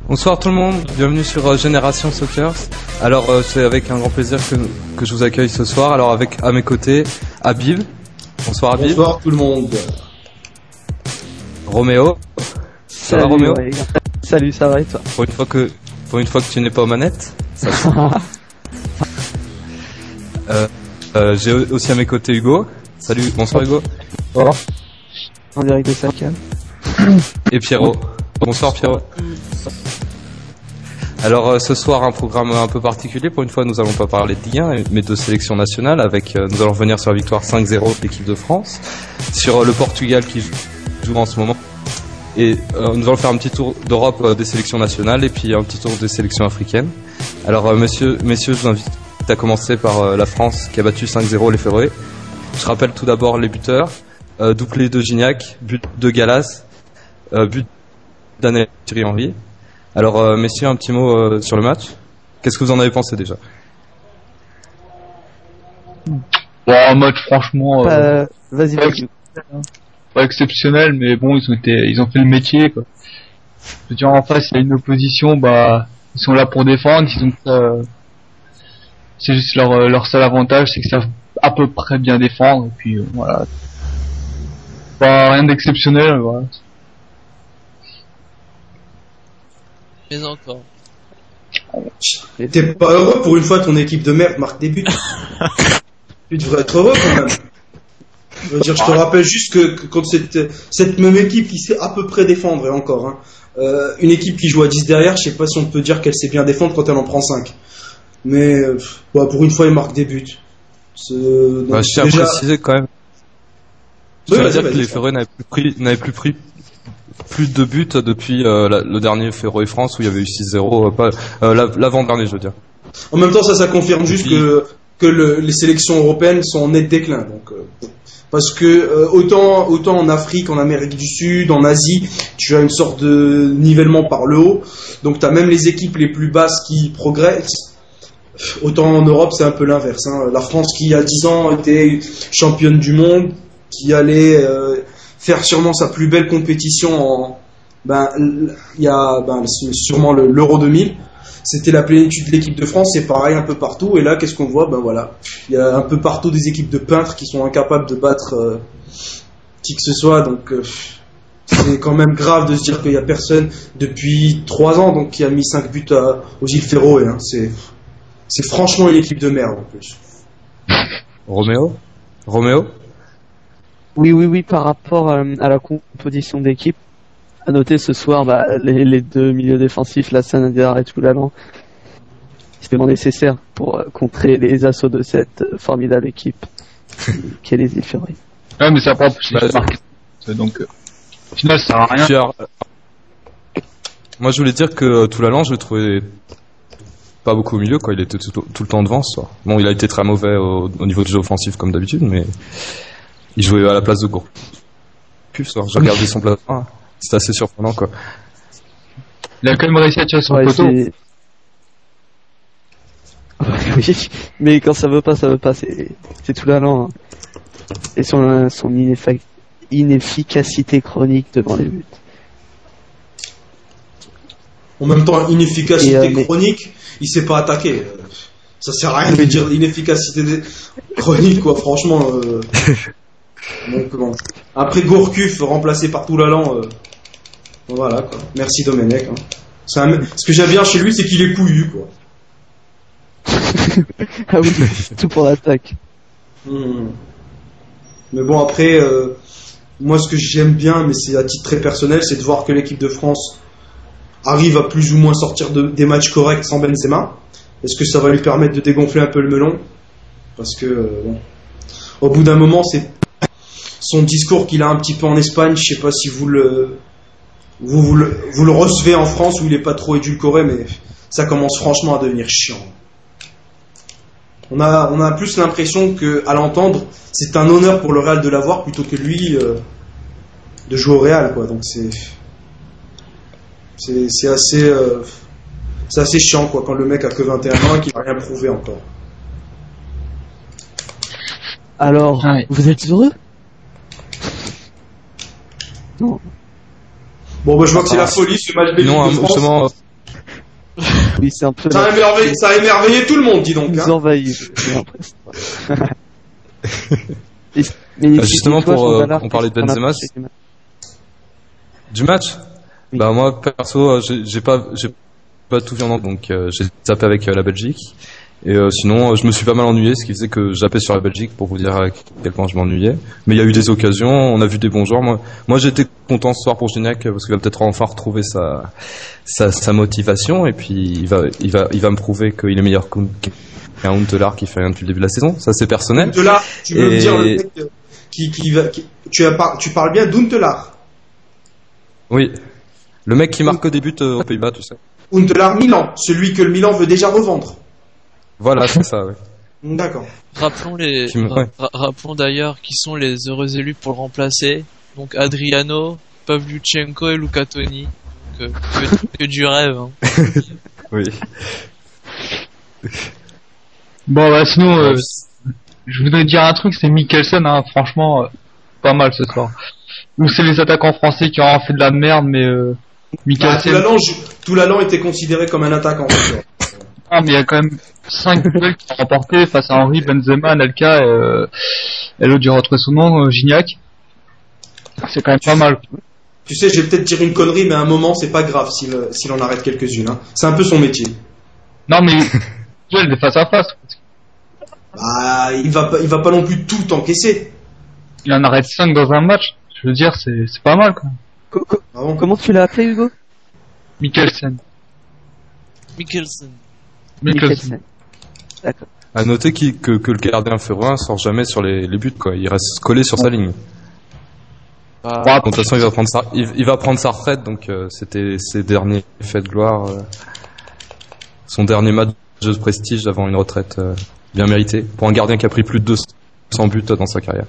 Bonsoir tout le monde, bienvenue sur Génération Soccer. Alors c'est avec un grand plaisir que je vous accueille ce soir. Alors avec à mes côtés Habib. Bonsoir Habib. Bonsoir tout le monde. Roméo. Ça va Roméo? Ouais. Salut, ça va et toi? Pour une fois que tu n'es pas aux manettes. Ça j'ai aussi à mes côtés Hugo. Salut, bonsoir Hugo. Oh. En direct de Sacal. Et Pierrot. Bonsoir Pierrot. Alors ce soir un programme un peu particulier. Pour une fois nous allons pas parler de Ligue 1 mais de sélection nationale avec nous allons revenir sur la victoire 5-0 de l'équipe de France, sur le Portugal qui joue en ce moment et nous allons faire un petit tour d'Europe des sélections nationales et puis un petit tour des sélections africaines. Alors messieurs je vous invite à commencer par la France qui a battu 5-0 les Féroé. Je rappelle tout d'abord les buteurs, doublé de Gignac, but de Gallas, but d'Anel Thierry Henry. Alors messieurs, un petit mot sur le match. Qu'est-ce que vous en avez pensé déjà? Un match franchement vas-y. Pas exceptionnel, mais bon, ils ont fait le métier quoi. Je veux dire, en face il y a une opposition, ils sont là pour défendre, c'est juste leur seul avantage, c'est qu'ils savent à peu près bien défendre et puis voilà. Pas rien d'exceptionnel, voilà. Mais encore. T'es pas heureux pour une fois ton équipe de merde marque des buts? Tu devrais être heureux quand même. Je veux dire, je te rappelle juste que quand cette même équipe qui sait à peu près défendre, et encore, hein, une équipe qui joue à 10 derrière, je sais pas si on peut dire qu'elle sait bien défendre quand elle en prend 5. Mais pour une fois, il marque des buts. Je tiens à préciser quand même. Je tiens à dire que les Féroé n'avaient plus pris plus de buts depuis le dernier Féroé France où il y avait eu 6-0, l'avant-dernier je veux dire. En même temps ça confirme juste que les sélections européennes sont en net déclin. Donc, parce que autant en Afrique, en Amérique du Sud, en Asie, tu as une sorte de nivellement par le haut. Donc tu as même les équipes les plus basses qui progressent. Autant en Europe c'est un peu l'inverse. Hein. La France qui il y a 10 ans était championne du monde, qui allait faire sûrement sa plus belle compétition il y a sûrement l'Euro 2000. C'était la plénitude de l'équipe de France, c'est pareil un peu partout. Et là, qu'est-ce qu'on voit? Voilà, il y a un peu partout des équipes de peintres qui sont incapables de battre qui que ce soit. Donc c'est quand même grave de se dire qu'il y a personne depuis 3 ans donc qui a mis 5 buts aux îles Féroé. Hein. C'est franchement une équipe de merde en plus. Roméo. Oui, par rapport à la composition d'équipe, à noter ce soir, les deux milieux défensifs, Lassana Diarra et Toulalan, c'est vraiment nécessaire pour contrer les assauts de cette formidable équipe qui est les îles Féroé. Ouais, mais ça prend plus de marque. Donc, au final, ça sert à rien. Moi, je voulais dire que Toulalan, je le trouvais pas beaucoup au milieu, quoi. Il était tout le temps devant, ce soir. Bon, il a été très mauvais au niveau du jeu offensif, comme d'habitude, mais il jouait à la place de Gourcuff. J'ai regardé son placement. C'était assez surprenant, quoi. Il a quand même réussi à tirer son poteau. Oui, mais quand ça veut pas, c'est tout l'allant. Hein. Et son inefficacité chronique devant les buts. En même temps, inefficacité chronique, il s'est pas attaqué. Ça sert à rien de dire inefficacité chronique, quoi, franchement. Donc, bon. Après Gourcuff remplacé par Toulalan, voilà quoi. Merci Domenech. Hein. Ce que j'aime bien chez lui, c'est qu'il est couillu quoi. Ah oui, tout pour l'attaque. Mais bon après, moi ce que j'aime bien, mais c'est à titre très personnel, c'est de voir que l'équipe de France arrive à plus ou moins sortir des matchs corrects sans Benzema. Est-ce que ça va lui permettre de dégonfler un peu le melon? Parce que au bout d'un moment, c'est son discours qu'il a un petit peu en Espagne, je sais pas si vous le recevez en France où il est pas trop édulcoré, mais ça commence franchement à devenir chiant. On a plus l'impression que à l'entendre, c'est un honneur pour le Real de l'avoir plutôt que lui de jouer au Real quoi. Donc c'est assez chiant quoi quand le mec a que 21 ans et qu'il n'a rien prouvé encore. Alors, vous êtes heureux? Non. Bon, je vois que c'est la folie ce match Belgique de France. Justement, Oui, c'est un peu. Ça a émerveillé tout le monde, dis donc. Ils Hein. envahissent, j'ai l'impression. Justement, on parlait de Benzema. Du match? Oui. Bah, moi, perso, j'ai pas tout vu en anglais, donc j'ai zappé avec la Belgique. Et sinon, je me suis pas mal ennuyé, ce qui faisait que je zappais sur la Belgique pour vous dire à quel point je m'ennuyais. Mais il y a eu des occasions, on a vu des bons joueurs. Moi j'étais content ce soir pour Gignac parce qu'il va peut-être enfin retrouver sa motivation et puis il va me prouver qu'il est meilleur qu'un Huntelaar qui fait rien depuis le début de la saison. Ça c'est personnel. Huntelaar, tu veux me dire le mec tu parles bien d'Huntelaar? Oui. Le mec qui marque des buts aux Pays-Bas, tu sais. Huntelaar Milan, celui que le Milan veut déjà revendre. Voilà, c'est ça, ouais. D'accord. Rappelons d'ailleurs qui sont les heureux élus pour le remplacer. Donc Adriano, Pavlyuchenko et Luca Toni. Que du rêve. Hein. Oui. Bon, bah, sinon, je voudrais dire un truc, c'est Mikkelsen, hein, franchement, pas mal ce soir. Ou c'est les attaquants français qui ont fait de la merde, mais Mikkelsen. Toulalan était considéré comme un attaquant. Ah, mais il y a quand même 5 duels qui sont remportés face à Henry, Benzema, Anelka et l'autre, j'ai retrouvé son nom, Gignac. C'est quand même pas mal. Tu sais, je vais peut-être dire une connerie, mais à un moment, c'est pas grave s'il en arrête quelques-unes. Hein. C'est un peu son métier. Non, mais duel de face à face. Bah, il va pas non plus tout encaisser. Il en arrête 5 dans un match. Je veux dire, c'est pas mal, quoi. Ah bon. Comment tu l'as appelé, Hugo? Mikkelsen. D'accord. À noter que le gardien Ferroin sort jamais sur les buts, quoi. Il reste collé sur sa ligne. De toute façon, il va prendre sa retraite, donc c'était ses derniers faits de gloire, son dernier match de prestige avant une retraite bien méritée pour un gardien qui a pris plus de 200 buts dans sa carrière.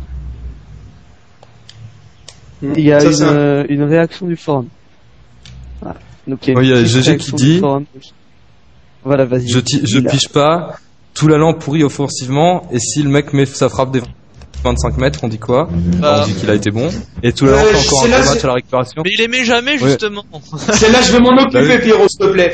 Il y a une réaction du forum. Voilà. Donc, il y a GG qui dit voilà, vas-y. Je pige pas, Toulalan pourri offensivement, et si le mec met sa frappe des 25 mètres, on dit quoi? On dit qu'il a été bon. Et Toulalan fait encore un bon match à la récupération. Mais il aimait jamais, justement. C'est là, je vais m'en occuper, Pierrot, s'il te plaît.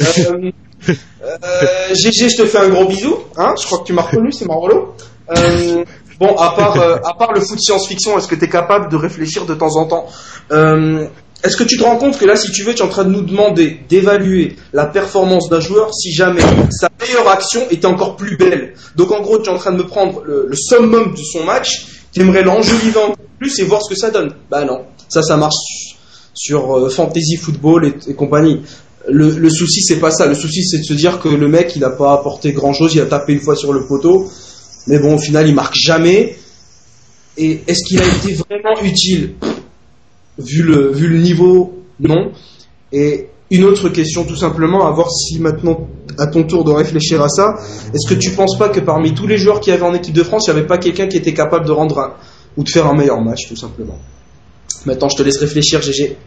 GG, je te fais un gros bisou. Hein, je crois que tu m'as reconnu, c'est Marolo. Bon, à part le foot science-fiction, est-ce que tu es capable de réfléchir de temps en temps? Est-ce que tu te rends compte que là, si tu veux, tu es en train de nous demander d'évaluer la performance d'un joueur si jamais sa meilleure action était encore plus belle? Donc en gros, tu es en train de me prendre le summum de son match, tu aimerais l'enjoliver encore plus et voir ce que ça donne. Bah non, ça marche sur Fantasy Football et compagnie. Le souci, c'est pas ça. Le souci, c'est de se dire que le mec, il a pas apporté grand-chose, il a tapé une fois sur le poteau, mais bon, au final, il marque jamais. Et est-ce qu'il a été vraiment utile? Vu le niveau, non. Et une autre question, tout simplement, à voir si maintenant, à ton tour de réfléchir à ça, est-ce que tu penses pas que parmi tous les joueurs qu'il y avait en équipe de France, il n'y avait pas quelqu'un qui était capable de rendre ou de faire un meilleur match, tout simplement? Maintenant, je te laisse réfléchir, GG.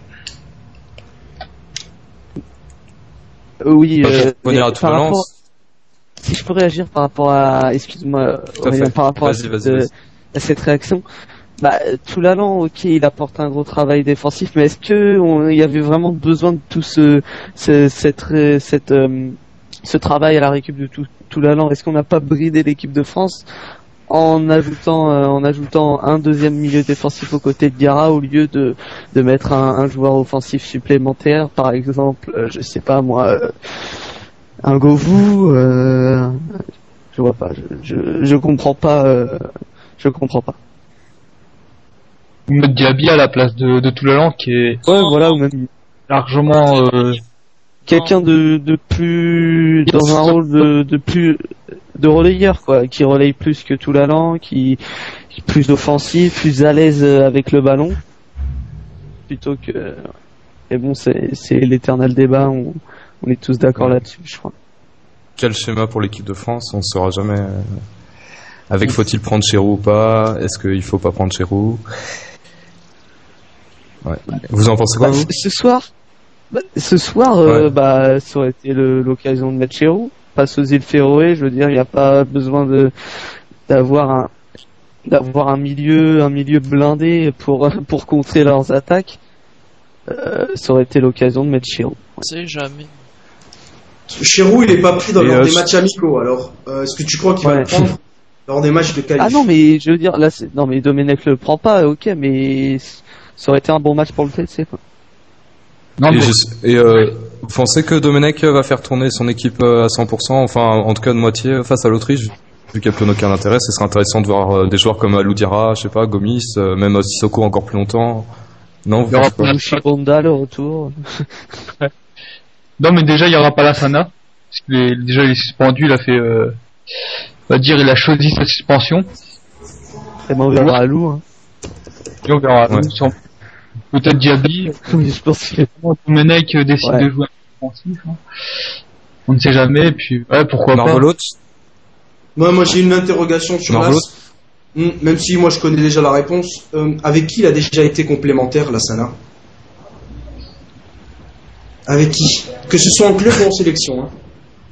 Oui, par rapport, si je peux réagir par rapport à, excuse-moi, par rapport à cette réaction. Bah, Toulalan, ok, il apporte un gros travail défensif, mais est-ce que il y avait vraiment besoin de tout ce travail à la récup de Toulalan? Est-ce qu'on n'a pas bridé l'équipe de France en ajoutant un deuxième milieu défensif aux côtés de Diarra au lieu de mettre un joueur offensif supplémentaire, par exemple, je sais pas moi, un Govou, je vois pas, je comprends pas, je comprends pas. Ou mettre Diaby à la place de Toulalan qui est voilà, ou même largement quelqu'un de plus dans un rôle de relayeur, quoi, qui relaye plus que Toulalan, qui est plus offensif, plus à l'aise avec le ballon, plutôt que. Et bon, c'est l'éternel débat, on est tous d'accord là-dessus, je crois. Quel schéma pour l'équipe de France? On ne saura jamais. Avec faut-il prendre Chérou ou pas? Est-ce qu'il faut pas prendre Chérou? Ouais. Vous en pensez quoi, vous? Ce soir, ouais. Ça aurait été l'occasion de mettre Chérou. Face aux îles Féroé, je veux dire, il n'y a pas besoin d'avoir un milieu blindé pour contrer leurs attaques. Ça aurait été l'occasion de mettre Chérou. On sait jamais. Cherou, il est pas pris lors des matchs amicaux, alors est-ce que tu crois qu'il va le prendre lors des matchs de qualif? Ah non, mais je veux dire, là, non, mais Domenech le prend pas, ok, mais ça aurait été un bon match pour le TC, quoi. Non, vous pensez que Domenech va faire tourner son équipe à 100%, enfin en tout cas de moitié face à l'Autriche, vu qu'il n'y a plus aucun intérêt? Ce serait intéressant de voir des joueurs comme Alou Diarra, je sais pas, Gomis, même Sissoko encore plus longtemps. Non, il y aura pas Chironda le retour. Non, mais déjà il y aura pas Lassana, parce que déjà il est suspendu, il a fait, on va dire, il a choisi sa suspension. Et ben on verra Alou. Hein. Et on verra Alou. Peut-être Diaby. Oui, je pense que Domenech décide de jouer un offensif. Hein. On ne sait jamais. Et puis, pourquoi Marvelot. Moi, j'ai une interrogation sur Las. Même si moi je connais déjà la réponse. Avec qui il a déjà été complémentaire, Lassana? Avec qui? Que ce soit en club ou en sélection. Hein.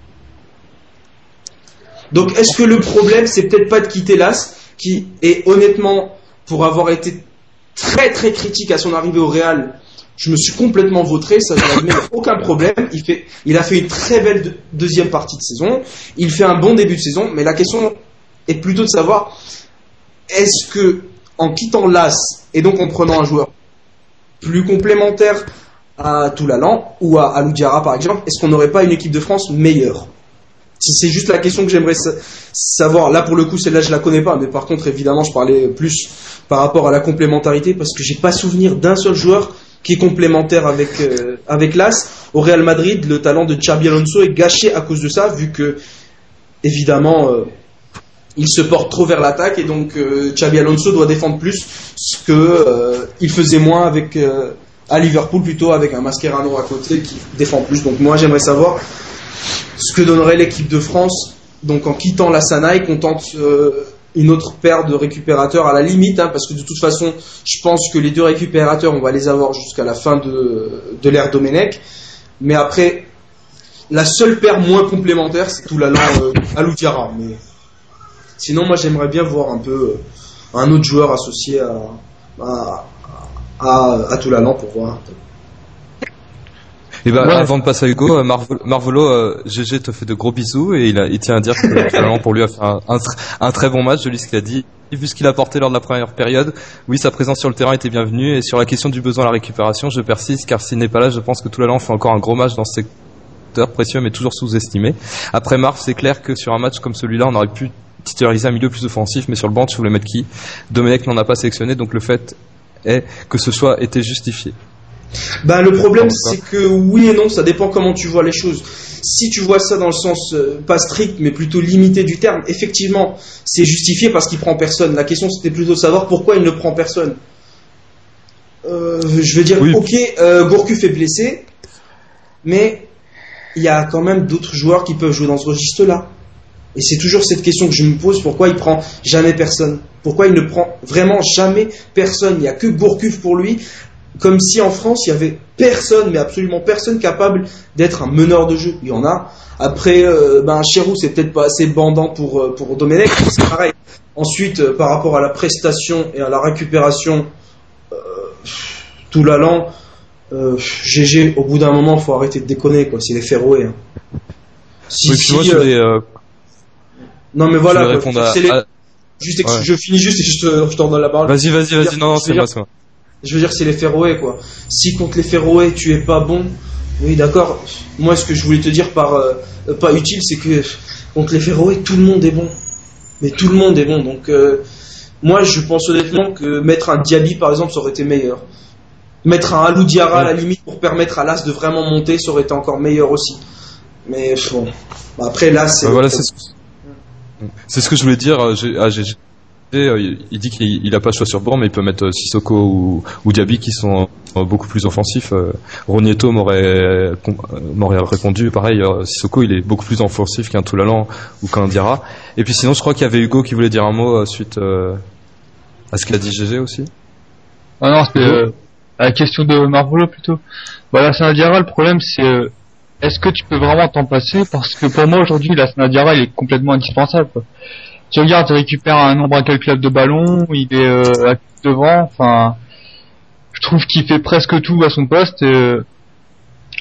Donc, est-ce que le problème, c'est peut-être pas de quitter Las, qui est honnêtement, pour avoir été très très critique à son arrivée au Real, je me suis complètement vautré, ça je l'admets, aucun problème. Il a fait une très belle deuxième partie de saison, il fait un bon début de saison, mais la question est plutôt de savoir, est-ce que en quittant Las et donc en prenant un joueur plus complémentaire à Toulalan ou à Alou Diarra par exemple, est-ce qu'on n'aurait pas une équipe de France meilleure? Si c'est juste la question que j'aimerais savoir, là pour le coup celle-là je la connais pas, mais par contre évidemment je parlais plus par rapport à la complémentarité, parce que j'ai pas souvenir d'un seul joueur qui est complémentaire avec Las. Au Real Madrid, le talent de Xabi Alonso est gâché à cause de ça, vu que évidemment il se porte trop vers l'attaque, et donc Xabi Alonso doit défendre plus, ce que il faisait moins avec à Liverpool, plutôt avec un Mascherano à côté qui défend plus. Donc moi j'aimerais savoir ce que donnerait l'équipe de France, donc en quittant Lassana et qu'on tente une autre paire de récupérateurs à la limite, hein, parce que de toute façon, je pense que les deux récupérateurs, on va les avoir jusqu'à la fin de l'ère Domenech. Mais après, la seule paire moins complémentaire, c'est Toulalan Alou Diarra. Mais sinon, moi, j'aimerais bien voir un peu un autre joueur associé à Toulalan pour voir un peu. Et avant de passer à Hugo, Marvelo, GG te fait de gros bisous, et il tient à dire que finalement pour lui a fait un très bon match. Je lis ce qu'il a dit. Et vu ce qu'il a apporté lors de la première période, oui, sa présence sur le terrain était bienvenue. Et sur la question du besoin à la récupération, je persiste, car s'il n'est pas là, je pense que Toulalan fait encore un gros match dans ce secteur précieux, mais toujours sous-estimé. Après Marv, c'est clair que sur un match comme celui-là, on aurait pu titulariser un milieu plus offensif, mais sur le banc, tu voulais mettre qui? Domenech n'en a pas sélectionné, donc le fait est que ce choix était justifié. Le problème c'est que oui et non, ça dépend comment tu vois les choses. Si tu vois ça dans le sens pas strict mais plutôt limité du terme, effectivement c'est justifié parce qu'il prend personne. La question c'était plutôt de savoir pourquoi il ne prend personne. Je veux dire, oui. Ok, Gourcuff est blessé, mais il y a quand même d'autres joueurs qui peuvent jouer dans ce registre là. Et c'est toujours cette question que je me pose, pourquoi il prend jamais personne? Pourquoi il ne prend vraiment jamais personne? Il n'y a que Gourcuff pour lui. Comme si en France, il y avait personne, mais absolument personne capable d'être un meneur de jeu. Il y en a. Après, Cherou, c'est peut-être pas assez bandant pour Domenech, c'est pareil. Ensuite, par rapport à la prestation et à la récupération, Toulalan, GG, au bout d'un moment, faut arrêter de déconner, quoi. C'est les Féroé. Hein. Non, mais voilà. Je finis juste et je t'en donne la parole. Vas-y, non, c'est moi. Je veux dire, c'est les Féroé, quoi. Si contre les Féroé, tu es pas bon, oui, d'accord. Moi, ce que je voulais te dire par pas utile, c'est que contre les Féroé, tout le monde est bon. Mais tout le monde est bon. Donc, moi, je pense honnêtement que mettre un Diaby, par exemple, ça aurait été meilleur. Mettre un Alou Diarra à la limite pour permettre à Las de vraiment monter, ça aurait été encore meilleur aussi. Mais bon, après Las, c'est. Voilà, c'est ce que je voulais dire à GG. Il dit qu'il n'a pas le choix sur bord, mais il peut mettre Sissoko ou Diaby qui sont beaucoup plus offensifs. Rogneto m'aurait répondu pareil. Sissoko, il est beaucoup plus offensif qu'un Toulalan ou qu'un Diarra. Et puis sinon, je crois qu'il y avait Hugo qui voulait dire un mot suite à ce qu'a dit GG aussi. Ah non, c'était la question de Marvelo plutôt. Voilà, c'est un Diarra. Le problème, c'est est-ce que tu peux vraiment t'en passer? Parce que pour moi aujourd'hui, la Diarra, il est complètement indispensable, quoi. Tu regardes, il récupère un nombre incalculable de ballons, il est devant, enfin, je trouve qu'il fait presque tout à son poste.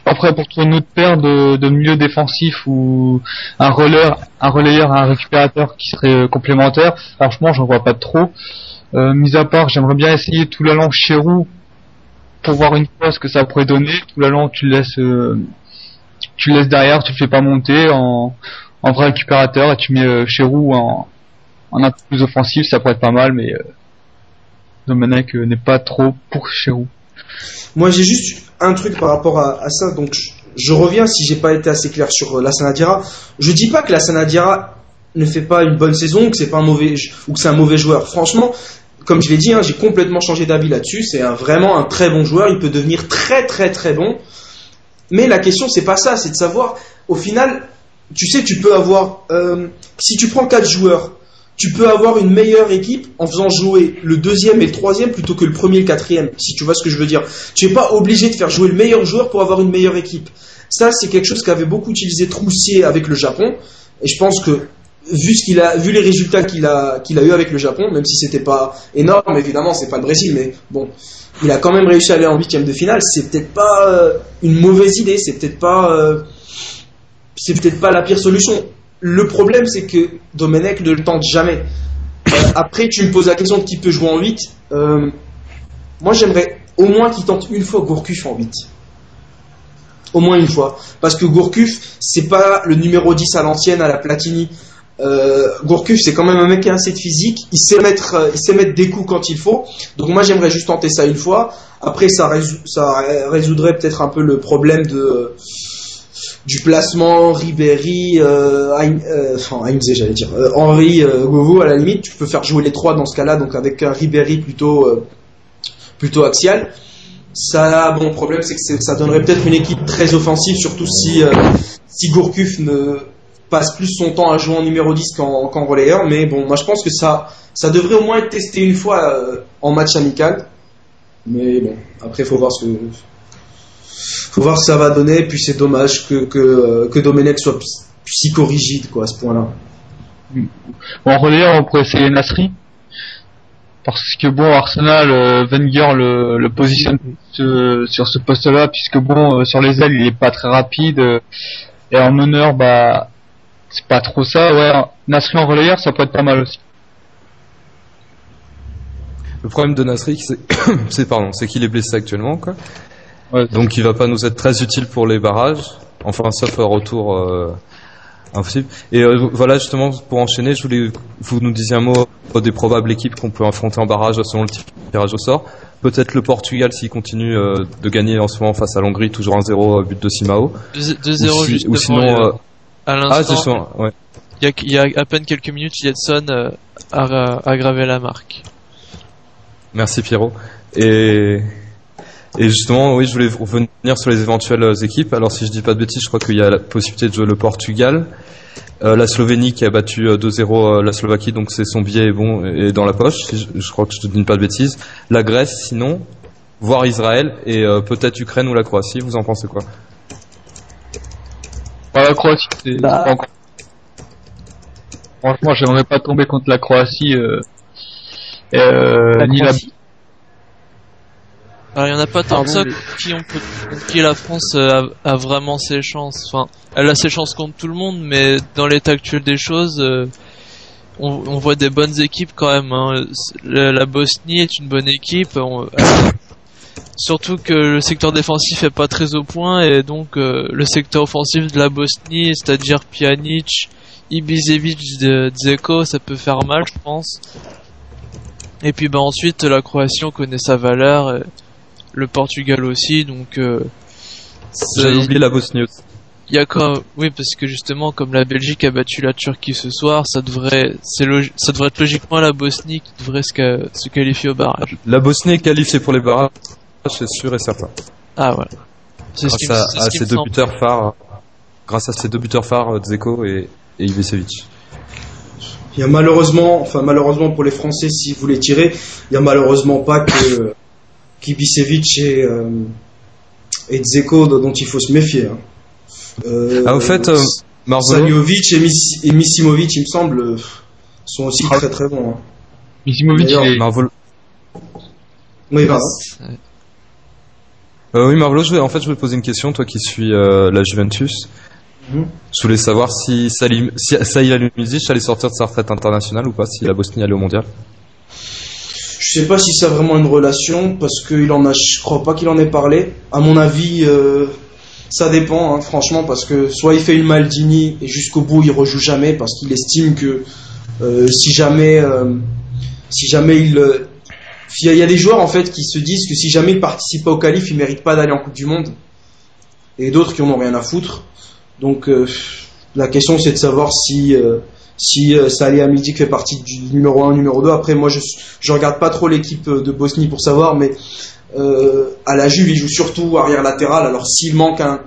Après, pour trouver une autre paire de milieux défensifs ou un relayeur, un récupérateur qui serait complémentaire, franchement, j'en vois pas trop. Mis à part, j'aimerais bien essayer tout l'allant Cherou pour voir une fois ce que ça pourrait donner. Tout l'allant, tu le laisses derrière, tu le fais pas monter en vrai récupérateur et tu mets Cherou en un peu plus offensif, ça pourrait être pas mal, mais Domenech n'est pas trop pour Cherou. Moi, j'ai juste un truc par rapport à ça. Donc, je reviens si j'ai pas été assez clair sur Lassana Diarra. Je dis pas que Lassana Diarra ne fait pas une bonne saison, que c'est pas un mauvais ou que c'est un mauvais joueur. Franchement, comme je l'ai dit, j'ai complètement changé d'avis là-dessus. C'est vraiment un très bon joueur. Il peut devenir très très très bon. Mais la question, c'est pas ça. C'est de savoir, au final, tu sais, tu peux avoir, si tu prends 4 joueurs, tu peux avoir une meilleure équipe en faisant jouer le deuxième et le troisième plutôt que le premier et le quatrième, si tu vois ce que je veux dire. Tu n'es pas obligé de faire jouer le meilleur joueur pour avoir une meilleure équipe. Ça, c'est quelque chose qu'avait beaucoup utilisé Troussier avec le Japon. Et je pense que, vu les résultats qu'il a eu avec le Japon, même si c'était pas énorme, évidemment, c'est pas le Brésil, mais bon, il a quand même réussi à aller en 8e de finale. C'est peut-être pas une mauvaise idée, c'est peut-être pas la pire solution. Le problème, c'est que Domenech ne le tente jamais. Après, tu me poses la question de qui peut jouer en 8. Moi, j'aimerais au moins qu'il tente une fois Gourcuff en 8. Au moins une fois. Parce que Gourcuff, c'est pas le numéro 10 à l'ancienne, à la Platini. Gourcuff, c'est quand même un mec qui a assez de physique. Il sait mettre des coups quand il faut. Donc moi, j'aimerais juste tenter ça une fois. Après, ça résoudrait peut-être un peu le problème du placement Ribéry, Heinze, j'allais dire, Henry, Govou, à la limite, tu peux faire jouer les trois dans ce cas-là, donc avec un Ribéry plutôt axial. Ça, bon, le problème, c'est que ça donnerait peut-être une équipe très offensive, surtout si Gourcuff ne passe plus son temps à jouer en numéro 10 qu'en relayeur, mais bon, moi je pense que ça devrait au moins être testé une fois en match amical, mais bon, après faut voir ce que ça va donner, puis c'est dommage que Domenech soit psychorigide, quoi, à ce point-là. Bon, en relayeur, on pourrait essayer Nasri, parce que bon, Arsenal, Wenger le positionne sur ce poste-là, puisque bon, sur les ailes, il est pas très rapide, et en meneur, bah, c'est pas trop ça, ouais. Nasri en relayeur, ça pourrait être pas mal aussi. Le problème de Nasri, c'est qu'il est blessé actuellement, quoi. Ouais. Donc il va pas nous être très utile pour les barrages, enfin sauf retour impossible. Et voilà, justement, pour enchaîner, je voulais vous nous disiez un mot des probables équipes qu'on peut affronter en barrage selon le tirage au sort. Peut-être le Portugal s'il continue de gagner en ce moment face à l'Hongrie, toujours 1-0, but de Simao. 2-0 justement. Ou sinon, à l'instant, justement, ouais. Il y a à peine quelques minutes, Yedson a gravé la marque. Merci Pierrot. Et justement, oui, je voulais revenir sur les éventuelles équipes. Alors, si je dis pas de bêtises, je crois qu'il y a la possibilité de jouer le Portugal, la Slovénie qui a battu 2-0 la Slovaquie, donc c'est son billet est dans la poche. Je crois que je te dis pas de bêtises. La Grèce, sinon, voire Israël et peut-être Ukraine ou la Croatie. Vous en pensez quoi? La Croatie, c'est pas encore. Franchement, j'aimerais pas tomber contre la Croatie. Ni la. Alors il y en a pas tant que ça qui la France a vraiment ses chances. Enfin, elle a ses chances contre tout le monde, mais dans l'état actuel des choses, on voit des bonnes équipes quand même. Hein. La Bosnie est une bonne équipe. Surtout que le secteur défensif est pas très au point et donc le secteur offensif de la Bosnie, c'est-à-dire Pjanic, Ibišević, Dzeko, ça peut faire mal, je pense. Et puis ensuite la Croatie, on connaît sa valeur. Le Portugal aussi, donc j'avais oublié la Bosnie aussi. Il y a oui, parce que justement, comme la Belgique a battu la Turquie ce soir, ça devrait être logiquement la Bosnie qui devrait se qualifier au barrage. La Bosnie est qualifiée pour les barrages, c'est sûr et certain. Ah voilà. Grâce à ces deux buteurs phares, Dzeko et Ibišević. Il y a malheureusement pour les Français, si vous les tirez, il y a malheureusement pas qu'Ibišević et Dzeko dont il faut se méfier. Hein. Au fait, Saljović et Misimović, il me semble, sont aussi très très bons. Hein. Misimović et Marvolo. Oui, pardon. Oui, Marvelo, je voulais poser une question, toi qui suis la Juventus. Je voulais savoir si Sahil Alimuzic allait sortir de sa retraite internationale ou pas, si la Bosnie allait au mondial. Je sais pas si ça a vraiment une relation, parce que je crois pas qu'il en ait parlé. À mon avis, ça dépend, hein, franchement, parce que soit il fait une Maldini et jusqu'au bout il rejoue jamais, parce qu'il estime que si jamais il y a des joueurs en fait qui se disent que si jamais ils participent pas au qualif, ils méritent pas d'aller en Coupe du Monde, et d'autres qui en ont rien à foutre. Donc la question c'est de savoir si Salih Hamidžić fait partie du numéro 1, numéro 2. Après moi je regarde pas trop l'équipe de Bosnie pour savoir, mais à la Juve il joue surtout arrière latéral. Alors s'il manque un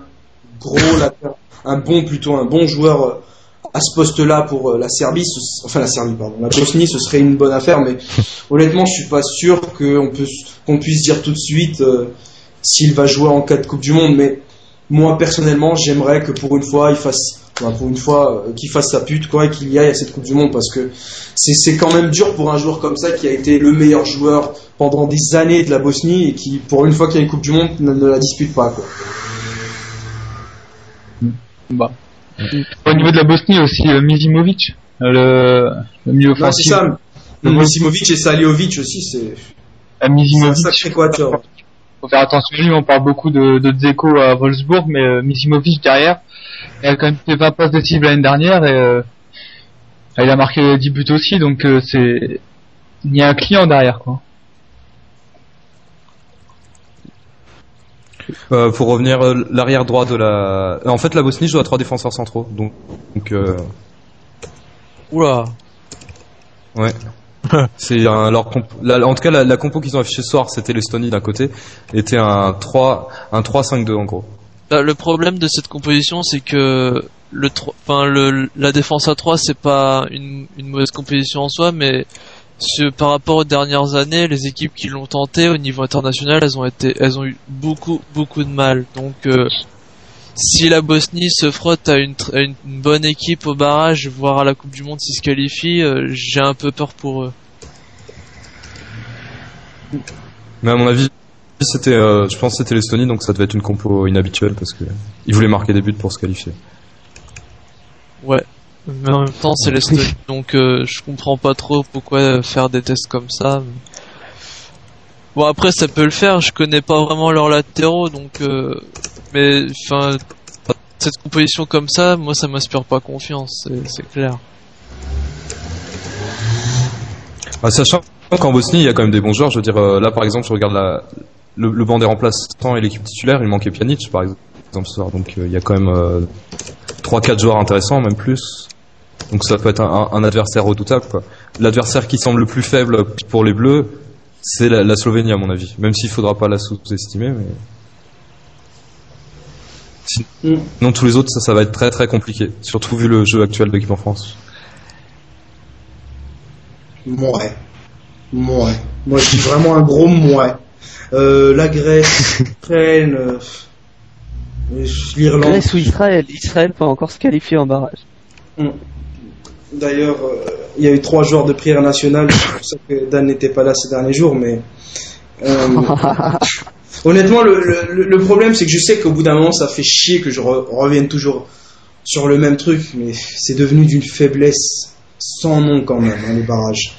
bon joueur à ce poste-là pour la Bosnie, ce serait une bonne affaire, mais honnêtement je suis pas sûr qu'on puisse dire tout de suite s'il va jouer en cas de Coupe du Monde. Mais moi personnellement j'aimerais que pour une fois qu'il fasse sa pute quoi, et qu'il y aille à cette Coupe du Monde, parce que c'est quand même dur pour un joueur comme ça qui a été le meilleur joueur pendant des années de la Bosnie et qui pour une fois qu'il y a une Coupe du Monde ne la dispute pas quoi. Bah. Au niveau de la Bosnie aussi, Misimovic, le milieu offensif. Non, c'est ça. Misimovic et Saliovic aussi, c'est Misimovic. un sacré quatuor. Faut faire attention à lui, on parle beaucoup de Dzeko à Wolfsburg, mais Misimovic derrière, il a quand même fait 20 passes décisives l'année dernière et il a marqué 10 buts aussi, donc il y a un client derrière quoi. Pour revenir, l'arrière droit en fait la Bosnie joue à 3 défenseurs centraux, donc Oula. Ouais. C'est en tout cas la compo qu'ils ont affichée ce soir, c'était l'Estonie d'un côté, était un 3-5-2 en gros. Le problème de cette composition, c'est que la défense à 3, c'est pas une mauvaise composition en soi, mais par rapport aux dernières années, les équipes qui l'ont tenté au niveau international, elles ont eu beaucoup de mal. Donc si la Bosnie se frotte à une bonne équipe au barrage, voire à la Coupe du Monde s'ils se qualifient, j'ai un peu peur pour eux. Mais à mon avis, je pense que c'était l'Estonie, donc ça devait être une compo inhabituelle parce que ils voulaient marquer des buts pour se qualifier. Ouais, mais en même temps c'est l'Estonie, donc je comprends pas trop pourquoi faire des tests comme ça. Bon après ça peut le faire, je connais pas vraiment leurs latéraux, donc mais enfin cette composition comme ça, moi ça m'inspire pas confiance, c'est clair. Sachant qu'en Bosnie il y a quand même des bons joueurs, je veux dire là par exemple je regarde le banc des remplaçants et l'équipe titulaire, il manquait Pjanic par exemple ce soir, donc il y a quand même 3-4 joueurs intéressants, même plus. Donc ça peut être un adversaire redoutable quoi. L'adversaire qui semble le plus faible pour les Bleus, c'est la Slovénie à mon avis, même s'il faudra pas la sous-estimer, mais sinon tous les autres ça va être très très compliqué, surtout vu le jeu actuel de l'équipe en France. Ouais. Moi je suis vraiment un gros mouais. La Grèce, l'Ukraine, l'Irlande. Grèce ou Israël peut encore se qualifier en barrage. D'ailleurs, il y a eu 3 joueurs de prière nationale, c'est pour ça que Dan n'était pas là ces derniers jours, mais honnêtement, le problème c'est que je sais qu'au bout d'un moment ça fait chier que je revienne toujours sur le même truc, mais c'est devenu d'une faiblesse sans nom quand même, hein, les barrages.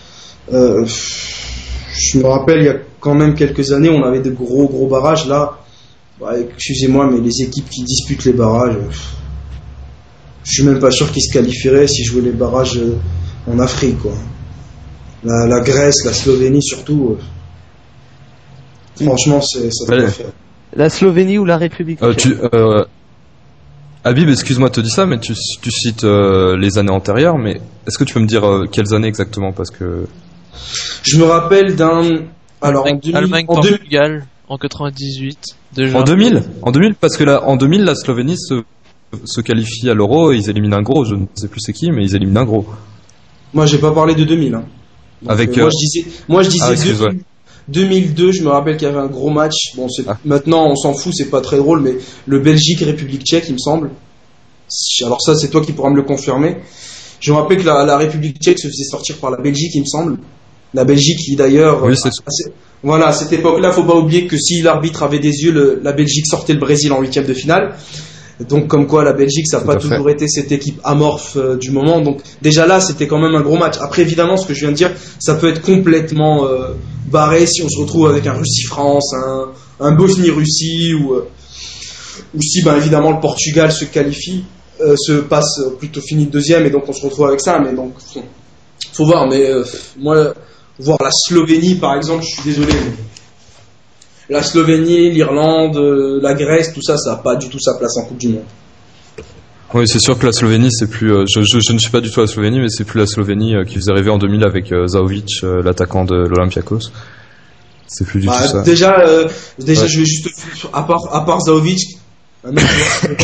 Je me rappelle, il y a quand même quelques années, on avait de gros barrages. Là, excusez-moi, mais les équipes qui disputent les barrages, je suis même pas sûr qu'ils se qualifieraient si jouaient les barrages en Afrique, quoi. La Grèce, la Slovénie surtout. Franchement, ça doit faire. La Slovénie ou la République Habib, excuse-moi de te dire ça, mais tu cites les années antérieures, mais est-ce que tu peux me dire quelles années exactement, parce que je me rappelle d'un... Alors, Allemagne, Portugal, en 98, déjà. En 2000, parce que là, en 2000, la Slovénie se qualifie à l'Euro et ils éliminent un gros, je ne sais plus c'est qui, mais ils éliminent un gros. Moi, j'ai pas parlé de 2000, hein. Donc, avec moi, je disais 2002, je me rappelle qu'il y avait un gros match. Bon, maintenant, on s'en fout, c'est pas très drôle, mais le Belgique-République tchèque, il me semble. Alors ça, c'est toi qui pourras me le confirmer. Je me rappelle que la République tchèque se faisait sortir par la Belgique, il me semble. La Belgique qui d'ailleurs, Oui, c'est voilà, à cette époque-là, faut pas oublier que si l'arbitre avait des yeux, la Belgique sortait le Brésil en huitième de finale. Donc comme quoi la Belgique, ça n'a pas toujours été cette équipe amorphe du moment. Donc déjà là, c'était quand même un gros match. Après évidemment, ce que je viens de dire, ça peut être complètement barré si on se retrouve avec un Russie-France, un Bosnie-Russie ou si ben évidemment le Portugal se qualifie, plutôt finit deuxième et donc on se retrouve avec ça. Mais donc faut voir. Mais moi, voir la Slovénie par exemple, je suis désolé. La Slovénie, l'Irlande, la Grèce, tout ça, ça n'a pas du tout sa place en Coupe du Monde. Oui, c'est sûr que la Slovénie, c'est plus. Je ne suis pas du tout la Slovénie, mais c'est plus la Slovénie qui faisait rêver en 2000 avec Zahovic, l'attaquant de l'Olympiakos. C'est plus du tout ça. Déjà, ouais. Je vais juste à part Zahovic, un mec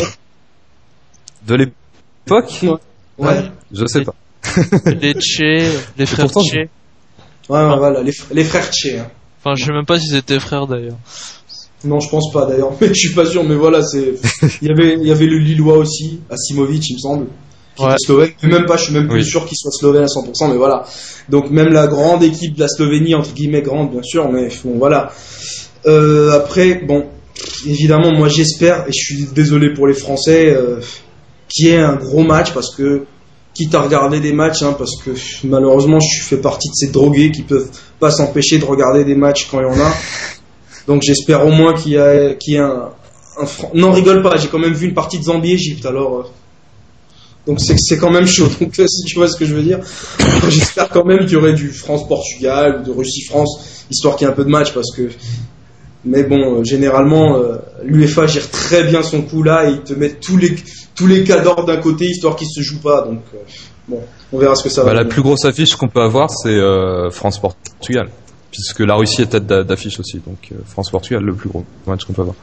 de l'époque. Ouais. Je sais pas. Les Tché, les frères Tché. Ouais, voilà, les frères Tché. Hein. Enfin, je sais même pas si c'était frères d'ailleurs. Non, je pense pas d'ailleurs, mais je suis pas sûr. Mais voilà, il y avait le Lillois aussi, Asimovic, il me semble, qui était slovène. Mais même pas, je suis même plus sûr qu'il soit slovène à 100%. Mais voilà. Donc même la grande équipe de la Slovénie, entre guillemets grande, bien sûr, mais bon, voilà. Après, bon, évidemment, moi j'espère et je suis désolé pour les Français qu'il y ait un gros match parce que quitte à regarder des matchs, hein, parce que malheureusement je fais partie de ces drogués qui peuvent pas s'empêcher de regarder des matchs quand il y en a. Donc j'espère au moins qu'il y ait un non, rigole pas, j'ai quand même vu une partie de Zambie-Égypte, alors donc c'est quand même chaud. Donc si tu vois ce que je veux dire, j'espère quand même qu'il y aurait du France-Portugal ou de Russie-France, histoire qu'il y ait un peu de match, parce que mais bon, généralement l'UEFA gère très bien son coup là et ils te mettent tous les cas d'ordre d'un côté histoire qu'ils se jouent pas. Donc bon, on verra ce que ça va. La plus grosse affiche qu'on peut avoir, c'est France-Portugal, puisque la Russie est tête d'affiche aussi. Donc France-Portugal, le plus gros match qu'on peut avoir.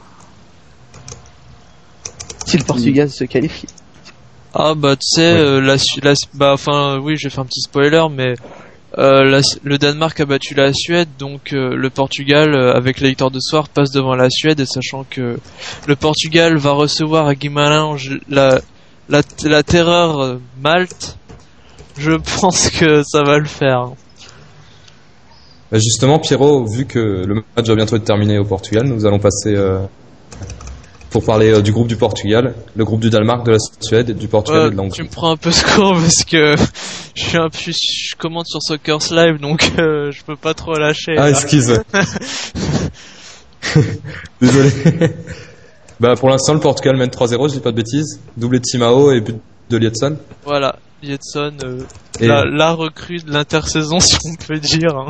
Si le Portugal se qualifie. Ah bah tu sais, oui, je vais faire un petit spoiler, mais le Danemark a battu la Suède, donc le Portugal, avec la victoire de ce soir, passe devant la Suède, et sachant que le Portugal va recevoir à Guimarães la terreur Malte, je pense que ça va le faire. Bah justement, Pierrot, vu que le match va bientôt être terminé au Portugal, nous allons passer pour parler du groupe du Portugal, le groupe du Danemark, de la Suède, du Portugal et de l'Hongrie. Tu me prends un peu ce cours parce que je commente sur Soccer Live, donc je peux pas trop lâcher. Ah, excuse. Désolé. Bah pour l'instant, le Portugal mène 3-0, je dis pas de bêtises. Doublé de Simao et but de Liedson. Voilà, Liedson, la recrue de l'intersaison, si on peut dire. Hein.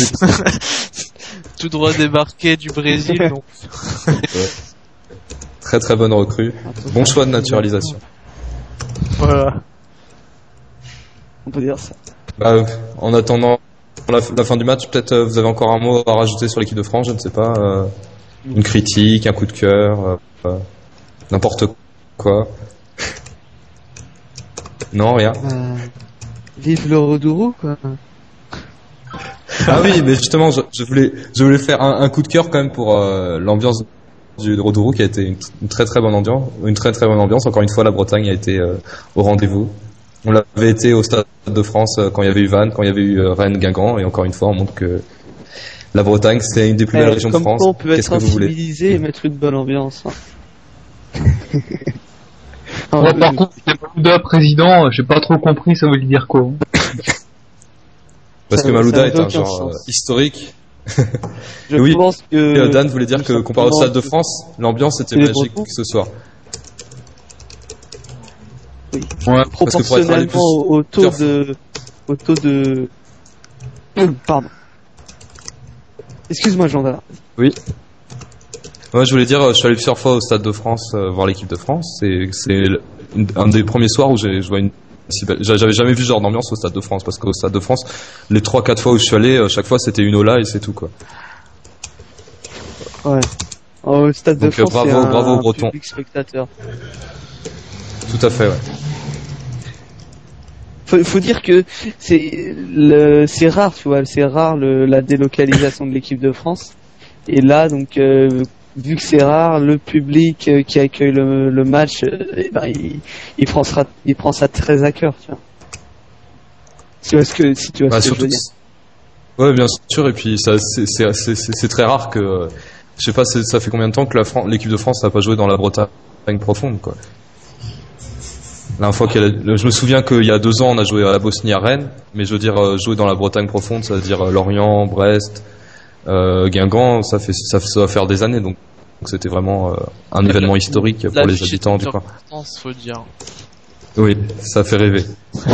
Tout droit débarqué du Brésil. Donc. Ouais. Très très bonne recrue. Bon choix de naturalisation. Voilà. On peut dire ça. Bah, en attendant la fin du match, peut-être vous avez encore un mot à rajouter sur l'équipe de France, je ne sais pas. Une critique, un coup de cœur, n'importe quoi. Non, rien. Vive le Rodourou, quoi. Ah oui, mais justement, je voulais faire un coup de cœur quand même pour l'ambiance du Rodourou, qui a été une très très bonne ambiance. Encore une fois, la Bretagne a été au rendez-vous. On l'avait été au Stade de France quand il y avait eu Vannes, quand il y avait eu Rennes, Guingamp, et encore une fois, on montre que la Bretagne, c'est une des plus belles régions de France. On peut Qu'est-ce être que vous voulez? civilisé et mettre une bonne ambiance. Hein. Par contre, Malouda président, j'ai pas trop compris, ça veut dire quoi? Parce que Malouda est un genre historique. Je oui, pense que Dan voulait dire que comparé au Stade de France, l'ambiance était magique ce soir. Oui. Ouais, proportionnellement au taux de pardon. Excuse-moi, Jean-Dard. Oui. Moi, je voulais dire, je suis allé plusieurs fois au Stade de France voir l'équipe de France. C'est un des premiers soirs où je vois une si belle. J'avais jamais vu ce genre d'ambiance au Stade de France, parce qu'au Stade de France, les 3-4 fois où je suis allé, chaque fois c'était une ola et c'est tout, quoi. Ouais. Au Stade de France, bravo aux Bretons. Public spectateur. Tout à fait, ouais. Faut dire que c'est rare, tu vois, c'est rare la délocalisation de l'équipe de France. Et là, donc, vu que c'est rare, le public qui accueille le match, il prend ça très à cœur, tu vois. Si tu vois ce que je veux dire. Ouais, bien sûr. Et puis c'est très rare que, je sais pas, ça fait combien de temps que l'équipe de France n'a pas joué dans la Bretagne profonde, quoi. La fois je me souviens qu'il y a 2 ans, on a joué à la Bosnie à Rennes, mais je veux dire, jouer dans la Bretagne profonde, ça veut dire Lorient, Brest, Guingamp, ça va faire des années, donc c'était vraiment un événement historique pour les habitants du coin. Faut dire. Oui, ça fait rêver.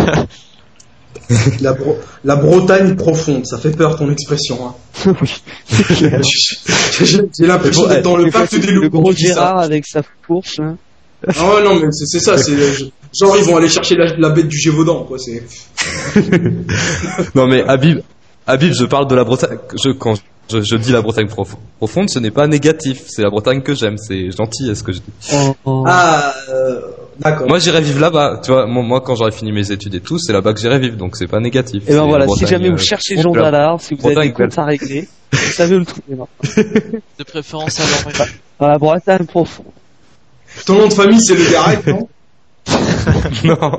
La Bretagne profonde, ça fait peur ton expression. Hein. Oui, c'est clair. J'ai l'impression d'être dans le pacte des loups. Le gros Gérard avec sa fourche. Hein. Ah ouais, non, mais c'est ça, genre ils vont aller chercher la bête du Gévaudan, quoi, c'est... Non mais Habib, je parle de la Bretagne, quand je dis la Bretagne profonde, ce n'est pas négatif, c'est la Bretagne que j'aime, c'est gentil, est-ce que je dis. Ah, d'accord. Moi j'irai vivre là-bas, tu vois, moi quand j'aurai fini mes études et tout, c'est là-bas que j'irai vivre, donc c'est pas négatif. Et ben voilà, si jamais vous cherchez Jean Dallard, si vous avez des comptes à régler, vous savez où le trouver maintenant. De préférence à Lorient. Dans la Bretagne profonde. Ton nom de famille c'est Le Garec, non? Non.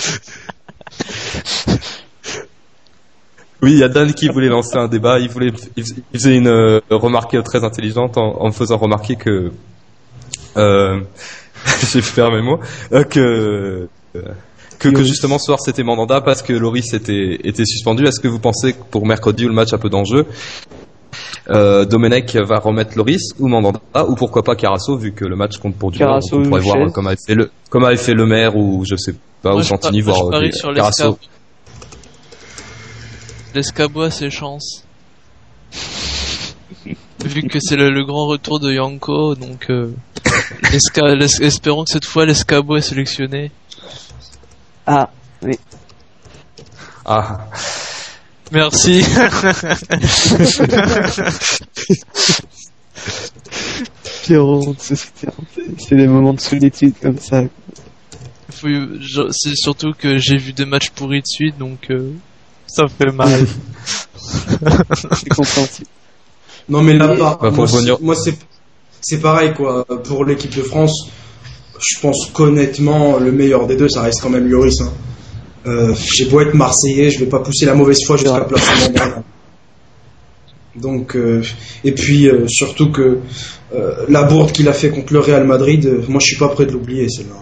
Oui, il y a Dan qui voulait lancer un débat. Il faisait une remarque très intelligente en me faisant remarquer que j'ai perdu mes mots, que justement ce soir c'était Mandanda parce que Loris était suspendu. Est-ce que vous pensez que pour mercredi où le match a peu d'enjeu, Domenech va remettre Loris ou Mandanda, ou pourquoi pas Carasso, vu que le match compte pour du Carasso, on pourrait voir comme avait fait le maire, ou je sais pas, ou Santini, voir Carasso. L'Escabeau a ses chances. Vu que c'est le grand retour de Yanko, donc espérons que cette fois l'Escabeau est sélectionné. Ah, oui. Ah. Merci. Pierrot, c'est des moments de solitude comme ça. C'est surtout que j'ai vu 2 matchs pourris de suite, donc ça fait mal. C'est compréhensible. Non mais là, moi c'est pareil quoi. Pour l'équipe de France, je pense qu'honnêtement le meilleur des deux, ça reste quand même Lloris. Hein. J'ai beau être Marseillais, je vais pas pousser la mauvaise foi jusqu'à placer Mandanda. Donc et puis surtout que la bourde qu'il a fait contre le Real Madrid, moi je suis pas prêt de l'oublier celle-là.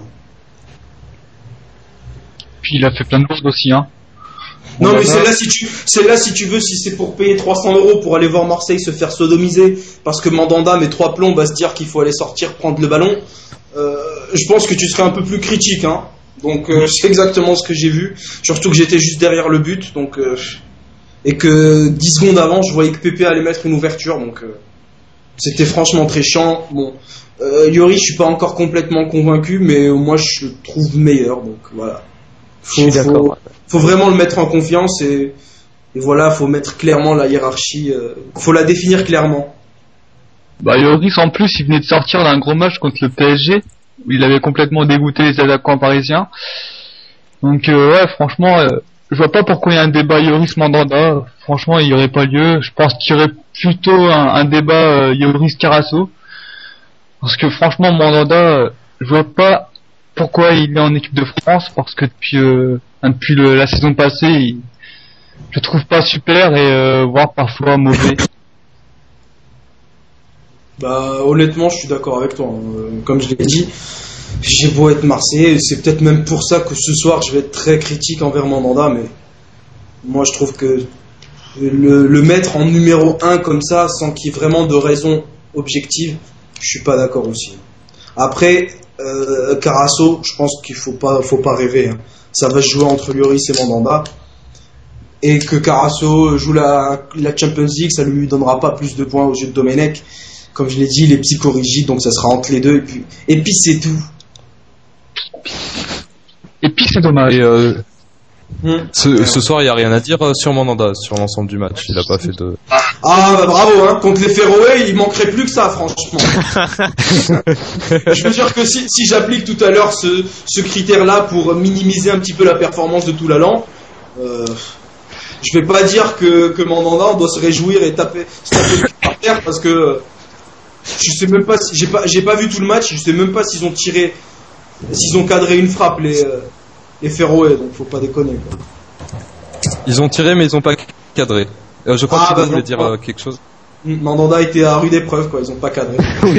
Puis il a fait plein de bourdes aussi, hein. Non mais celle-là si tu veux, si c'est pour payer 300 € pour aller voir Marseille se faire sodomiser parce que Mandanda met 3 plombs à se dire qu'il faut aller sortir prendre le ballon, je pense que tu serais un peu plus critique, hein. Donc c'est exactement ce que j'ai vu, surtout que j'étais juste derrière le but, donc et que 10 secondes avant je voyais que Pépé allait mettre une ouverture, donc c'était franchement très chiant. Bon, Lloris je suis pas encore complètement convaincu, mais moi je le trouve meilleur, donc voilà. Je suis d'accord. Faut vraiment le mettre en confiance et voilà, faut mettre clairement la hiérarchie, faut la définir clairement. Bah Lloris en plus il venait de sortir d'un gros match contre le PSG où il avait complètement dégoûté les attaquants parisiens. Donc ouais, franchement je vois pas pourquoi il y a un débat Lloris Mandanda. Franchement il y aurait pas lieu. Je pense qu'il y aurait plutôt un débat Lloris Carasso, parce que franchement Mandanda je vois pas pourquoi il est en équipe de France, parce que depuis la saison passée je le trouve pas super et voire parfois mauvais. Bah honnêtement je suis d'accord avec toi, hein. Comme je l'ai dit, j'ai beau être Marseillais, c'est peut-être même pour ça que ce soir je vais être très critique envers Mandanda, mais moi je trouve que le mettre en numéro 1 comme ça sans qu'il y ait vraiment de raison objective, je suis pas d'accord aussi. Après Carasso, je pense qu'il faut pas rêver, hein. Ça va se jouer entre Lloris et Mandanda, et que Carasso joue la Champions League, ça lui donnera pas plus de points aux yeux de Domenech. Comme je l'ai dit, il est psychorigide, donc ça sera entre les deux, et puis c'est tout. Et puis c'est dommage. Et ce soir, il n'y a rien à dire sur Mandanda, sur l'ensemble du match. Il n'a pas fait de... Ah bah bravo, hein. Contre les Féroé, il manquerait plus que ça, franchement. Je veux dire que si j'applique tout à l'heure ce critère-là pour minimiser un petit peu la performance de Toulalan, je vais pas dire que Mandanda doit se réjouir et se taper le cul par terre, parce que je sais même pas si j'ai pas vu tout le match, je sais même pas s'ils ont cadré une frappe les Féroé, donc faut pas déconner quoi. Ils ont tiré mais ils ont pas cadré. Je crois que tu voulais non, dire quelque chose. Mandanda était à rude épreuve, quoi. Ils ont pas cadré.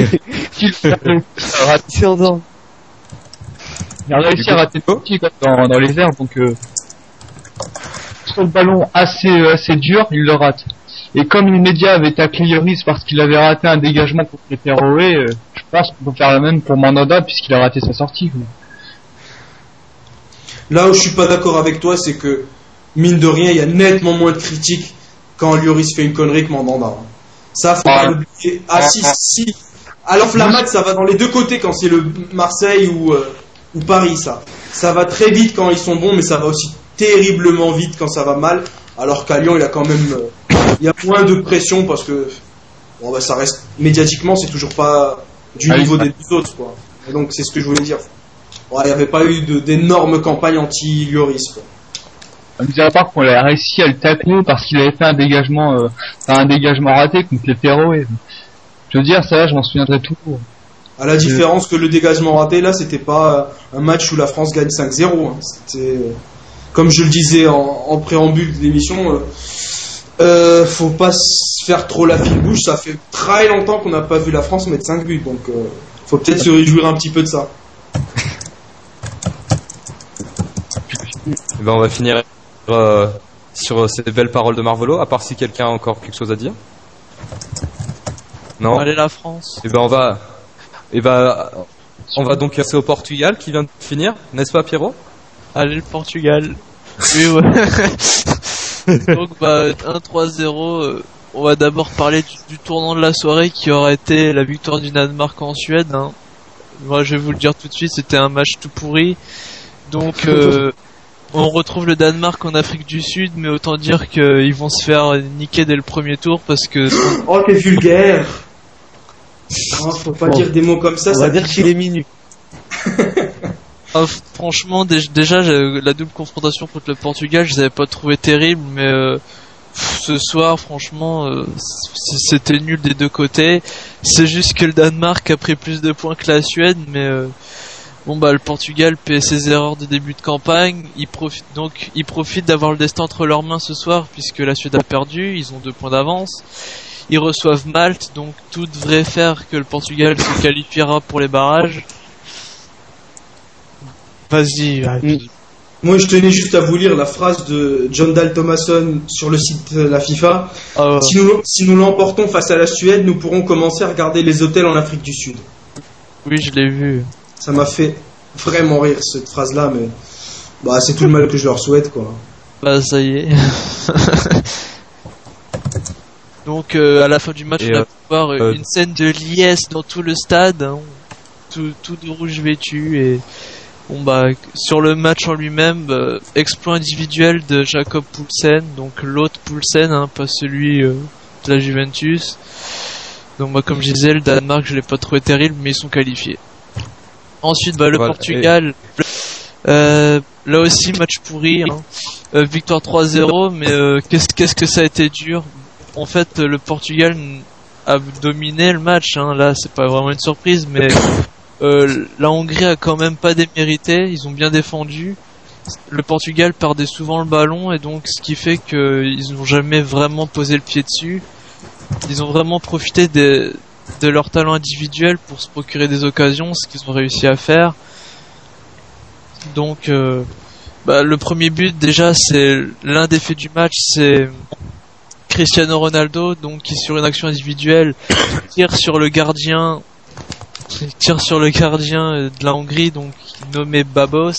Sûrement. Il a réussi à rater le petit dans les airs, donc sur le ballon assez dur, il le rate. Et comme les médias avaient taclé Lloris parce qu'il avait raté un dégagement contre les Féroé, je pense qu'on peut faire la même pour Mandanda puisqu'il a raté sa sortie. Quoi. Là où je suis pas d'accord avec toi, c'est que mine de rien, il y a nettement moins de critiques quand Lloris fait une connerie que Mandanda. Ça, faut pas l'oublier. Ah si. Alors la match, ça va dans les deux côtés quand c'est le Marseille ou Paris, ça. Ça va très vite quand ils sont bons, mais ça va aussi terriblement vite quand ça va mal. Alors qu'à Lyon, il y a quand même, il y a moins de pression parce que ça reste médiatiquement, c'est toujours pas du niveau des deux autres, quoi. Et donc c'est ce que je voulais dire. Il n'y avait pas eu d'énormes campagnes anti-Lloris, quoi. Mis à part qu'on a réussi à le tacler parce qu'il avait fait un dégagement raté contre les Féroé. Je veux dire, ça, je m'en souviendrai toujours. À la différence que le dégagement raté, là, c'était pas un match où la France gagne 5-0. Hein. C'était, comme je le disais en préambule de l'émission, faut pas se faire trop la fine bouche. Ça fait très longtemps qu'on n'a pas vu la France mettre 5 buts, donc faut peut-être se réjouir un petit peu de ça. On va finir sur ces belles paroles de Marvolo, à part si quelqu'un a encore quelque chose à dire. Non. Allez la France. On va donc passer au Portugal qui vient de finir, n'est-ce pas Pierrot? Allez le Portugal. Oui ouais. Donc 1-3-0. On va d'abord parler du tournant de la soirée qui aurait été la victoire du Danemark en Suède. Hein. Moi je vais vous le dire tout de suite, c'était un match tout pourri. Donc on retrouve le Danemark en Afrique du Sud, mais autant dire qu'ils vont se faire niquer dès le premier tour parce que... Oh, t'es vulgaire. Faut pas dire des mots comme ça. On va dire qu'il est minute. Franchement, déjà, la double confrontation contre le Portugal, je les avais pas trouvé terrible, mais ce soir, franchement, c'était nul des deux côtés. C'est juste que le Danemark a pris plus de points que la Suède, mais... le Portugal paie ses erreurs de début de campagne. Ils profitent d'avoir le destin entre leurs mains ce soir puisque la Suède a perdu. Ils ont 2 points d'avance. Ils reçoivent Malte, donc tout devrait faire que le Portugal se qualifiera pour les barrages. Vas-y. Moi, je tenais juste à vous lire la phrase de John Dahl Tomasson sur le site de la FIFA. Si nous l'emportons face à la Suède, nous pourrons commencer à regarder les hôtels en Afrique du Sud. Oui, je l'ai vu. Ça m'a fait vraiment rire cette phrase-là, mais c'est tout le mal que je leur souhaite, quoi. Ça y est. Donc à la fin du match, on a pu voir une scène de liesse dans tout le stade, hein, tout de rouge vêtu et sur le match en lui-même, exploit individuel de Jakob Poulsen, donc l'autre Poulsen, hein, pas celui de la Juventus. Donc comme je disais, le Danemark, je l'ai pas trouvé terrible, mais ils sont qualifiés. Ensuite, le Portugal, là aussi match pourri, hein. Victoire 3-0, mais qu'est-ce que ça a été dur. En fait, le Portugal a dominé le match, hein. Là, c'est pas vraiment une surprise, mais la Hongrie a quand même pas démérité. Ils ont bien défendu. Le Portugal perdait souvent le ballon, et donc ce qui fait qu'ils n'ont jamais vraiment posé le pied dessus. Ils ont vraiment profité de leur talent individuel pour se procurer des occasions, ce qu'ils ont réussi à faire. Donc le premier but, déjà, c'est l'un des faits du match, c'est Cristiano Ronaldo, donc qui sur une action individuelle tire sur le gardien de la Hongrie, donc nommé Babos,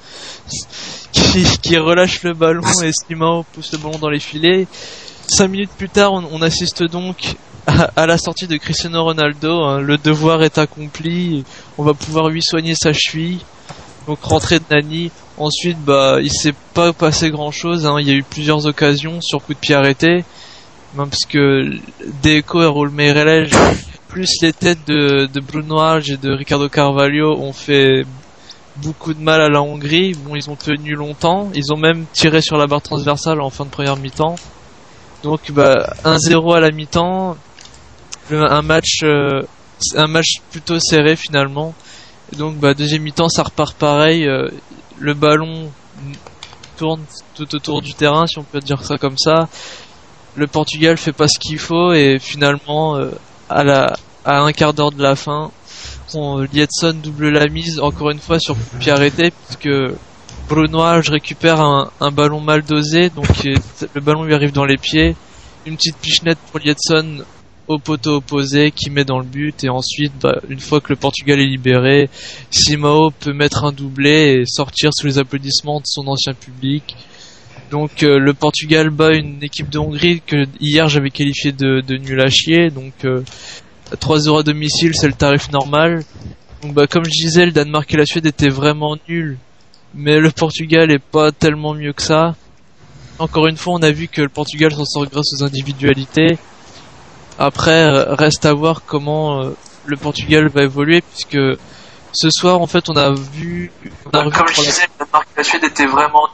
qui relâche le ballon et Simao pousse le ballon dans les filets. 5 minutes plus tard, on assiste donc à la sortie de Cristiano Ronaldo, hein. Le devoir est accompli, on va pouvoir lui soigner sa cheville. Donc rentrée de Nani. Ensuite, il s'est pas passé grand chose, hein. Il y a eu plusieurs occasions sur coup de pied arrêté, même parce que Deco et Raúl Meireles, plus les têtes de Bruno Alves et de Ricardo Carvalho, ont fait beaucoup de mal à la Hongrie. Bon, ils ont tenu longtemps, ils ont même tiré sur la barre transversale en fin de première mi-temps. Donc 1-0 à la mi-temps, un match plutôt serré finalement. Et donc deuxième mi-temps, ça repart pareil, le ballon tourne tout autour du terrain, si on peut dire ça comme ça. le Portugal fait pas ce qu'il faut et finalement à un quart d'heure de la fin, Liedson double la mise encore une fois sur coup de pied arrêté puisque Bruno Alves récupère un ballon mal dosé, donc le ballon lui arrive dans les pieds, une petite pichenette pour Liedson au poteau opposé qui met dans le but et ensuite une fois que le Portugal est libéré, Simao peut mettre un doublé et sortir sous les applaudissements de son ancien public. Donc le Portugal bat une équipe de Hongrie que hier j'avais qualifié de nul à chier, donc 3-0 à domicile c'est le tarif normal. Donc comme je disais, le Danemark et la Suède étaient vraiment nuls, mais le Portugal est pas tellement mieux que ça. Encore une fois, on a vu que le Portugal s'en sort grâce aux individualités. Après, reste à voir comment le Portugal va évoluer, puisque ce soir, en fait, on a vu comme je disais, le Danemark et la Suède étaient vraiment...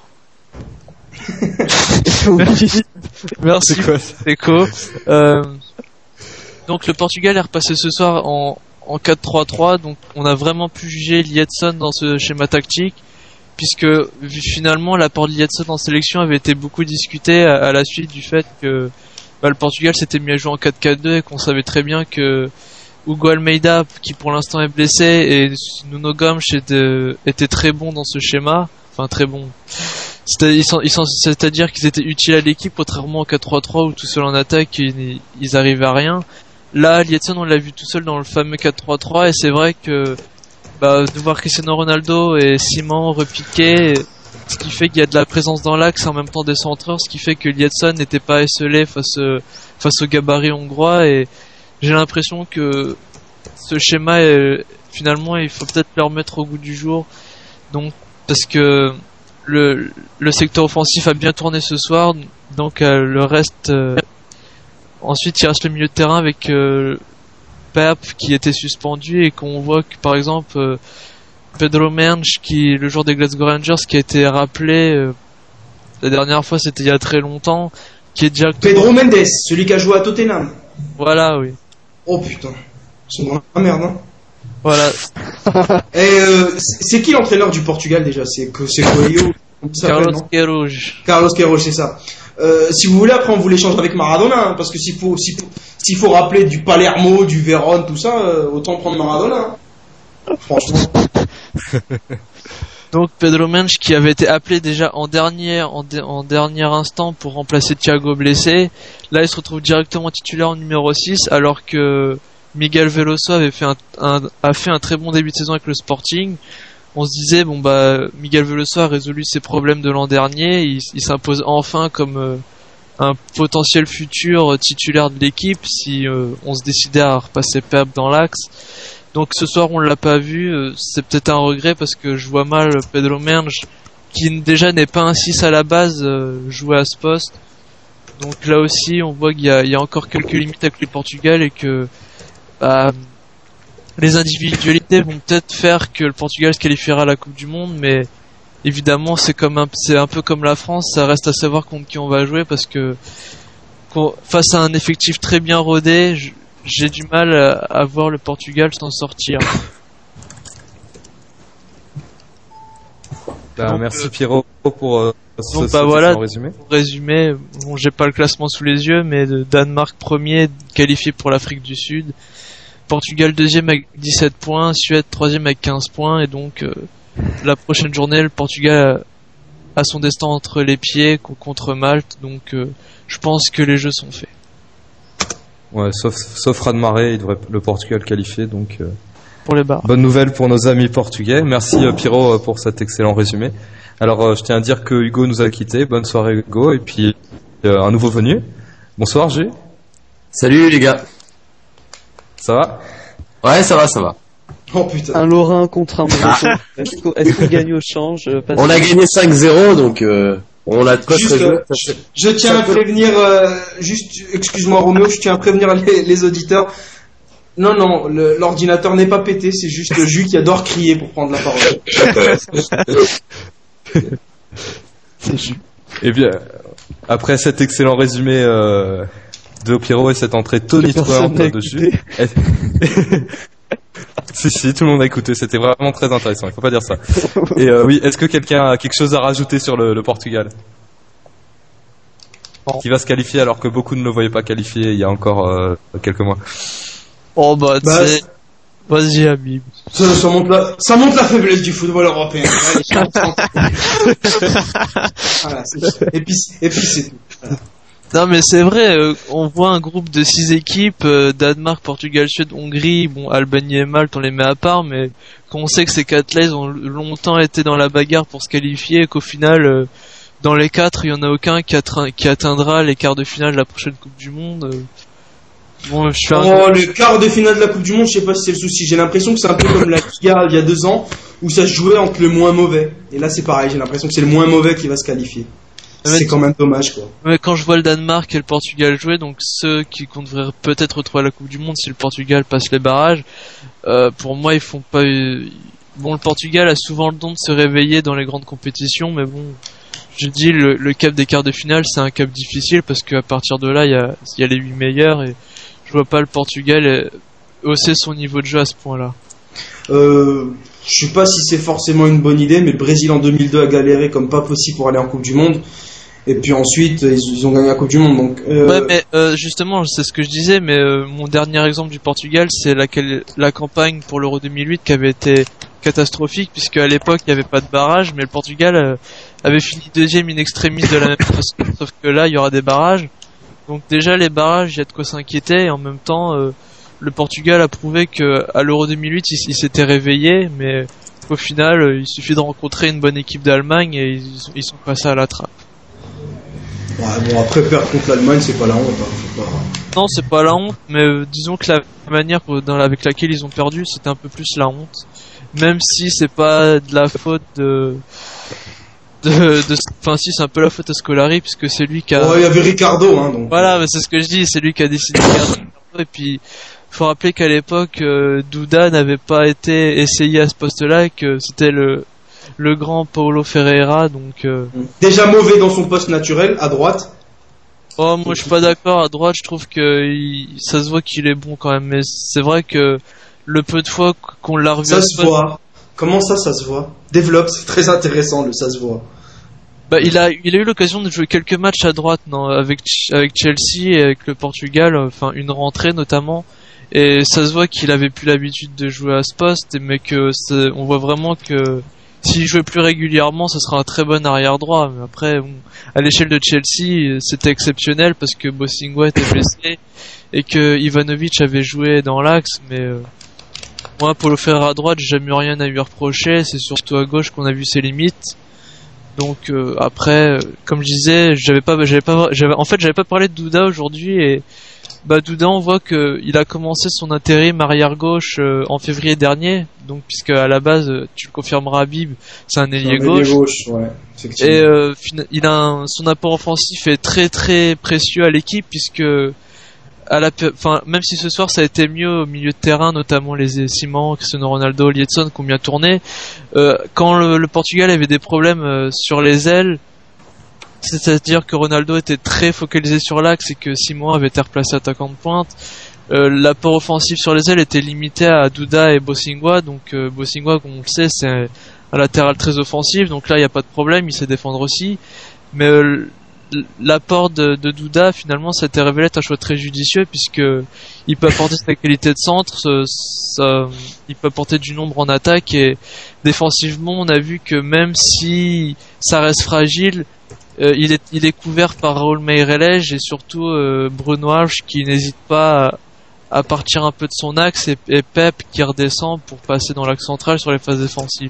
Merci, c'est quoi donc le Portugal est repassé ce soir en 4-3-3, donc on a vraiment pu juger Liedson dans ce schéma tactique, puisque finalement l'apport de Liedson en sélection avait été beaucoup discuté à la suite du fait que le Portugal s'était mis à jouer en 4-4-2 et qu'on savait très bien que Hugo Almeida, qui pour l'instant est blessé, et Nuno Gomes étaient très bons dans ce schéma, enfin très bons. C'est-à-dire qu'ils étaient utiles à l'équipe, contrairement au 4-3-3 où tout seul en attaque ils arrivaient à rien. Là, Liedson, on l'a vu tout seul dans le fameux 4-3-3 et c'est vrai que de voir Cristiano Ronaldo et Simon repiquer, ce qui fait qu'il y a de la présence dans l'axe en même temps des centreurs, ce qui fait que Liedson n'était pas esselé face au gabarit hongrois, et j'ai l'impression que ce schéma finalement il faut peut-être le remettre au goût du jour, donc parce que le secteur offensif a bien tourné ce soir, donc le reste ensuite il reste le milieu de terrain avec Pep qui était suspendu, et qu'on voit que par exemple Pedro Mendes, qui le joueur des Glasgow Rangers, qui a été rappelé la dernière fois, c'était il y a très longtemps, qui est déjà Pedro Mendes, celui qui a joué à Tottenham. Voilà, oui. Oh putain, c'est une grande merde, hein. Voilà. Et c'est qui l'entraîneur du Portugal déjà? C'est Coelho. Carlos Queiroz. Carlos Queiroz, c'est ça. Si vous voulez, après on vous l'échange avec Maradona, hein, parce que s'il faut rappeler du Palermo, du Vérone, tout ça, autant prendre Maradona. Hein. Franchement. Donc Pedro Mendes, qui avait été appelé déjà en dernier instant pour remplacer Thiago blessé, là il se retrouve directement titulaire en numéro 6, alors que Miguel Veloso a fait un très bon début de saison avec le Sporting. On se disait Miguel Veloso a résolu ses problèmes de l'an dernier, il s'impose enfin comme un potentiel futur titulaire de l'équipe si on se décidait à repasser Pep dans l'axe. Donc ce soir on l'a pas vu, c'est peut-être un regret parce que je vois mal Pedro Mendes, qui déjà n'est pas un 6 à la base, jouer à ce poste. Donc là aussi on voit qu'il y a encore quelques limites avec le Portugal, et que les individualités vont peut-être faire que le Portugal se qualifiera à la Coupe du Monde, mais évidemment c'est un peu comme la France, ça reste à savoir contre qui on va jouer, parce que face à un effectif très bien rodé, j'ai du mal à voir le Portugal s'en sortir. Merci Pierrot pour voilà, résumé. Pour résumer, j'ai pas le classement sous les yeux, mais Danemark premier, qualifié pour l'Afrique du Sud. Portugal deuxième avec 17 points, Suède troisième avec 15 points, et donc la prochaine journée, le Portugal a son destin entre les pieds contre Malte, donc je pense que les jeux sont faits. Ouais, sauf raz-de-marée, il devrait le Portugal qualifier, donc pour les barres. Bonne nouvelle pour nos amis portugais. Merci Pierrot pour cet excellent résumé. Alors je tiens à dire que Hugo nous a quittés. Bonne soirée Hugo, et puis un nouveau venu. Bonsoir G. Salut les gars. Ça va? Ouais, ça va. Oh putain. Un Lorrain contre un Breton. Est-ce qu'on gagne au change? On a gagné 5-0, donc on a de quoi se jouer. Je tiens à prévenir, excuse-moi Roméo, je tiens à prévenir les auditeurs. Non, l'ordinateur n'est pas pété, c'est juste Jus qui adore crier pour prendre la parole. C'est Jus. Eh bien, après cet excellent résumé de Pierrot et cette entrée tonitruante de Jus. Si, tout le monde a écouté, c'était vraiment très intéressant, il faut pas dire ça. Et oui, est-ce que quelqu'un a quelque chose à rajouter sur le Portugal? qui va se qualifier alors que beaucoup ne le voyaient pas qualifié il y a encore quelques mois. Oh bah, vas-y Habib. Ça montre la faiblesse du football européen. Voilà, et puis c'est tout. Voilà. Non mais c'est vrai, on voit un groupe de 6 équipes, Danemark, Portugal, Suède, Hongrie, bon Albanie et Malte on les met à part, mais quand on sait que ces 4-là ils ont longtemps été dans la bagarre pour se qualifier et qu'au final dans les 4 il y en a aucun qui atteindra les quarts de finale de la prochaine Coupe du Monde. Bon, le quart de finale de la Coupe du Monde, je sais pas si c'est le souci. J'ai l'impression que c'est un peu comme la Liga il y a 2 ans où ça se jouait entre le moins mauvais. Et là c'est pareil, j'ai l'impression que c'est le moins mauvais qui va se qualifier. C'est quand même dommage quoi. Mais quand je vois le Danemark et le Portugal jouer, donc ceux qui devraient peut-être retrouver la Coupe du Monde si le Portugal passe les barrages, pour moi ils font pas. Bon, le Portugal a souvent le don de se réveiller dans les grandes compétitions, mais bon, je dis le cap des quarts de finale c'est un cap difficile parce qu'à partir de là il y a les 8 meilleurs et je vois pas le Portugal hausser son niveau de jeu à ce point-là. Je sais pas si c'est forcément une bonne idée, mais le Brésil en 2002 a galéré comme pas possible pour aller en Coupe du Monde. Et puis ensuite, ils ont gagné la Coupe du Monde. Donc, Ouais, mais justement, c'est ce que je disais, mais mon dernier exemple du Portugal, c'est la campagne pour l'Euro 2008 qui avait été catastrophique, puisque à l'époque, il n'y avait pas de barrage, mais le Portugal avait fini deuxième in extremis de la même façon, sauf que là, il y aura des barrages. Donc déjà, les barrages, il y a de quoi s'inquiéter, et en même temps, le Portugal a prouvé que à l'Euro 2008, il s'était réveillé, mais au final, il suffit de rencontrer une bonne équipe d'Allemagne et ils sont passés à la trappe. Ouais, bon, après perdre contre l'Allemagne, c'est pas la honte. Hein. Non, c'est pas la honte, mais disons que la manière avec laquelle ils ont perdu, c'était un peu plus la honte. Même si c'est pas de la faute enfin si, c'est un peu la faute à Scolari, puisque c'est lui qui a... Oh, il y avait Ricardo, hein, donc. Voilà, mais c'est ce que je dis, c'est lui qui a décidé de garder. Et puis, faut rappeler qu'à l'époque, Duda n'avait pas été essayé à ce poste-là, et que c'était le grand Paulo Ferreira, donc... Déjà mauvais dans son poste naturel, à droite. Oh, moi je suis pas d'accord, à droite je trouve que ça se voit qu'il est bon quand même, mais c'est vrai que le peu de fois qu'on l'a revu... Ça se voit. Comment ça se voit? Développe, c'est très intéressant, ça se voit. Bah, il a eu l'occasion de jouer quelques matchs à droite, non, avec Chelsea et avec le Portugal, enfin une rentrée notamment, et ça se voit qu'il avait plus l'habitude de jouer à ce poste, mais que on voit vraiment que s'il jouait plus régulièrement, ce sera un très bon arrière droit. Mais après, bon, à l'échelle de Chelsea, c'était exceptionnel parce que Bosingwa était blessé et que Ivanovic avait joué dans l'axe, mais moi, Paulo Ferreira à droite, j'ai jamais eu rien à lui reprocher. C'est surtout à gauche qu'on a vu ses limites. Donc après, comme je disais, j'avais pas parlé de Duda aujourd'hui et Duda, on voit que il a commencé son intérim arrière gauche en février dernier. Donc puisque à la base, tu le confirmeras, Habib, c'est un ailier gauche. Ouais, et il a son apport offensif est très très précieux à l'équipe puisque même si ce soir ça a été mieux au milieu de terrain, notamment les Simon, Cristiano Ronaldo, Liedson qui ont bien tourné, quand le Portugal avait des problèmes sur les ailes, c'est-à-dire que Ronaldo était très focalisé sur l'axe et que Simon avait été replacé attaquant de pointe, l'apport offensif sur les ailes était limité à Duda et Bosingwa. Donc Bosingwa, comme on le sait, c'est un latéral très offensif, donc là il n'y a pas de problème, il sait défendre aussi, mais l'apport de Duda finalement ça a été révélé être un choix très judicieux puisque il peut apporter sa qualité de centre, il peut apporter du nombre en attaque et défensivement on a vu que même si ça reste fragile, il est couvert par Raúl Meireles et surtout Bruno Alves qui n'hésite pas à partir un peu de son axe et Pep qui redescend pour passer dans l'axe central sur les phases défensives.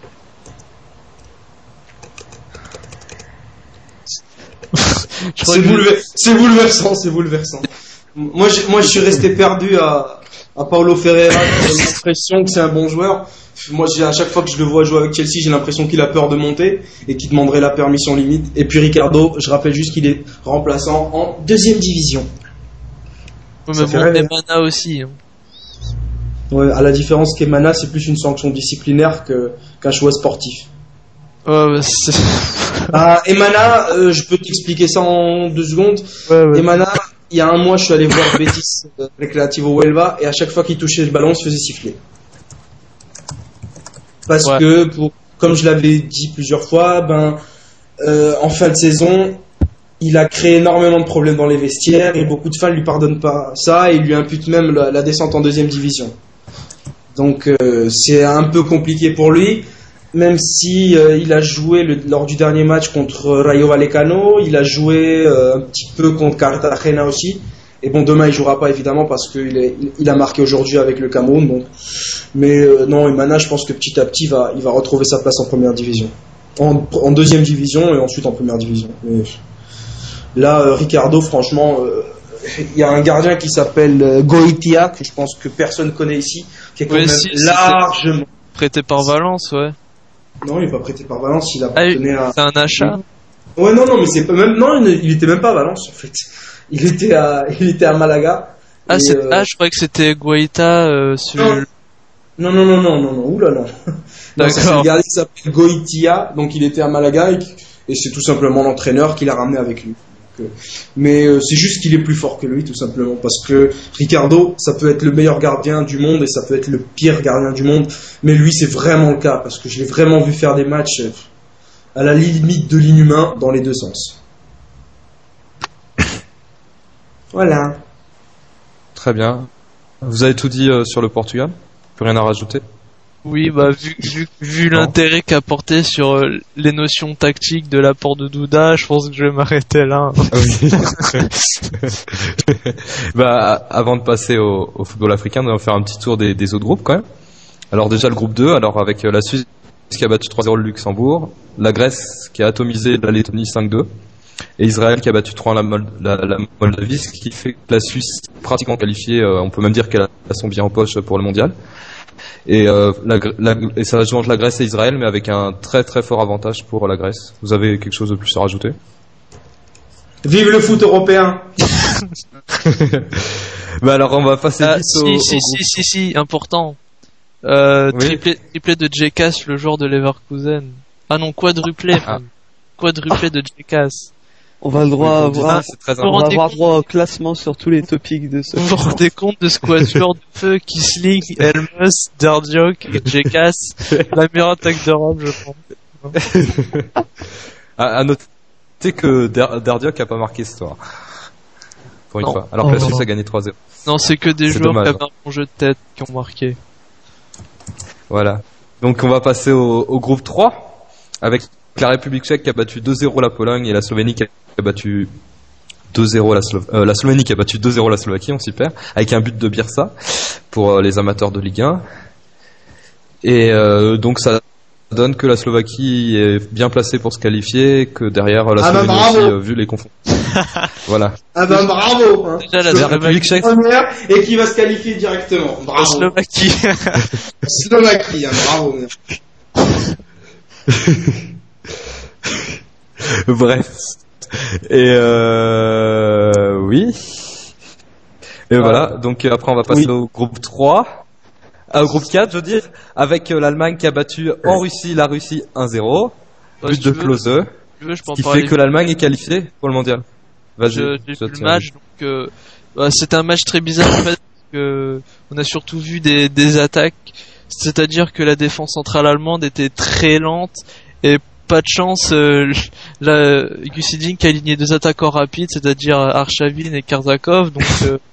C'est bouleversant. Moi, je suis resté perdu à Paulo Ferreira. J'ai l'impression que c'est un bon joueur. Moi, à chaque fois que je le vois jouer avec Chelsea, j'ai l'impression qu'il a peur de monter et qu'il demanderait la permission limite. Et puis Ricardo, je rappelle juste qu'il est remplaçant en 2e division. Ouais, mais bon, Emana aussi. Hein. Ouais, à la différence qu'Emana, c'est plus une sanction disciplinaire qu'un choix sportif. Emana, je peux t'expliquer ça en 2 secondes. Ouais. Emana, il y a un mois, je suis allé voir Betis Recreativo Huelva et à chaque fois qu'il touchait le ballon, il se faisait siffler. Parce que, comme je l'avais dit plusieurs fois, en fin de saison, il a créé énormément de problèmes dans les vestiaires et beaucoup de fans lui pardonnent pas ça et lui imputent même la descente en deuxième division. Donc c'est un peu compliqué pour lui, même si il a joué lors du dernier match contre Rayo Vallecano, il a joué un petit peu contre Cartagena aussi. Et bon, demain il jouera pas évidemment parce qu'il a marqué aujourd'hui avec le Cameroun. Donc. Mais non, Emana, je pense que petit à petit il va retrouver sa place en première division, en deuxième division et ensuite en première division. Mais là, Ricardo, franchement, il y a un gardien qui s'appelle Goitia que je pense que personne connaît ici, qui est quand même largement prêté par Valence, ouais. Non, il n'est pas prêté par Valence, il appartenait à. C'est un achat. Ouais, non, mais c'est pas même. Non, il était même pas à Valence en fait. Il était à Malaga. Ah, je croyais que c'était Guaita Non, oula non. Non, c'est le gardien qui s'appelle Goitia, donc il était à Malaga et c'est tout simplement l'entraîneur qui l'a ramené avec lui. Mais c'est juste qu'il est plus fort que lui, tout simplement, parce que Ricardo, ça peut être le meilleur gardien du monde et ça peut être le pire gardien du monde, mais lui c'est vraiment le cas, parce que je l'ai vraiment vu faire des matchs à la limite de l'inhumain dans les deux sens. Voilà. Très bien. Vous avez tout dit sur le Portugal? Plus rien à rajouter? Oui, bah vu l'intérêt qu'a porté sur les notions tactiques de l'apport de Douda, je pense que je vais m'arrêter là. Oui. Bah, avant de passer au football africain, on va faire un petit tour des autres groupes quand même. Alors déjà le groupe 2, alors avec la Suisse qui a battu 3-0 le Luxembourg, la Grèce qui a atomisé la Lettonie 5-2, et Israël qui a battu 3 la Moldavie, ce qui fait que la Suisse pratiquement qualifiée, on peut même dire qu'elle a son bien en poche pour le mondial. Et ça va jouer entre la Grèce et Israël, mais avec un très très fort avantage pour la Grèce. Vous avez quelque chose de plus à rajouter? Vive le foot européen. Bah alors on va passer vite si, important. Oui. Triplé de Djekas, le joueur de Leverkusen. Ah non, quadruplé. Quadruplé de Djekas. On va avoir droit au classement sur tous les topics de ce. Vous vous rendez compte de ce quatuor de feu? Kisling, Elmes, Derdiok et Djekas, la meilleure attaque d'Europe, je pense. À noter que Derdiok a pas marqué ce soir. Pour une fois. Alors que la Suisse a gagné 3-0. Non, c'est que des joueurs qui avaient un bon jeu de tête qui ont marqué. Voilà. Donc on va passer au groupe 3 avec la République tchèque qui a battu 2-0 la Pologne et la Slovénie qui a battu 2-0 la Slovénie qui a battu 2-0 la Slovaquie, on s'y perd, avec un but de Birsa pour les amateurs de Ligue 1. Et donc ça donne que la Slovaquie est bien placée pour se qualifier, que derrière la Slovénie aussi, vu les confondus. Voilà. Ah ben bravo hein. Déjà la République tchèque et qui va se qualifier directement. Bravo. Slovaquie. Slovaquie, hein, bravo. Bref. Et oui. Et voilà. Donc après on va passer au groupe 3. Au groupe 4, je veux dire, avec l'Allemagne qui a battu en Russie la Russie 1-0. But de Klose. Ce qui fait que l'Allemagne est qualifiée pour le mondial. Vas-y. J'ai vu le match, donc c'était un match très bizarre en fait, parce que on a surtout vu des attaques, c'est-à-dire que la défense centrale allemande était très lente et pas de chance, Guus Hiddink a aligné 2 attaquants rapides, c'est-à-dire Arshavin et Karsakov, donc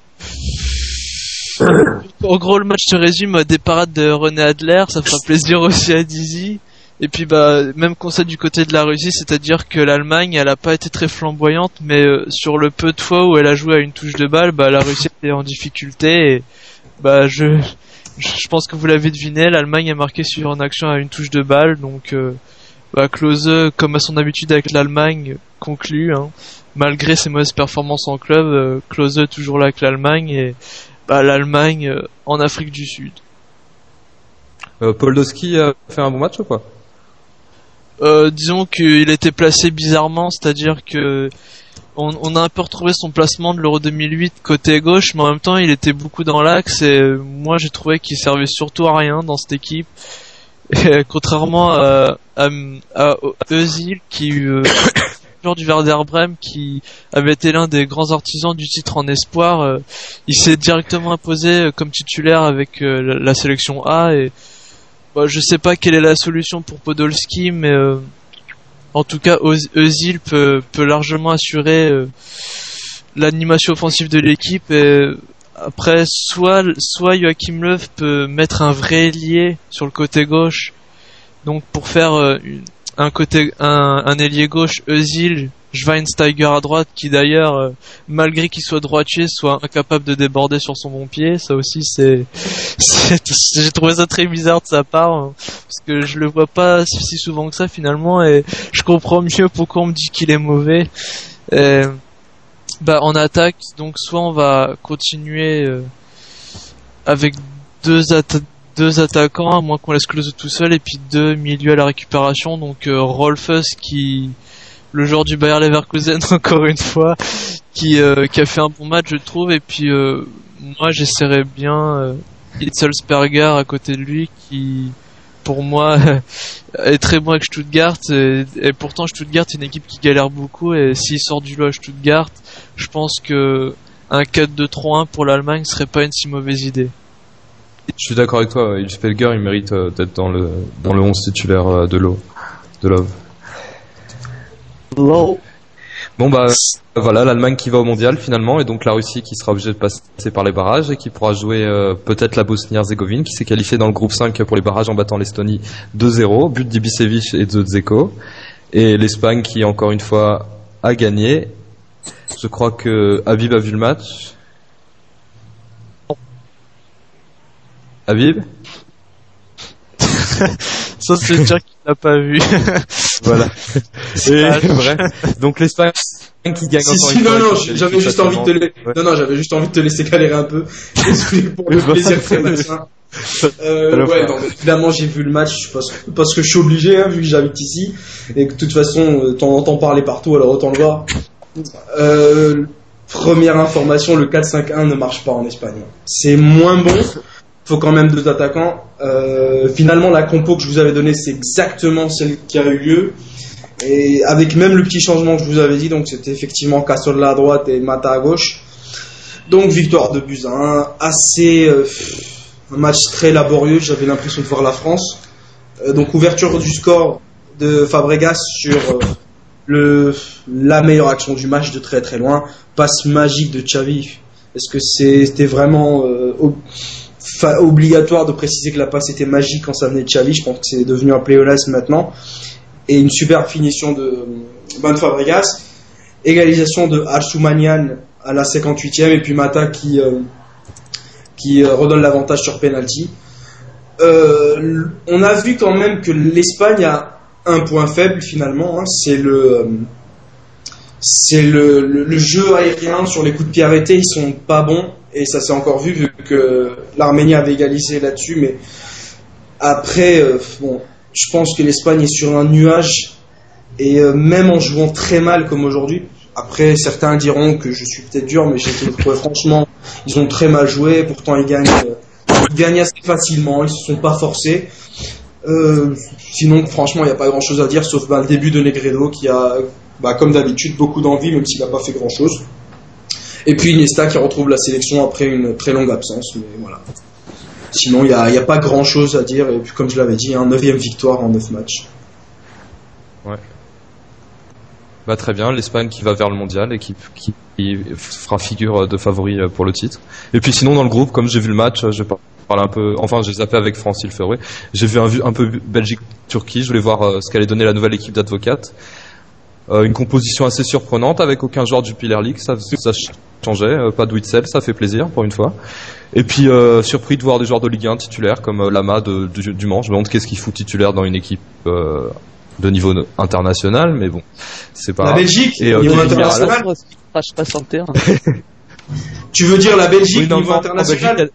en gros le match se résume à des parades de René Adler, ça fera plaisir aussi à Dizzy. Et puis même constat du côté de la Russie, c'est-à-dire que l'Allemagne elle a pas été très flamboyante, mais sur le peu de fois où elle a joué à une touche de balle, la Russie était en difficulté et je pense que vous l'avez deviné, l'Allemagne a marqué sur une action à une touche de balle, donc Klose, comme à son habitude avec l'Allemagne, conclut, hein. Malgré ses mauvaises performances en club, Klose est toujours là avec l'Allemagne et l'Allemagne en Afrique du Sud. Poldowski a fait un bon match ou pas? Disons qu'il était placé bizarrement, c'est-à-dire que on a un peu retrouvé son placement de l'Euro 2008 côté gauche, mais en même temps il était beaucoup dans l'axe et moi j'ai trouvé qu'il servait surtout à rien dans cette équipe. Et, contrairement à Özil qui joueur du Werder Bremen qui avait été l'un des grands artisans du titre en espoir, il s'est directement imposé comme titulaire avec la sélection A et je sais pas quelle est la solution pour Podolski, mais En tout cas, Özil peut largement assurer l'animation offensive de l'équipe. Et après, soit Joachim Löw peut mettre un vrai ailier sur le côté gauche, donc pour faire un ailier gauche Özil, Schweinsteiger à droite, qui d'ailleurs, malgré qu'il soit droitier, soit incapable de déborder sur son bon pied. Ça aussi, j'ai trouvé ça très bizarre de sa part, hein, parce que je le vois pas si souvent que ça finalement, et je comprends mieux pourquoi on me dit qu'il est mauvais. En attaque, donc soit on va continuer avec deux attaquants, à moins qu'on laisse Klose tout seul, et puis 2 milieux à la récupération, donc Rolfes, qui le joueur du Bayer Leverkusen encore une fois, qui a fait un bon match je trouve, et puis moi j'essaierais bien Hitzelsperger à côté de lui, qui pour moi est très bon avec Stuttgart, et pourtant Stuttgart est une équipe qui galère beaucoup, et s'il sort du lot à Stuttgart, je pense que un 4-2-3-1 pour l'Allemagne serait pas une si mauvaise idée. Je suis d'accord avec toi, Hitzelsperger il mérite d'être dans le 11 titulaire de Love. Bon voilà, l'Allemagne qui va au mondial finalement, et donc la Russie qui sera obligée de passer par les barrages et qui pourra jouer peut-être la Bosnie-Herzégovine, qui s'est qualifiée dans le groupe 5 pour les barrages en battant l'Estonie 2-0, but d'Ibisevic et de Dzeko, et l'Espagne qui encore une fois a gagné. Je crois que Habib a vu le match. Habib Ça c'est sûr qu'il l'a pas vu. Voilà. Et bref, donc l'Espagne qui gagne encore une fois. Non, j'avais juste envie de te laisser galérer un peu. Désolé pour le plaisir très malsain. Non, évidemment j'ai vu le match parce que je suis obligé, hein, vu que j'habite ici et que de toute façon t'en entends parler partout, alors autant le voir. Première information, le 4-5-1 ne marche pas en Espagne. C'est moins bon. Faut quand même 2 attaquants. Finalement, la compo que je vous avais donnée, c'est exactement celle qui a eu lieu. Et avec même le petit changement que je vous avais dit, donc c'était effectivement Cazorla à droite et Mata à gauche. Donc victoire de buts à 1. Un match très laborieux, j'avais l'impression de voir la France. Donc ouverture du score de Fabregas sur la meilleure action du match de très très loin. Passe magique de Xavi. Est-ce que c'était vraiment obligatoire de préciser que la passe était magique quand ça venait de Xavi? Je pense que c'est devenu un pléonasme maintenant. Et une superbe finition de Fabregas. Égalisation de Arsoumanian à la 58e, et puis Mata qui redonne l'avantage sur penalty. On a vu quand même que l'Espagne a un point faible finalement, hein, c'est le jeu aérien. Sur les coups de pied arrêtés, ils sont pas bons, et ça s'est encore vu que l'Arménie avait égalisé là-dessus. Mais après, je pense que l'Espagne est sur un nuage, et même en jouant très mal comme aujourd'hui. Après, certains diront que je suis peut-être dur, mais j'ai trouvé franchement, ils ont très mal joué. Pourtant, ils gagnent assez facilement, ils se sont pas forcés. Sinon, franchement, il n'y a pas grand-chose à dire, sauf le début de Negredo qui a, comme d'habitude, beaucoup d'envie, même s'il n'a pas fait grand-chose. Et puis Iniesta qui retrouve la sélection après une très longue absence. Mais voilà. Sinon, il n'y a pas grand-chose à dire. Et puis, comme je l'avais dit, 9e victoire en 9 matchs. Ouais. Très bien, l'Espagne qui va vers le mondial et qui fera figure de favori pour le titre. Et puis sinon, dans le groupe, comme j'ai vu le match, je parle un peu, enfin j'ai zappé avec Francine Ferré, j'ai vu un peu Belgique-Turquie, je voulais voir ce qu'allait donner la nouvelle équipe d'Advocat. Une composition assez surprenante avec aucun joueur du Jupiler League, ça changeait, pas de Witsel, ça fait plaisir pour une fois. Et puis surpris de voir des joueurs de Ligue 1 titulaires comme Lama du Mans. Je me demande qu'est-ce qu'il fout titulaire dans une équipe de niveau international, mais bon, c'est pas la Belgique, et, niveau international. Je passe sur le terrain. Tu veux dire la Belgique, oui, niveau international?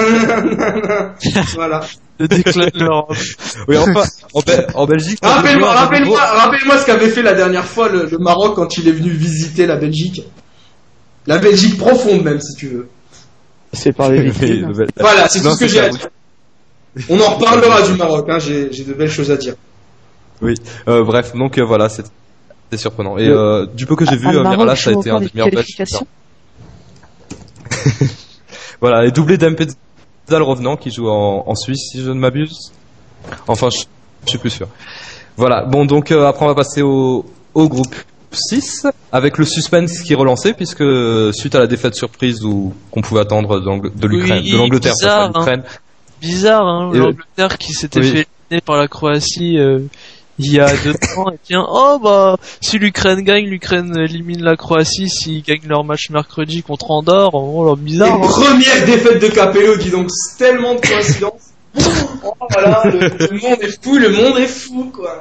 Voilà. Le déclin de l'Europe. Oui, enfin, en Belgique. Rappelle-moi ce qu'avait fait la dernière fois le Maroc quand il est venu visiter la Belgique. La Belgique profonde même, si tu veux. C'est par les vitrines. Voilà, c'est tout ce que j'ai à dire. On en reparlera du Maroc, hein, j'ai de belles choses à dire. Oui, bref, donc voilà, c'était surprenant. Et du peu que j'ai vu, Mirala, ça a été un des meilleurs Belges. Voilà, et doublé d'Mpezal revenant qui joue en Suisse, si je ne m'abuse. Enfin, je suis plus sûr. Voilà, bon donc après on va passer au groupe 6 avec le suspense qui est relancé puisque suite à la défaite surprise qu'on pouvait attendre de l'Ukraine, Oui, de l'Angleterre face à bizarre, l'Ukraine. Bizarre, hein, Et l'Angleterre qui s'était oui. fait éliminer par la Croatie il y a 2 ans, et tiens, oh bah, si l'Ukraine gagne, l'Ukraine élimine la Croatie, s'ils gagnent leur match mercredi contre Andorre, oh là, bizarre. Et première défaite de Capello, dis donc, c'est tellement de coïncidence. Oh voilà, le monde est fou, quoi.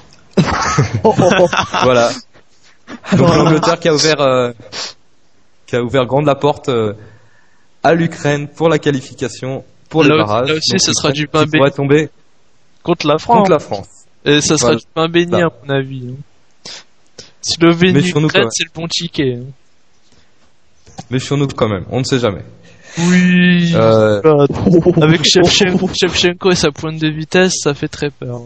Voilà. Donc l'Angleterre qui a ouvert grande la porte à l'Ukraine pour la qualification pour les barrages. Là aussi, Donc, ça sera du pain qui pourrait béni tomber contre la France. contre la France. Et ça sera Voilà. du pain béni, à mon avis. Slovénie, Méfions-nous quand Ukraine, même. c'est le bon ticket. Méfions-nous quand même, on ne sait jamais. Oui. Euh, Avec Shevchenko et sa pointe de vitesse, ça fait très peur.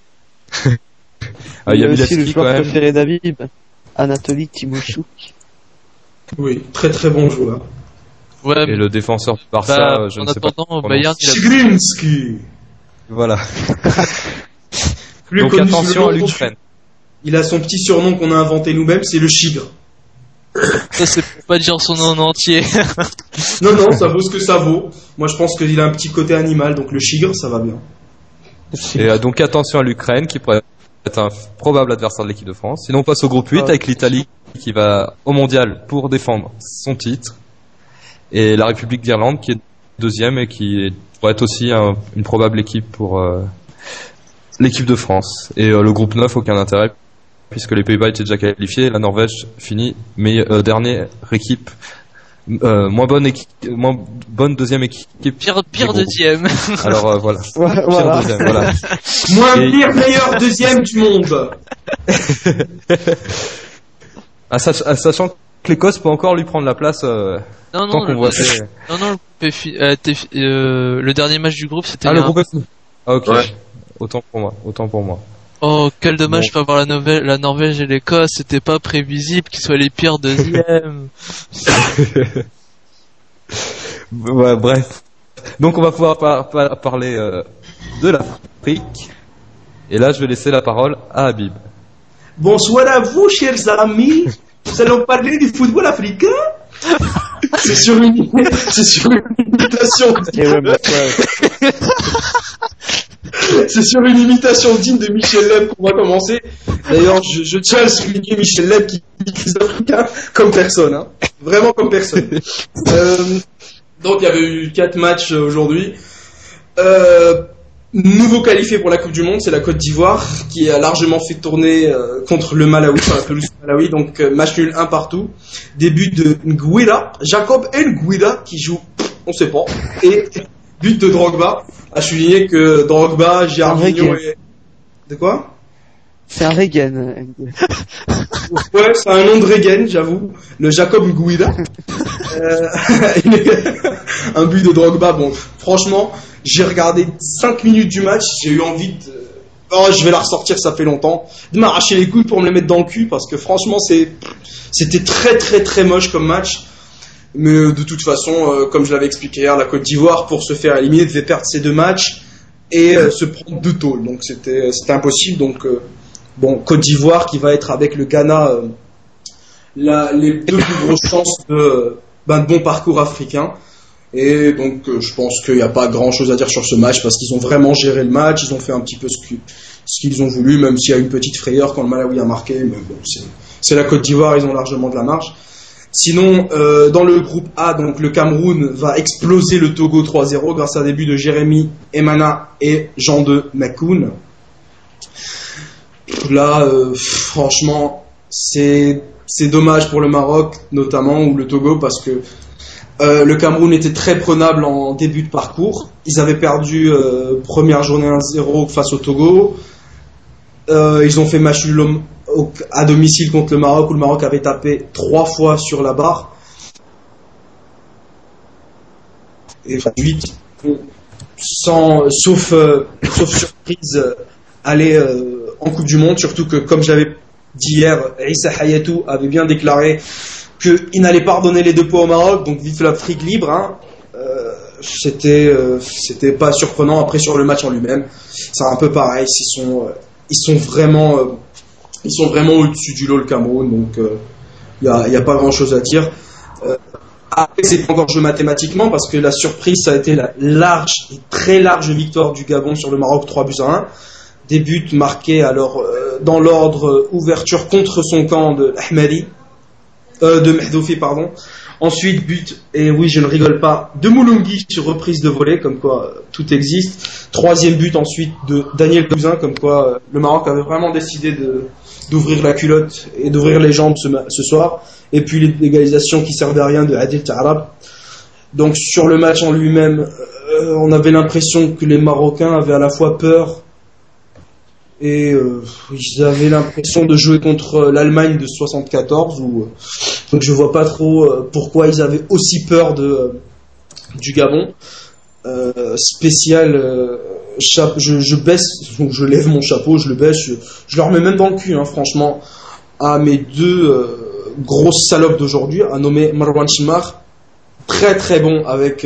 Il y a aussi le Bielski quand joueur même. préféré d'Habib, Anatoly Timoshuk. Oui, très très bon joueur. Ouais, Et le défenseur du Barça, bah, je en ne sais pas. attendant, au comment Bayern, il a Zigrinski. Voilà. Plus Donc connu sous attention à le nom- l'Ukraine. Il a son petit surnom qu'on a inventé nous-mêmes, c'est le Chigre. ça, c'est pour pas dire son nom en entier. Non, ça vaut ce que ça vaut. Moi, je pense qu'il a un petit côté animal, donc le Chigre, ça va bien. Et donc attention à l'Ukraine qui pourrait être un probable adversaire de l'équipe de France. Sinon on passe au groupe 8 avec l'Italie qui va au mondial pour défendre son titre. Et la République d'Irlande qui est deuxième et qui pourrait être aussi une probable équipe pour l'équipe de France. Et le groupe 9, aucun intérêt puisque les Pays-Bas étaient déjà qualifiés. La Norvège finit mais dernière équipe. Moins bonne deuxième équipe. Pire du groupe. deuxième. Alors voilà. Pire Voilà. deuxième, voilà. Moins Et- pire, meilleur deuxième du monde. Sachant que l'Écosse peut encore lui prendre la place Non, tant non, qu'on voit. le dernier match du groupe, c'était Ah, le un- groupe est fini. Ah, ok. Ouais. Autant pour moi. Oh, quel dommage pas voir la Norvège et l'Écosse, c'était pas prévisible qu'ils soient les pires deuxièmes. Ouais, bref. Donc on va pouvoir parler de l'Afrique. Et là, je vais laisser la parole à Habib. Bonsoir à vous, chers amis. Nous allons parler du football africain. C'est sur une imitation. Et ouais, bah, ouais. C'est sur une imitation digne de Michel Leb qu'on va commencer. D'ailleurs, je tiens à le souligner, Michel Leb qui dit les Africains comme personne, hein. Vraiment comme personne. Donc il y avait eu 4 matchs aujourd'hui. Nouveau qualifié pour la Coupe du Monde, c'est la Côte d'Ivoire qui a largement fait tourner contre le Malawi, sur la pelouse du Malawi, donc match nul 1 partout. Début de Nguira, Jacob Nguira qui joue, on sait pas, et but de Drogba. À souligner que Drogba, Gervinho et... De quoi? C'est un Reagan. Ouais, c'est un nom de Regen, j'avoue. Le Jacob Nguira. Un but de Drogba. Bon, franchement, j'ai regardé 5 minutes du match, j'ai eu envie de... Oh, je vais la ressortir, ça fait longtemps. De m'arracher les couilles pour me les mettre dans le cul, parce que franchement, c'était très très très moche comme match. Mais de toute façon, comme je l'avais expliqué hier, la Côte d'Ivoire, pour se faire éliminer, devait perdre ses 2 matchs et se prendre 2 tôles. Donc c'était impossible. Donc bon, Côte d'Ivoire qui va être avec le Ghana les 2 plus grosses chances de bon parcours africain. Et donc je pense qu'il n'y a pas grand chose à dire sur ce match parce qu'ils ont vraiment géré le match, ils ont fait un petit peu ce qu'ils ont voulu, même s'il y a une petite frayeur quand le Malawi a marqué. Mais bon, c'est la Côte d'Ivoire, ils ont largement de la marge. Sinon, dans le groupe A, donc le Cameroun va exploser le Togo 3-0 grâce à un début de Jérémy Emana et Jean de Makoun. Là, franchement, c'est dommage pour le Maroc, notamment, ou le Togo, parce que le Cameroun était très prenable en début de parcours. Ils avaient perdu première journée 1-0 face au Togo. Ils ont fait match nul à domicile contre le Maroc où le Maroc avait tapé 3 fois sur la barre. Et 8, sauf surprise, aller en Coupe du Monde. Surtout que, comme j'avais dit hier, Issa Hayatou avait bien déclaré qu'il n'allait pas redonner les 2 points au Maroc. Donc vive l'Afrique libre, hein. C'était pas surprenant. Après sur le match en lui-même, c'est un peu pareil. ils sont vraiment au-dessus du lot, le Cameroun, donc il y a pas grand-chose à dire. Après, c'est pas encore joué mathématiquement parce que la surprise, ça a été la large et très large victoire du Gabon sur le Maroc, 3-1. Des buts marqués alors dans l'ordre ouverture contre son camp de Mehdoufi, pardon. Ensuite, but, et oui, je ne rigole pas, de Moulungi sur reprise de volée, comme quoi tout existe. Troisième but ensuite de Daniel Cousin, comme quoi le Maroc avait vraiment décidé d'ouvrir la culotte et d'ouvrir les jambes ce soir. Et puis l'égalisation qui servait à rien de Adil Ta'arab. Donc sur le match en lui-même, on avait l'impression que les Marocains avaient à la fois peur et ils avaient l'impression de jouer contre l'Allemagne de 74. Donc je vois pas trop pourquoi ils avaient aussi peur du Gabon. Spécial, je baisse, donc je lève mon chapeau, je le baisse, je leur mets même dans le cul, hein, franchement, à mes deux grosse salope d'aujourd'hui, a nommé Marwan Chimar, très très bon avec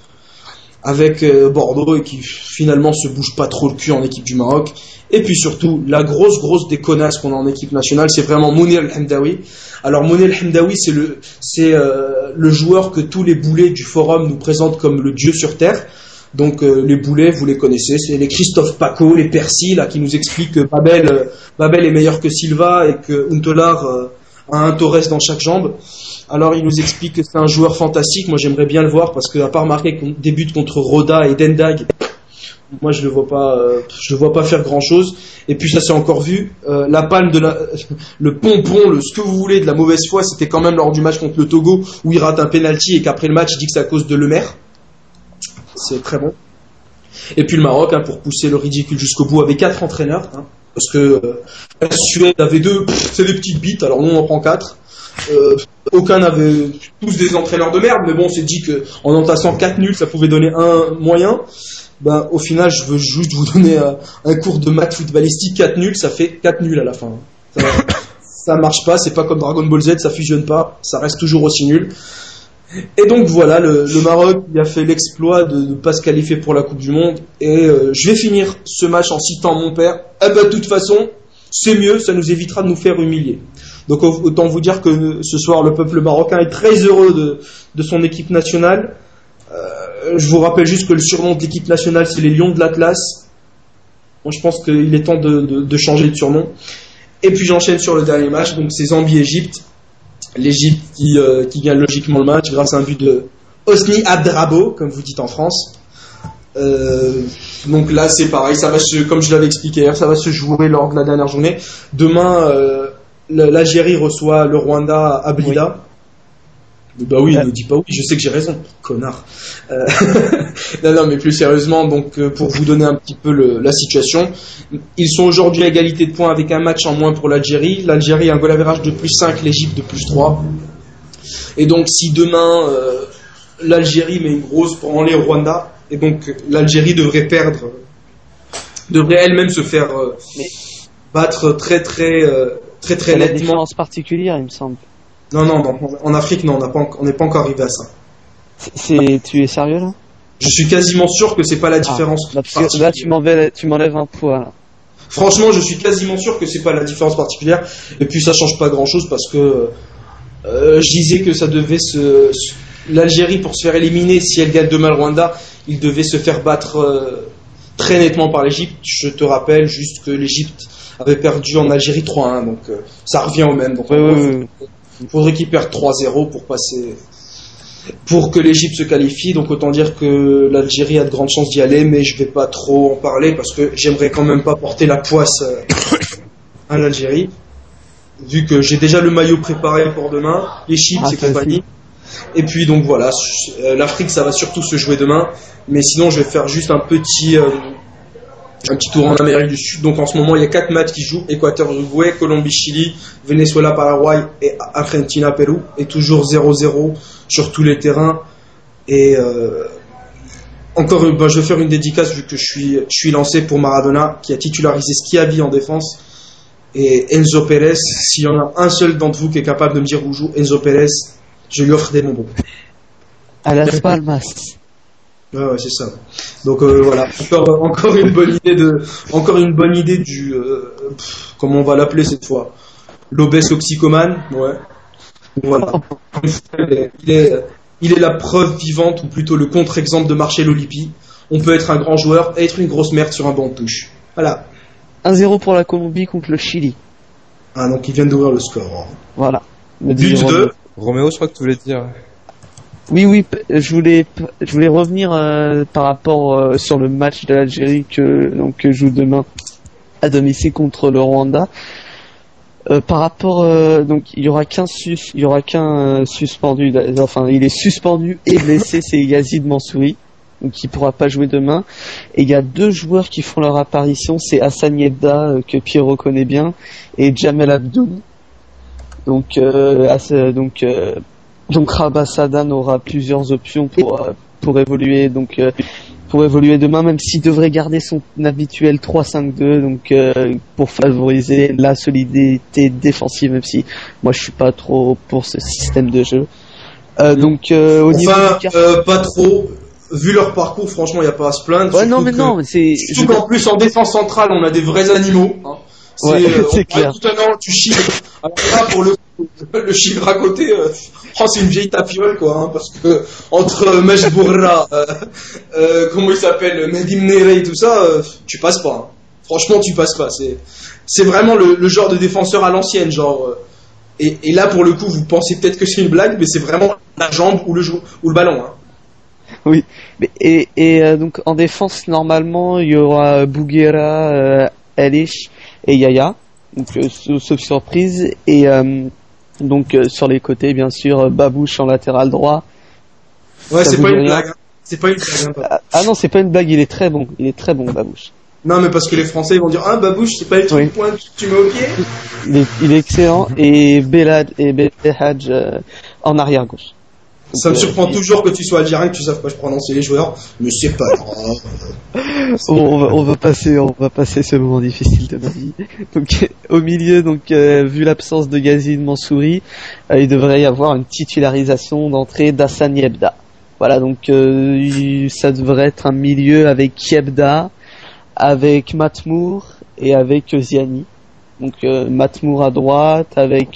Bordeaux et qui finalement se bouge pas trop le cul en équipe du Maroc. Et puis surtout, la grosse des connasses qu'on a en équipe nationale, c'est vraiment Mounir El Hamdaoui. Alors Mounir El Hamdaoui, c'est le joueur que tous les boulets du forum nous présentent comme le dieu sur terre. Donc les boulets, vous les connaissez, c'est les Christophe Paco, les Percy là qui nous expliquent que Babel est meilleur que Silva et que Huntelaar a un Torres dans chaque jambe. Alors il nous explique que c'est un joueur fantastique. Moi j'aimerais bien le voir parce qu'à part marquer des buts contre Roda et Dendag, moi je le vois pas faire grand chose. Et puis ça s'est encore vu, la palme le pompon, ce que vous voulez de la mauvaise foi, c'était quand même lors du match contre le Togo où il rate un penalty et qu'après le match il dit que c'est à cause de Lemaire. C'est très bon. Et puis le Maroc, hein, pour pousser le ridicule jusqu'au bout, avait 4 entraîneurs, hein, parce que la Suède avait 2, c'est des petites bites, alors nous on en prend 4. Aucun n'avait, tous des entraîneurs de merde, mais bon, on s'est dit que en entassant 4 nuls, ça pouvait donner un moyen. Ben, au final, je veux juste vous donner un cours de maths footballistique. 4 nuls, ça fait 4 nuls à la fin. Ça marche pas, c'est pas comme Dragon Ball Z, ça fusionne pas, ça reste toujours aussi nul. Et donc voilà, le Maroc il a fait l'exploit de ne pas se qualifier pour la Coupe du Monde. Et je vais finir ce match en citant mon père. Eh ben, de toute façon, c'est mieux, ça nous évitera de nous faire humilier. Donc autant vous dire que ce soir, le peuple marocain est très heureux de son équipe nationale. Je vous rappelle juste que le surnom de l'équipe nationale, c'est les Lions de l'Atlas. Moi, je pense qu'il est temps de changer de surnom. Et puis j'enchaîne sur le dernier match, donc c'est Zambie-Égypte. L'Égypte qui gagne logiquement le match grâce à un but de Hosni Abdrabo, comme vous dites en France. Donc là, c'est pareil, ça va comme je l'avais expliqué hier, ça va se jouer lors de la dernière journée. Demain, l'Algérie reçoit le Rwanda à Blida. Oui. Bah oui, ne dis pas oui, je sais que j'ai raison, connard. Non, mais plus sérieusement, donc pour vous donner un petit peu la situation, ils sont aujourd'hui à égalité de points avec un match en moins pour l'Algérie. L'Algérie a un goal average de +5, l'Égypte de +3. Et donc si demain l'Algérie met une grosse branlée au Rwanda, et donc l'Algérie devrait elle-même se faire battre très nettement. La différence particulière, il me semble. Non, en Afrique, non, on n'est pas encore arrivé à ça. Tu es sérieux là? Je suis quasiment sûr que c'est pas la différence. Là, tu m'enlèves un poids. Là. Franchement, je suis quasiment sûr que c'est pas la différence particulière. Et puis ça change pas grand-chose parce que je disais que ça devait l'Algérie pour se faire éliminer, si elle gagne demain le Rwanda, il devait se faire battre très nettement par l'Égypte. Je te rappelle juste que l'Égypte avait perdu en Algérie 3-1, donc ça revient au même. Donc il faudrait qu'ils perdent 3-0 pour que l'Égypte se qualifie. Donc autant dire que l'Algérie a de grandes chances d'y aller, mais je vais pas trop en parler parce que j'aimerais quand même pas porter la poisse à l'Algérie, vu que j'ai déjà le maillot préparé pour demain, les chips et compagnie. Et puis donc voilà, l'Afrique ça va surtout se jouer demain, mais sinon je vais faire juste un petit tour en Amérique du Sud. Donc en ce moment il y a 4 matchs qui jouent: Équateur, Uruguay, Colombie, Chili, Venezuela, Paraguay et Argentina, Pérou, et toujours 0-0 sur tous les terrains. Et encore je vais faire une dédicace vu que je suis lancé pour Maradona qui a titularisé Schiavi en défense et Enzo Pérez. S'il y en a un seul d'entre vous qui est capable de me dire où joue Enzo Pérez, je lui offre des bonbons. À Las Palmas. Ouais, c'est ça. Donc voilà, encore une bonne idée du comment on va l'appeler cette fois, l'obèse toxicomane. Ouais. Voilà. Il est la preuve vivante, ou plutôt le contre-exemple de Marcelo Lippi. On peut être un grand joueur et être une grosse merde sur un banc de touche. Voilà. 1-0 pour la Colombie contre le Chili. Ah, donc ils viennent d'ouvrir le score. Voilà. But de Roméo, je crois que tu voulais dire. Oui, je voulais revenir par rapport sur le match de l'Algérie que joue demain à domicile contre le Rwanda. Par rapport donc il y aura qu'un suspendu, enfin il est suspendu et blessé, c'est Yazid Mansouri, donc il pourra pas jouer demain. Et il y a 2 joueurs qui font leur apparition, c'est Hassan Yebda que Pierrot connaît bien et Jamel Abdoul. Donc Rabat Sadan aura plusieurs options pour évoluer demain, même s'il devrait garder son habituel 3-5-2, donc pour favoriser la solidité défensive, même si moi je suis pas trop pour ce système de jeu. Au niveau pas trop. Vu leur parcours, franchement, il y a pas à se plaindre. Ouais, c'est surtout qu'en plus en défense centrale, on a des vrais animaux. Hein. C'est clair. Tout un an, tu chies. Alors là, pour le chiffre à côté, c'est une vieille tapiole, quoi, hein, parce que entre Mejbourra, comment il s'appelle, Mehdi Mnere et tout ça, tu passes pas. Hein. Franchement, tu passes pas. C'est vraiment le genre de défenseur à l'ancienne, genre. Et là, pour le coup, vous pensez peut-être que c'est une blague, mais c'est vraiment la jambe ou le ballon. Hein. Oui. Donc en défense, normalement, il y aura Bouguera, Elish et Yaya, donc sauf surprise, et donc sur les côtés bien sûr Babouche en latéral droit. Ouais, c'est pas une blague. Hein. C'est pas une blague. Ah non, c'est pas une blague, il est très bon Babouche. Non, mais parce que les Français ils vont dire Babouche, c'est pas les trucs points que tu mets au pied. Il est excellent, et Belhadj en arrière gauche. Ça me surprend toujours que tu sois algérien, que tu saches pas prononcer les joueurs, mais c'est pas grave. on va passer ce moment difficile de ma vie. Donc au milieu, vu l'absence de Yazid Mansouri, il devrait y avoir une titularisation d'entrée d'Hassan Yebda. Voilà, donc ça devrait être un milieu avec Yebda, avec Matmour et avec Ziani. Donc Matmour à droite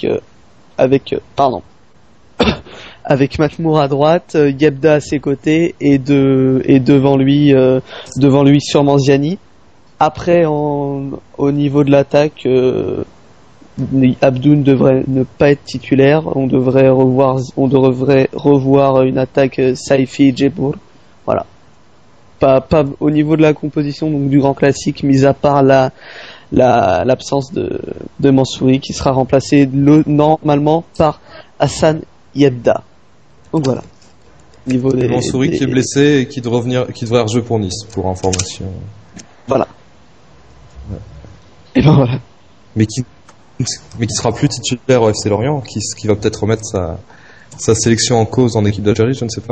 avec Matmour à droite, Yebda à ses côtés et devant lui sûrement Ziani. Après au niveau de l'attaque, Abdoun devrait ne pas être titulaire. On devrait revoir une attaque Saifi Djebour. Voilà. Pas au niveau de la composition donc du grand classique, mis à part l'absence de Mansouri qui sera remplacé normalement par Hassan Yebda. Donc voilà. Niveau des Mansouri qui est blessé et qui devrait rejouer pour Nice, pour information. Voilà. Ouais. Et ben voilà. Mais qui sera plus titulaire au FC Lorient, qui va peut-être remettre sa sélection en cause en équipe d'Algérie, je ne sais pas.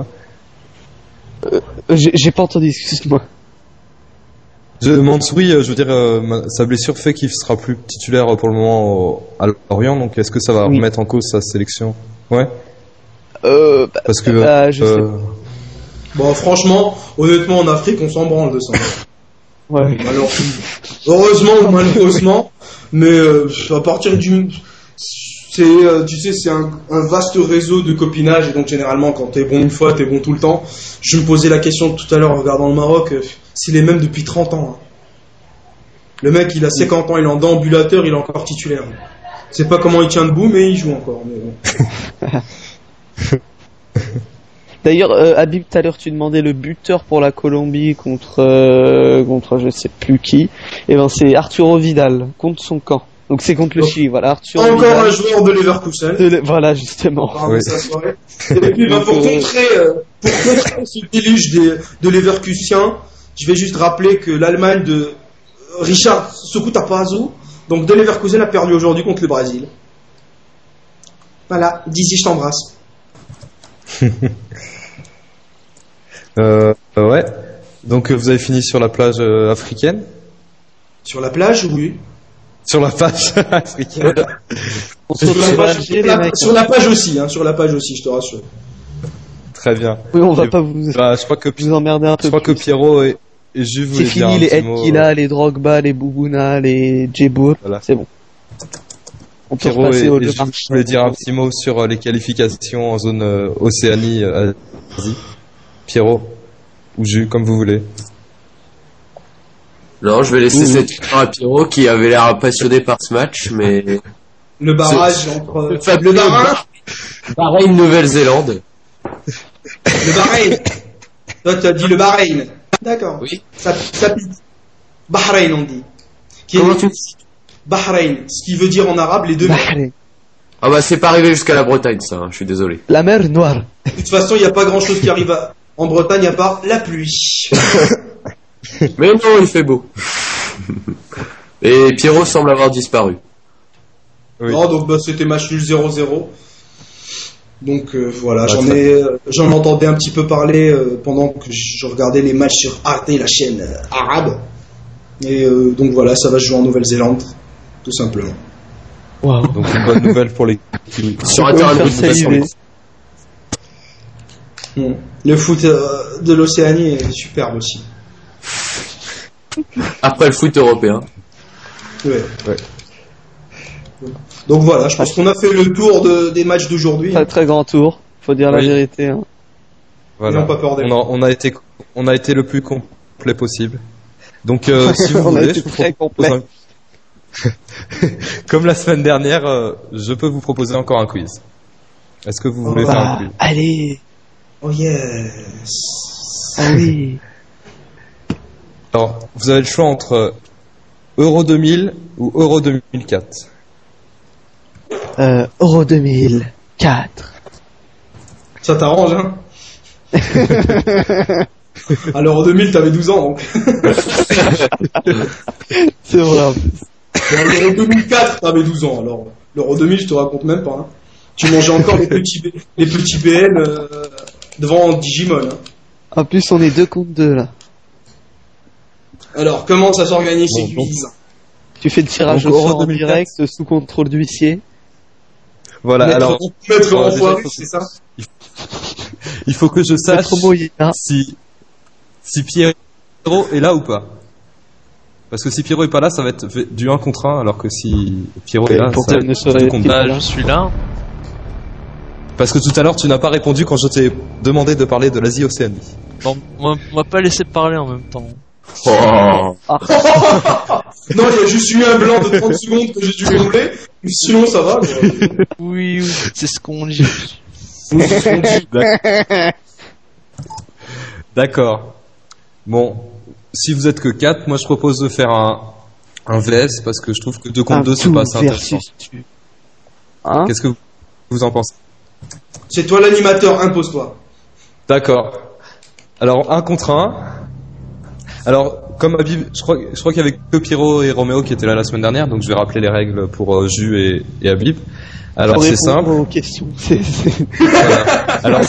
J'ai pas entendu, excuse-moi. Mansouri, je veux dire, sa blessure fait qu'il sera plus titulaire pour le moment à Lorient, donc est-ce que ça va remettre en cause sa sélection? Ouais. Parce que je sais. Bon, franchement, honnêtement, en Afrique, on s'en branle de ça. Ouais. Alors, heureusement ou malheureusement, mais à partir du, c'est un vaste réseau de copinage, et donc généralement, quand t'es bon une fois, t'es bon tout le temps. Je me posais la question tout à l'heure en regardant le Maroc, c'est les mêmes depuis 30 ans. Hein. Le mec, il a 50 ans, il est en déambulateur, il est encore titulaire. Je sais pas comment il tient debout, mais il joue encore. Mais bon. D'ailleurs, Habib, tout à l'heure, tu demandais le buteur pour la Colombie contre je sais plus qui. Et ben, c'est Arturo Vidal contre son camp. Donc c'est contre le Chili, voilà. Arturo encore Vidal. Un joueur de Leverkusen. Voilà, justement. Oui. Et puis, pour contrer ce déluge de Leverkusen, je vais juste rappeler que l'Allemagne de Richard Sukutapazu, donc de Leverkusen, a perdu aujourd'hui contre le Brésil. Voilà, Dizzy, je t'embrasse. Ouais. Donc vous avez fini sur la plage africaine? Sur la plage, oui. Sur la plage africaine. Sur la page aussi, je te rassure. Très bien. Oui, on va Et pas vous je crois que emmerder un peu. Je crois que Pierrot et Jules voulaient C'est dire fini un les petit mot. Edkila, les Drogba, les Boubouna, les Djebo. Voilà. C'est bon. On peut Pierrot repasser et au Jules voulaient dire un petit mot sur les qualifications en zone Océanie, Asie. Pierrot ou Jules, comme vous voulez. Non, je vais laisser cette question à Pierrot qui avait l'air passionné par ce match, mais Le barrage entre le fameux le Bahreïn, Bahreïn Nouvelle-Zélande. le Bahreïn. Toi, tu as dit le Bahreïn. D'accord. Oui. Ça pique. Bahreïn, on dit. Comment tu dis? Bahreïn, ce qui veut dire en arabe les deux mers. Bahreïn. Ah bah c'est pas arrivé jusqu'à la Bretagne ça, hein, je suis désolé. La mer Noire. De toute façon, il n'y a pas grand chose qui arrive en Bretagne à part la pluie. Mais non, il fait beau. Et Pierrot semble avoir disparu. Oui. Non, donc c'était match nul 0-0. Donc voilà, Ouais, j'en entendais un petit peu parler pendant que je regardais les matchs sur Arte, la chaîne arabe. Et donc voilà, ça va se jouer en Nouvelle-Zélande, tout simplement. Waouh. Donc une bonne nouvelle pour les Kiwis. Sur un peut terrain me de faire foot. saliver. Le foot de l'Océanie est superbe aussi. Après le foot européen. Ouais. Ouais. Donc voilà, je pense qu'on a fait le tour des matchs d'aujourd'hui. Très très grand tour. Faut dire la Oui. vérité. Hein. Voilà. Ils n'ont pas peur d'elle. On a été le plus complet possible. Donc si vous On a voulez, été je vous très propose complet. comme la semaine dernière, je peux vous proposer encore un quiz. Est-ce que vous voulez faire un quiz? Allez. Oh yes. Ah oui. Alors, vous avez le choix entre Euro 2000 ou Euro 2004. Euro 2004. Ça t'arrange, hein? Alors en 2000, t'avais 12 ans, donc. C'est vrai. En plus. En 2004, t'avais 12 ans, alors. L'Euro 2000, je te raconte même pas, hein. Tu mangeais encore les petits BN devant Digimon, hein. En plus, on est 2 contre 2 là. Alors, comment ça s'organise ces Bon, quiz? Tu fais le tirage Donc, au Euro sort en 2004. direct sous contrôle d'huissier. Voilà, alors Maître déjà, enfoiré, faut- c'est ça? il faut que je sache Maître Moïna. si Pierrot est là ou pas. Parce que si Pierrot est pas là, ça va être du 1 contre 1, alors que si Pierrot est là, Pourquoi ça va ne être serait-il 2 contre 2. pas Bah, je suis là. Parce que tout à l'heure, tu n'as pas répondu quand je t'ai demandé de parler de l'Asie-Océanie. Bon, on m'a pas laissé parler en même temps. Oh. Non, il y a juste eu un blanc de 30 secondes que j'ai dû écouler. Sinon, ça va. Oui, oui, c'est ce qu'on dit. D'accord. Bon, si vous êtes que 4, moi je propose de faire un VS parce que je trouve que 2 contre 2 c'est pas assez intéressant. Hein? Qu'est-ce que vous en pensez? C'est toi l'animateur, impose-toi. D'accord. Alors 1 contre 1. Alors comme Habib, je crois qu'il y avait que Pierrot et Roméo qui étaient là la semaine dernière, donc je vais rappeler les règles pour Jus et Habib. Alors Pour c'est répondre simple. aux questions. Voilà. Alors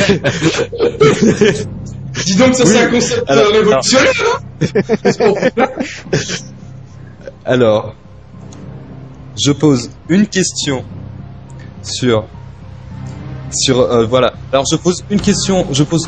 Dis donc, ça c'est un concept Alors, révolutionnaire, hein? Alors, je pose une question sur voilà. Alors je pose une question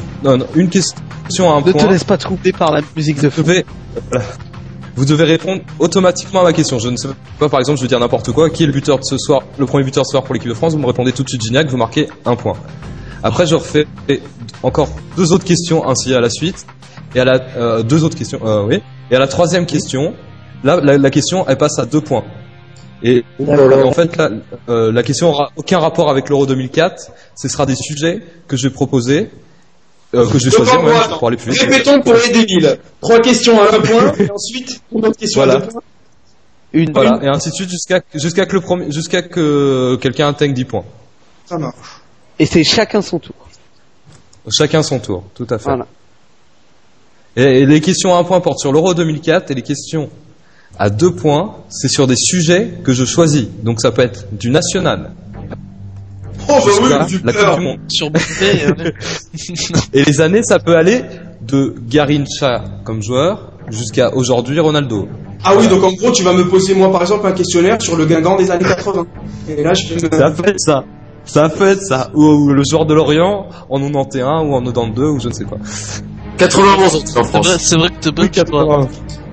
à un Ne te point. laisse pas troubler par la musique de feu. Vous devez répondre automatiquement à ma question. Je ne sais pas, par exemple, je vais dire n'importe quoi. Qui est le buteur de ce soir, le premier buteur ce soir pour l'équipe de France? Vous me répondez tout de suite Gignac, vous marquez 1 point. Après, je refais encore 2 autres questions ainsi à la suite. Et à la 2 autres questions, oui. Et à la 3e question, là, la question, elle passe à 2 points. Et en fait, là, la question aura aucun rapport avec l'Euro 2004. Ce sera des sujets que je vais proposer, que je vais choisir moi pour aller plus vite. Répétons pour les débiles. 3 questions à 1 point, et ensuite, une autre question Voilà. à 2 points. Voilà, et ainsi de suite jusqu'à que quelqu'un atteigne 10 points. Ça marche. Et c'est chacun son tour. Chacun son tour, tout à fait. Voilà. Et les questions à 1 point portent sur l'Euro 2004 et les questions à 2 points, c'est sur des sujets que je choisis. Donc ça peut être du national Oh, bah jusqu'à oui, la Coupe du Monde. Sur BP, Et les années, ça peut aller de Garrincha comme joueur jusqu'à aujourd'hui Ronaldo. Ah oui, donc en gros, tu vas me poser, moi, par exemple, un questionnaire sur le Guingamp des années 80. Et là, je vais me... Ça fait ça. Ça peut être ça. Ou le joueur de Lorient en 91 ou en 92 ou je ne sais quoi. 91 en France. C'est vrai que t'es pas Oui, 91.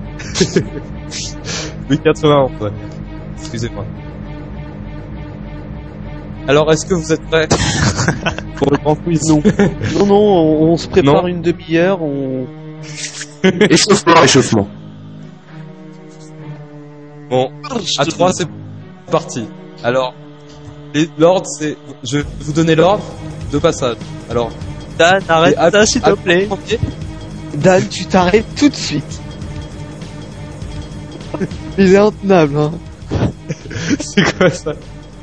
Oui, 91, ouais. Excusez-moi. Alors, est-ce que vous êtes prêts pour le grand quiz? Non. Non, on se prépare Non. une demi-heure, Échauffement. Bon, à 3, c'est parti. Alors, l'ordre, c'est... Je vais vous donner l'ordre de passage. Alors, Dan, arrête et ça, s'il te Ab- plaît. Dan, tu t'arrêtes tout de suite. Il est intenable, hein. c'est quoi ça?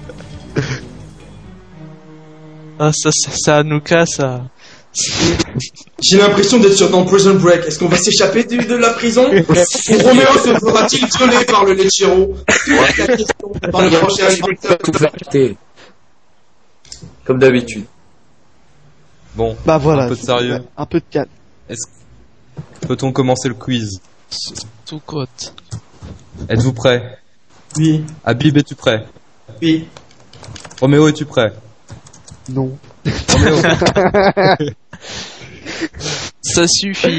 Ah, ça nous casse, ça. J'ai l'impression d'être dans Prison Break. Est-ce qu'on va s'échapper de la prison? Ou Roméo se fera-t-il violer par le Lechero? Dans le prochain épisode. Tout faire quitter. Comme d'habitude. Bon, Bah voilà. un peu de sérieux. Un peu de calme. Peut-on commencer le quiz? Tout côte. Êtes-vous prêts? Oui, Habib, es-tu prêt? oui. Roméo, es-tu prêt? Non. Roméo, Ça suffit.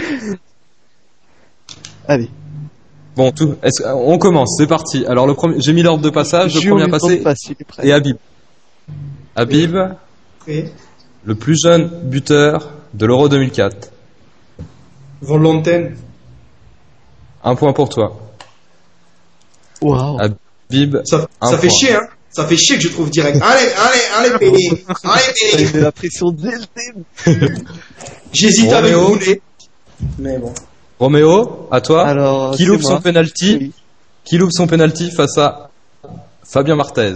Allez. bon, on commence, c'est parti. Alors, j'ai mis l'ordre de passage, le premier à passer il est prêt. est Habib. Habib, Oui. le plus jeune buteur de l'Euro 2004. Vends l'antenne. Un point pour toi. Waouh. Habib, Ça un fait point. chier, hein. Ça fait chier que je trouve direct. Allez, Pédé. Allez, Il Pédé. met la pression dès le début. J'hésite avec Roméo. Boulet. Mais bon. Roméo, à toi. Alors, Qui c'est loupe moi. son penalty? Oui. Qui loupe son penalty face à Fabien Marthez?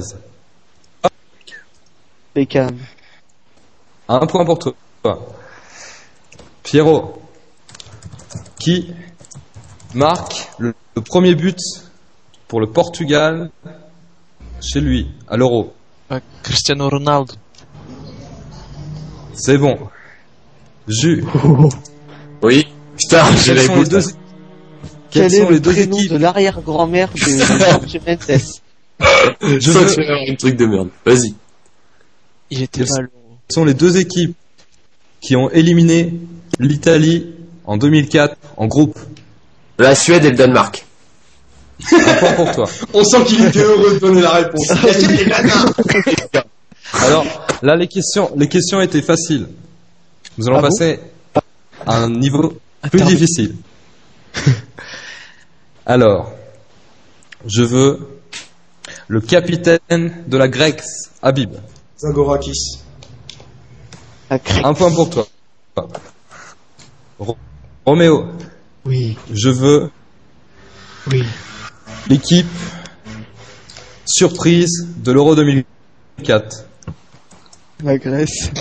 Beckham. Un point pour toi. Pierrot, qui marque le premier but pour le Portugal chez lui, à l'Euro? Cristiano Ronaldo. C'est bon. Jus. Oui. Putain, j'ai Quels les sont les bouts. deux, Quel quelles est sont le les deux prénom équipes? de l'arrière-grand-mère de Jorge Mendes? Je sens que tu vas avoir un truc de merde. Vas-y. Il était Quels mal. sont les deux équipes qui ont éliminé l'Italie en 2004 en groupe? La Suède et le Danemark. Un point pour toi. On sent qu'il était heureux de donner la réponse. Il y a quelqu'un. Alors, là, les questions étaient faciles. Nous allons Ah bon passer à un niveau plus difficile. Alors, je veux le capitaine de la Grecs, Habib. Zagorakis. Un point pour toi. Roméo, Oui, je veux oui. l'équipe surprise de l'Euro 2004. La Grèce.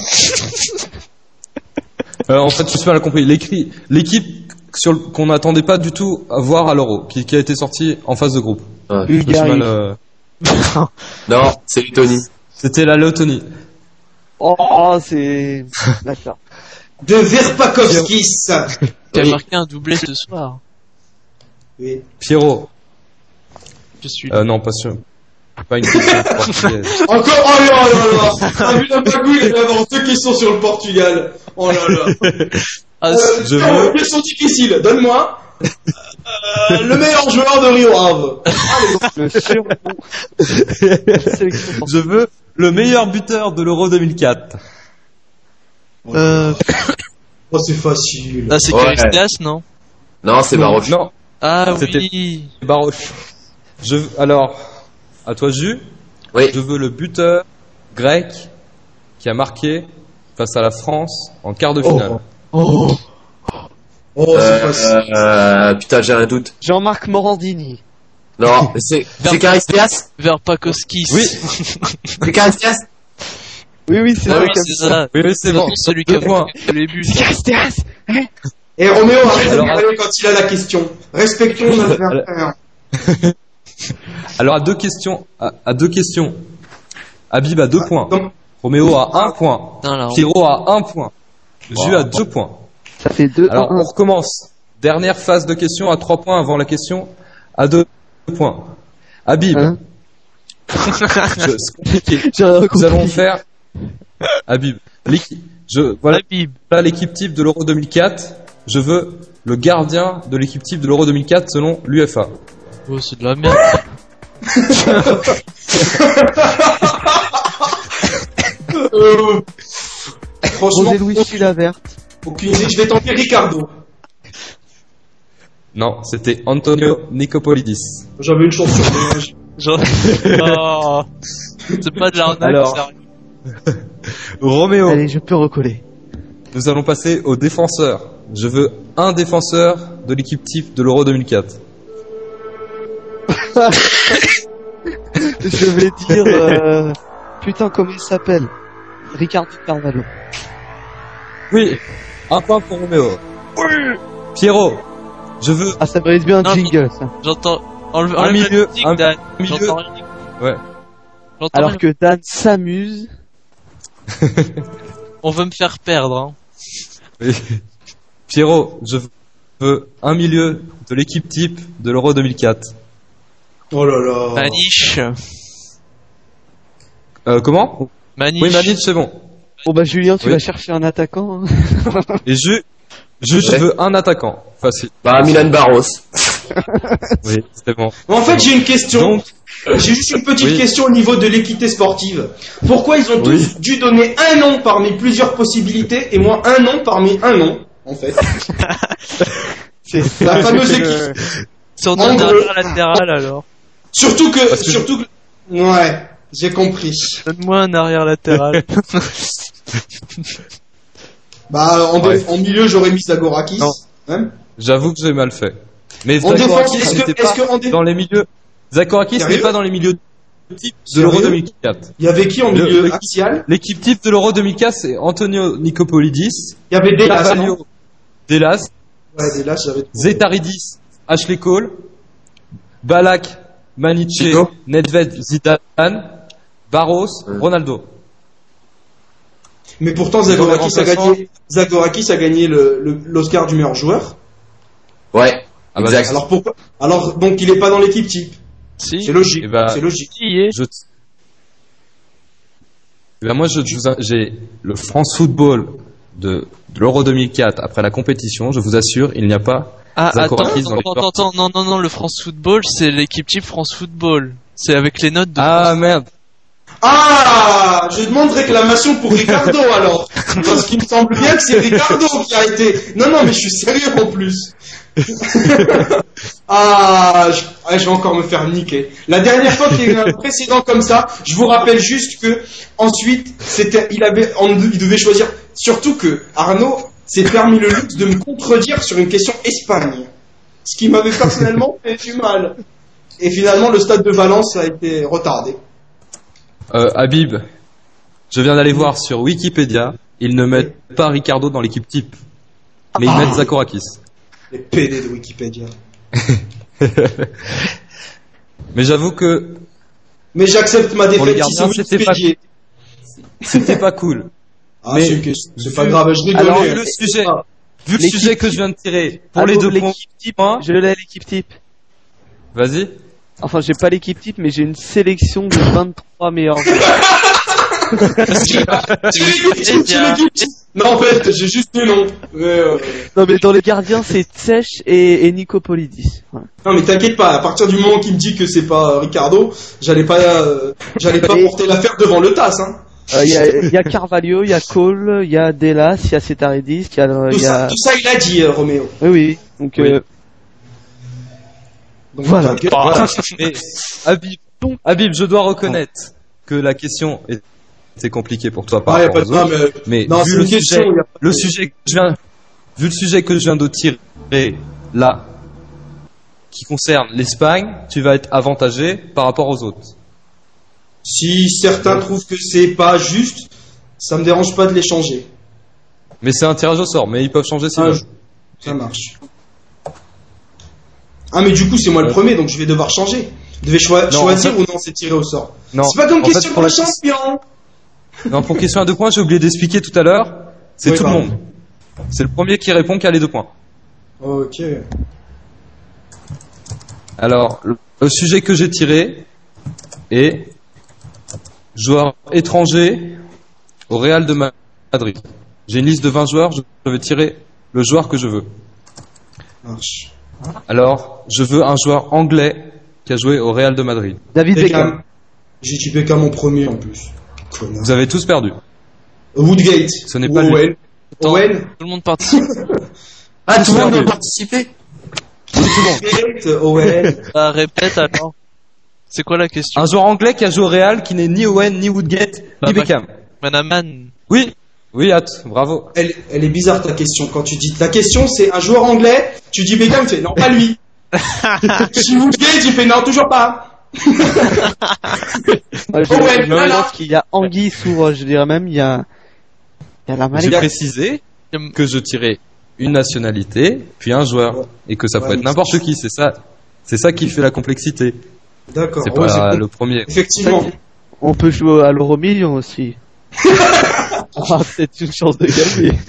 Alors, en fait, je suis mal compris. L'équipe qu'on n'attendait pas du tout à voir à l'Euro, qui a été sortie en phase de groupe. Ouais. Je me suis Bulgarie. mal, Non, c'est Lettonie. C'était la Lettonie. Oh, c'est... D'accord. De Verpakovskis. Qui a Oui. marqué un doublé ce soir. Oui. Pierrot. Je suis Non, pas sûr. Pas une question portugaise. Encore, oh là là là. T'as vu la bagouille, il va y avoir 2 questions sur le Portugal. Oh là là. Ah, Je veux- Question difficile, donne-moi. Le meilleur joueur de Rio Ave. Le surnom. Sélection Je veux le meilleur buteur de l'Euro 2004. Oh, c'est facile. ah, c'est Ouais. Caristias, non? Non, c'est Baroche. Non, Ah C'était- oui. Baroche. Alors, à toi, Jus. Oui. Je veux le buteur grec qui a marqué face à la France en quart de finale. Oh. Oh, c'est facile. Putain, j'ai un doute. Jean-Marc Morandini. Non, c'est Caristias? Verpakovskis. Oui. C'est Caristias? Oui, c'est Ah ça. oui, comme c'est ça. ça. Oui, c'est bon. Celui qui a Deux points. marqué tous les buts. Castias. Et Roméo, arrête de Alors, parler quand il a la question. Respectons notre adversaire. Alors, à deux questions. Habib a 2 points. Donc, Roméo a 1 point. Putain, là, on- Pierrot a 1 point. Jus a 2 points. Ça fait 2 Alors, 1 on recommence. Dernière phase de questions à 3 points avant la question à 2 points. Habib, Hein c'est compliqué. J'ai rien Nous allons compris. faire Habib. Voilà Habib. l'équipe type de l'Euro 2004. Je veux le gardien de l'équipe type de l'Euro 2004 selon l'UEFA. Oh, c'est de la merde. Franchement, José Luis Chilavert. aucune idée. Je vais tenter Ricardo. Non, c'était Antonio Nicopolidis. J'avais une chance sur deux. Genre... Oh. C'est pas de l'arnaque, Alors. sérieux. Roméo. Allez, je peux recoller. Nous allons passer aux défenseurs. Je veux un défenseur de l'équipe type de l'Euro 2004. Je vais dire... Putain, comment il s'appelle? Ricardo Carvalho. Oui. Un point pour Roméo. Pierrot. Je veux Ah, ça mérite bien un Non, jingle, ça. J'entends... Enlève Un la milieu, musique, un Dan. milieu. J'entends rien. Ouais. J'entends Alors rien. que Dan s'amuse. On veut me faire perdre, hein. Oui. Pierrot, je veux un milieu de l'équipe type de l'Euro 2004. Oh là là. Maniche. Comment? Maniche. Oui, Maniche, c'est bon. Bon bah Julien, tu Oui. vas chercher un attaquant. Hein. Et je veux un attaquant. Facile. Bah, Milan Barros. Oui, c'est bon. En fait, j'ai une question. Donc, J'ai juste une petite Oui. question au niveau de l'équité sportive. Pourquoi ils ont tous Oui. dû donner un nom parmi plusieurs possibilités et moi un nom parmi un nom, en fait? C'est La fameuse équipe. Si on En a un gros. arrière latéral, alors. Surtout que, Parce que ouais, j'ai compris. Donne-moi un arrière latéral. Bah, Ouais. en milieu, j'aurais mis Zagorakis. Non. Hein. j'avoue que j'ai mal fait. Mais En défense, Zagorakis est-ce n'était que pas en défense, dans les milieux. Zagorakis Sérieux n'est pas dans les milieux type de l'Euro Sérieux 2004. il y avait qui en Le- milieu le- axial? L'équipe type de l'Euro 2004, c'est Antonio Nicopolidis, Il y avait Delas, non? Carvalho, Delas, Ouais, Delas, j'avais trouvé. Zetaridis, Ashley Cole, Balak, Maniche, Chico. Nedved, Zidane, Barros, Ronaldo. Mais pourtant, Dans les Zagorakis a gagné l'Oscar du meilleur joueur. Ouais. Ah bah, Exact. Alors pourquoi? Alors, donc, il est pas dans l'équipe type. Si. C'est logique. Eh ben, C'est logique. Qui y est? Moi, j'ai le France Football de l'Euro 2004 après la compétition. Je vous assure, il n'y a pas Ah, attends, Zagorakis dans attends, les non, le France Football, c'est l'équipe type France Football. C'est avec les notes de Ah merde. Ah, je demande réclamation pour Ricardo alors. Parce qu'il me semble bien que c'est Ricardo qui a été. Non, non, mais je suis sérieux en plus. Je vais encore me faire niquer. La dernière fois qu'il y a eu un précédent comme ça, je vous rappelle juste que ensuite, il devait choisir. Surtout que Arnaud s'est permis le luxe de me contredire sur une question Espagne. Ce qui m'avait personnellement fait du mal. Et finalement, le stade de Valence a été retardé. Habib, je viens d'aller voir sur Wikipédia, ils ne mettent pas Ricardo dans l'équipe type, mais ils mettent Zagorakis. Les PD de Wikipédia. Mais j'avoue que Mais j'accepte ma Pour les défaite si c'est gardiens, c'était Wikipédia. c'était pas cool. Ah, Mais- c'est pas grave, je rigolais. Alors, hein. vu le sujet, vu le L'équipe sujet que je viens de tirer pour Allô, les deux points, l'équipe type, je l'ai l'équipe type. vas-y. Enfin, j'ai pas l'équipe type, mais j'ai une sélection de 23 meilleurs joueurs. C'est l'équipe type. Non, en fait, j'ai juste le nom. Non, mais dans les gardiens, c'est Tsech et Nicopolidis. Voilà. Non, mais t'inquiète pas, à partir du moment qu'il me dit que c'est pas Ricardo, j'allais pas porter l'affaire devant le TAS, hein. Il y a Carvalho, il y a Cole, il y a Delas, il y a Zetaridis, il y a... Tout ça, il a dit, Roméo. Oui, oui. Donc, Oui. Donc, Voilà. Mais Habib, je dois reconnaître que la question était compliquée pour toi par Ah, y a rapport pas de... aux Non, autres. mais... Mais Non, vu c'est le une question, sujet, y a pas de- vu le sujet que je viens de tirer là, qui concerne l'Espagne, tu vas être avantagé par rapport aux autres. Si certains trouvent que c'est pas juste, ça me dérange pas de les changer. Mais c'est un tirage au sort, mais ils peuvent changer si Ah, veulent. ça marche. Ah, mais du coup, c'est moi le premier, donc je vais devoir changer. Je devais Non, choisir en fait- ou non, c'est tiré au sort. Non. C'est pas comme En fait, question pour de la- champion. Non, pour question à 2 points, j'ai oublié d'expliquer tout à l'heure. C'est Oui, tout pardon. le monde. C'est le premier qui répond qui a les 2 points. Ok. Alors, le sujet que j'ai tiré est joueur étranger au Real de Madrid. J'ai une liste de 20 joueurs, je vais tirer le joueur que je veux. Marche. Alors, je veux un joueur anglais qui a joué au Real de Madrid. David Beckham. Beckham. J'ai dit Beckham en premier en plus. Connard. Vous avez tous perdu. Woodgate. Ce n'est Ou pas lui. Owen. Attends, Owen. tout le monde participe. Ah, tout le monde perdu. peut participer. Woodgate, Owen. Bah, répète alors. C'est quoi la question? Un joueur anglais qui a joué au Real qui n'est ni Owen, ni Woodgate, Bah, ni Beckham. Manaman. Oui, oui, bravo. Elle est bizarre ta question. Quand tu dis ta question, c'est un joueur anglais. Tu dis Beckham, tu fais non, pas lui. Si Woodgate, tu fais non, toujours pas. Je voilà. pense qu'il y a anguille sous roche, je dirais même, il y a la J'ai maladie. précisé que je tirais une nationalité, puis un joueur, et que ça peut Ouais, être n'importe qui. C'est ça qui fait la complexité. D'accord. C'est Ouais, pas c'est le premier. Effectivement. On peut jouer à l'euro million aussi. On aura peut-être une chance de gagner.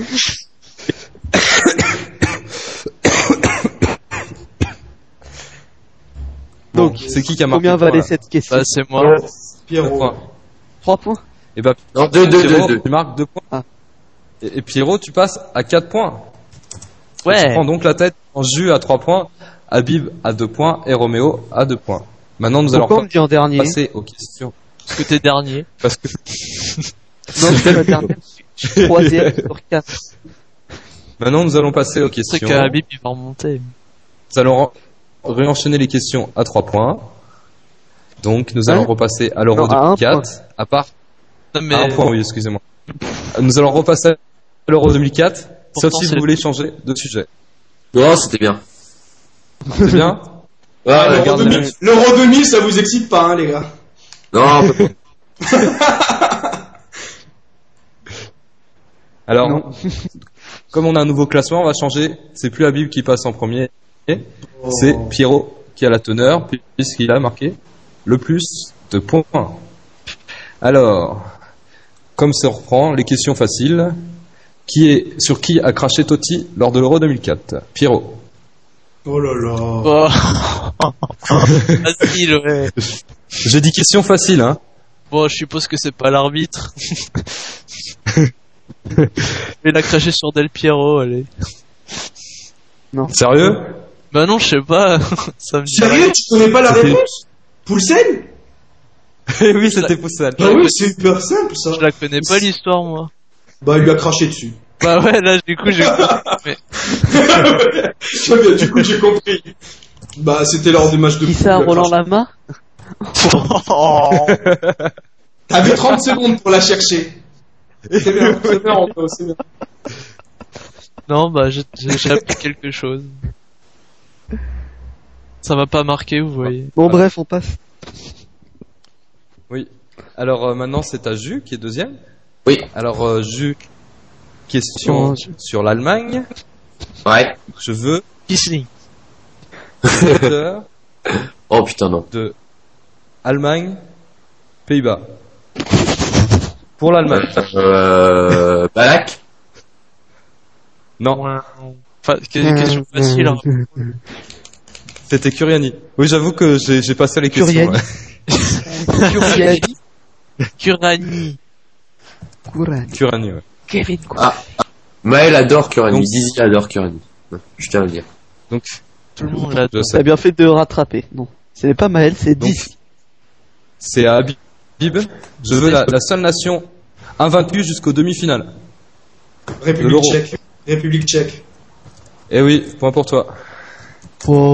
Donc, Donc, c'est qui a marqué combien le point, valait là cette question? Bah, c'est moi. Deux Pierrot. points. 3 points. Et bah, Non, 2, Pierrot, 2. tu marques 2 points. Ah. Et Pierrot, tu passes à 4 points. Tu Ouais. prends donc la tête en Jus à 3 points, Habib à 2 points et Roméo à 2 points. Maintenant, nous allons Pourquoi on me dit en dernier? passer aux questions. Parce que t'es dernier. Parce que Non, c'est la dernière. Je suis 3ème sur 4. maintenant, nous allons passer aux C'est questions. qu'Habib il va remonter. Nous allons réenchaîner les questions à 3 points. Donc, nous allons repasser à l'Euro Non, à un 2004. À part Non, mais. à 1 point, oui, excusez-moi. Nous allons repasser à l'Euro 2004. Pourtant, Sauf si c'est- vous voulez changer de sujet. Non, c'était bien. C'est bien? Ouais, Ah, l'Euro regarde, 2000, l'Euro 2000, ça vous excite pas, hein, les gars. non, on peut pas. Alors, Non. comme on a un nouveau classement, on va changer. C'est plus Habib qui passe en premier. C'est Pierrot qui a la teneur, puisqu'il a marqué le plus de points. Alors, comme ça reprend, les questions faciles. Sur qui a craché Totti lors de l'Euro 2004? Pierrot. Oh là là. Oh. Facile, ouais. J'ai dit question facile, hein. Bon, je suppose que c'est pas l'arbitre. Il a craché sur Del Piero, allez. Sérieux? Bah non, je sais pas. Ça me dit rien. Sérieux, tu connais pas la C'était- réponse? Poulsen? Eh oui, c'était Poussal. Ah oui, c'est hyper simple, ça. Je la connais pas l'histoire, moi. Bah, il lui a craché dessus. Bah ouais, là, du coup, j'ai compris. Mais Très bien, du coup, j'ai compris. Bah, c'était lors du match de Qui foot, ça, il a Roland craché. Lama? T'avais 30 secondes pour la chercher. C'est bien, Anto, c'est bien. non, bah j'ai appris quelque chose. Ça m'a pas marqué, vous voyez. Bon, bref, on passe. Oui. Alors maintenant, c'est à Jus qui est deuxième. Oui. Alors Jus, question Oh, Jus. sur l'Allemagne. Ouais. Je veux Kisling. auteur Oh putain, non. de Allemagne, Pays-Bas. Pour l'Allemagne. Balak. Non, Question facile. Hein. c'était Curiani. Oui, j'avoue que j'ai passé les questions. Curiani. Kurani. Kurani. Curiani, ouais. Kevin Kurani. Maël adore Kurani. Donc- Dizzy adore Kurani. Je tiens à le dire. Donc, Tout le monde l'a. je T'as sais. bien fait de rattraper. Non. Ce n'est pas Maël, c'est Donc, 10. c'est à Habib. Je veux la seule nation invaincue jusqu'aux demi-finales. De République l'Euro. tchèque. République tchèque. Eh oui, point pour toi. Po.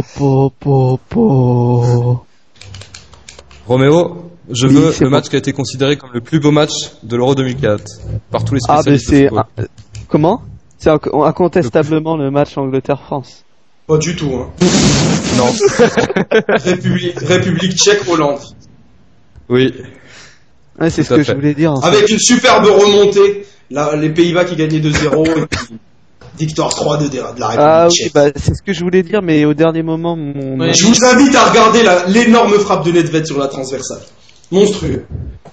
Roméo, je Oui, veux c'est le bon. match qui a été considéré comme le plus beau match de l'Euro 2004 par tous les Ah, mais spécialistes. c'est. de football. Comment? C'est incontestablement le match Angleterre-France. Pas du tout, hein. Non. République tchèque, Hollande. Oui. Ouais, c'est Tout ce à que fait. je voulais dire. en fait. Avec une superbe remontée. Là, les Pays-Bas qui gagnaient 2-0. Et puis, victoire 3-2 de la République Ah oui, tchèque. bah c'est ce que je voulais dire, mais au dernier moment, mon. Oui. Je vous invite à regarder l'énorme frappe de Nedved sur la transversale. Monstrueux.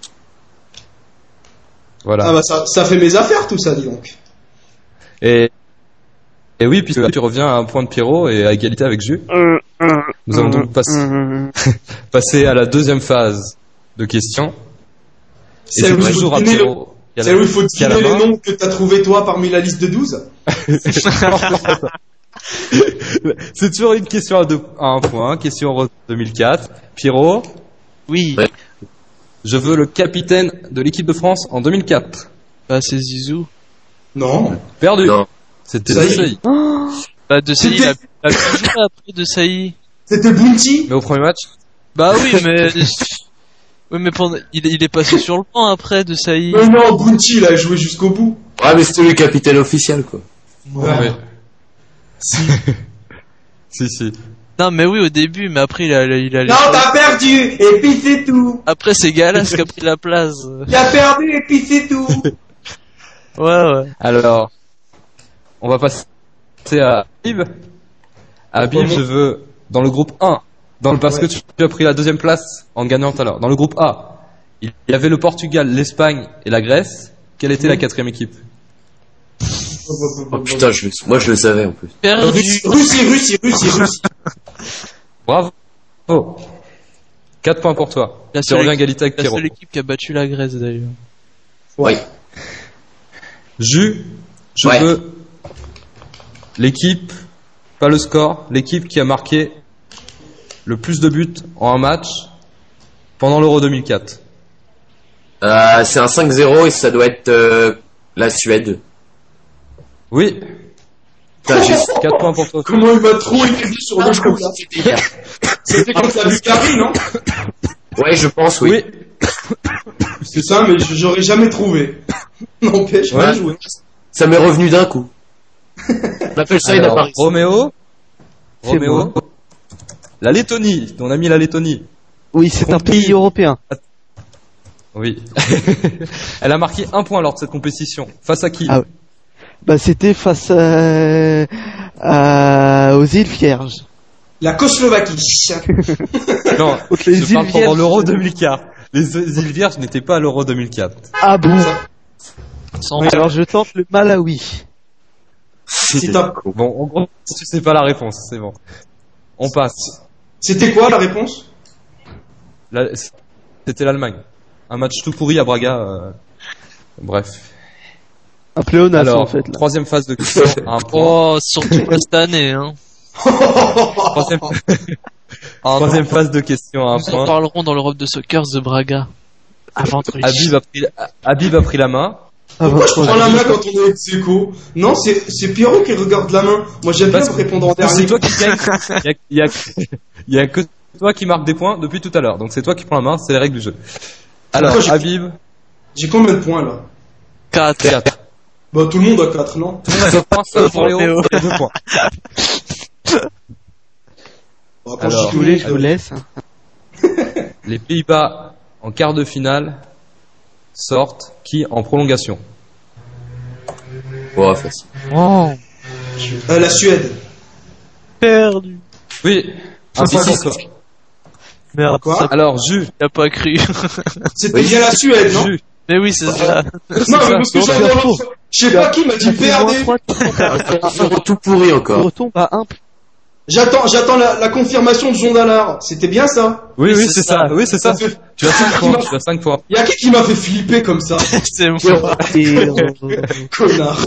Voilà. Ah bah ça fait mes affaires tout ça, dis donc. Et oui, puisque là, tu reviens à un point de Pierrot et à égalité avec Jus. Nous allons donc passer à la deuxième phase de questions. Et Celle c'est où toujours à vous donnez Pierrot. C'est où il faut deviner les noms que t'as trouvé toi parmi la liste de 12. C'est toujours une question à 1 point. Question Euro 2004. Pierrot, Oui. Ouais. je veux le capitaine de l'équipe de France en 2004. Bah, c'est Zizou. Non. Perdu. Non. C'était Ça y est. Desailly. Bah, de Sailly, il a C'était- plus joué après de Sailly. C'était Bounty. Mais au premier match, Bah oui, mais... Oui, mais il est passé sur le banc après de Sailly. Mais non, Bounty, il a joué jusqu'au bout. Ouais, mais c'était le capitaine officiel, quoi. Ouais. si. Non, mais oui, au début, mais après, il a Non, t'as perdu, et puis c'est tout. Après, c'est Galas qui a pris la place. T'as perdu, et puis c'est tout. Ouais. Alors, on va passer à Habib. Habib, je veux dans le groupe 1. Parce que tu as pris la 2e place en gagnant tout à l'heure. Dans le groupe A, il y avait le Portugal, l'Espagne et la Grèce. Quelle était la 4e équipe? Oh putain, moi je le savais en plus. Perdu. Russie. Bravo. 4 points pour toi. La Tu seule reviens équipe- égalité avec La Pierrot. seule équipe qui a battu la Grèce, d'ailleurs. Oui. Je Ouais. veux l'équipe, pas le score, l'équipe qui a marqué le plus de buts en un match pendant l'Euro 2004. C'est un 5-0 et ça doit être la Suède. Oui, Putain, j'ai 4 points pour toi. Comment il va trop écrire sur le coup, là? C'était contre la Bulgarie, non? Ouais, je pense, oui. Oui, C'est ça, mais j'aurais jamais trouvé. N'empêche, Ouais. bien joué. Ça m'est revenu d'un coup. On appelle ça une alors, apparition. Roméo, la Lettonie, on a mis la Lettonie. Oui, c'est un Compris. pays européen. Oui. Elle a marqué 1 point lors de cette compétition. Face à qui? Ah ouais. Bah, c'était face aux îles Vierges. La Koslovaquie. Non, Contre les je îles parle pendant Vierges. l'Euro 2004. Les îles Vierges n'étaient pas à l'Euro 2004. Ah bon? Sans Alors je tente le Malawi. Si t'as- Bon, en gros, tu sais pas la réponse, c'est bon. On passe. C'était quoi la réponse? C'était l'Allemagne. Un match tout pourri à Braga. Bref. Un pléonasme Alors, en fait là. 3e phase de question. 1 point. Oh, surtout pas cette année, hein. 3e Ah, Troisième phase de questions à 1 Nous en point. parlerons dans l'Europe de Soccer de Braga. Avant de Habib a pris la main. Ah, Pourquoi je bah, prends la main quand on est avec Zeko? Non, c'est Pierrot qui regarde la main. Moi j'aime bien Parce vous répondre en C'est dernier. toi qui gagne. Il y a que toi qui marque des points depuis tout à l'heure. Donc c'est toi qui prends la main, c'est les règles du jeu. Alors, Pourquoi j'ai- Habib, J'ai combien de points là? 4. 4. Bah tout le monde a 4, non? Tout le monde a 2 points, sauf Roméo. Roméo, qui a 2 points. Bah, quand Alors, je Je vous suis laisse, je vous laisse. Les Pays-Bas en quart de finale sortent qui en prolongation? Ouais, facile. Oh, La Suède. perdu. Oui, un point pour toi. Merde, Quoi? ça Alors, Jus, n'a pas cru. C'était Oui. bien la Suède, non? Jus. Mais oui, c'est ça. Non, mais parce que Non, j'avais c'est dans faux. l'autre- je sais pas qui m'a dit Ça fait moins perdez. 3, Zéro tout pourri on encore. retombe à 1. J'attends la confirmation de Jean Dallard. C'était bien ça? Oui, c'est ça. Oui, c'est ça. Ça fait- Tu as 5 points. Tu as 5 points. Y a qui m'a fait flipper comme ça? C'est moi. Et, Connard.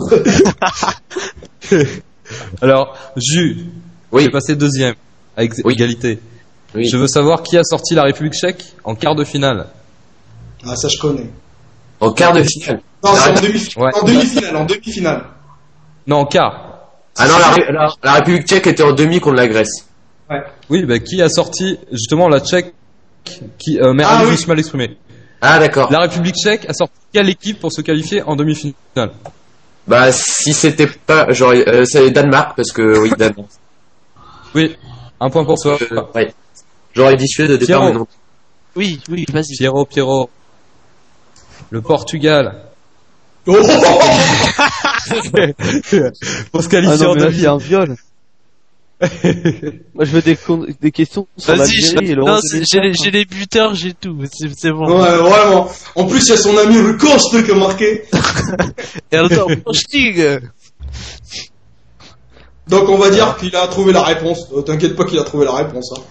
Alors, Jus, Oui. j'ai passé deuxième avec Oui. égalité. Oui. Je veux savoir qui a sorti la République tchèque en quart de finale. Ah, ça je connais. En quart de finale. Non, c'est en demi-finale. Ouais. En demi-finale. Non, en quart. Ah non, la République tchèque était en demi contre la Grèce. Oui, bah, qui a sorti justement la Tchèque qui merde, Ah je me oui. suis mal exprimé. Ah d'accord. La République tchèque a sorti quelle équipe pour se qualifier en demi-finale? Bah si c'était pas genre c'est Danemark parce que oui Danemark. Oui, un point pour toi. Ouais. J'aurais dit Suède au départ Pierrot. mais non. Oui, vas-y. Pierrot. Le Portugal. Oh, Pour se ah qualifier non, en mais là, demi. c'est un viol. Moi, je veux des questions sur Vas-y, l'Algérie et le non, reste de l'Espagne. j'ai les buteurs, j'ai tout. C'est bon. ouais, vraiment. En plus, il y a son ami Rukost qui a marqué. Et alors, Stig. Donc on va dire qu'il a trouvé la réponse. T'inquiète pas qu'il a trouvé la réponse. Hein.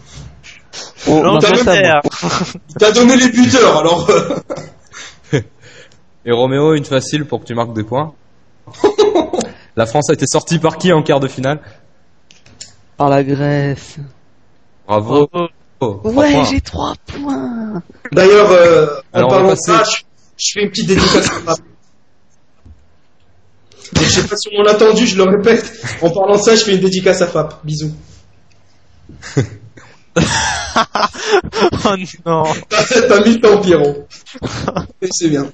On t'as passe à moi. L'Angleterre. Il t'a donné les buteurs, alors. Et Roméo, une facile pour que tu marques des points. La France a été sortie par qui en quart de finale? Par la Grèce. Bravo. Bravo. Oh, 3 Ouais, points. j'ai 3 points. D'ailleurs, en Alors, on va parlant de passer- ça, je fais une petite dédicace à Fap. Je sais pas si on l'a entendu, je le répète. En parlant de ça, je fais une dédicace à Fap. Bisous. Oh non. T'as mis le temps, Pierrot. Et c'est bien.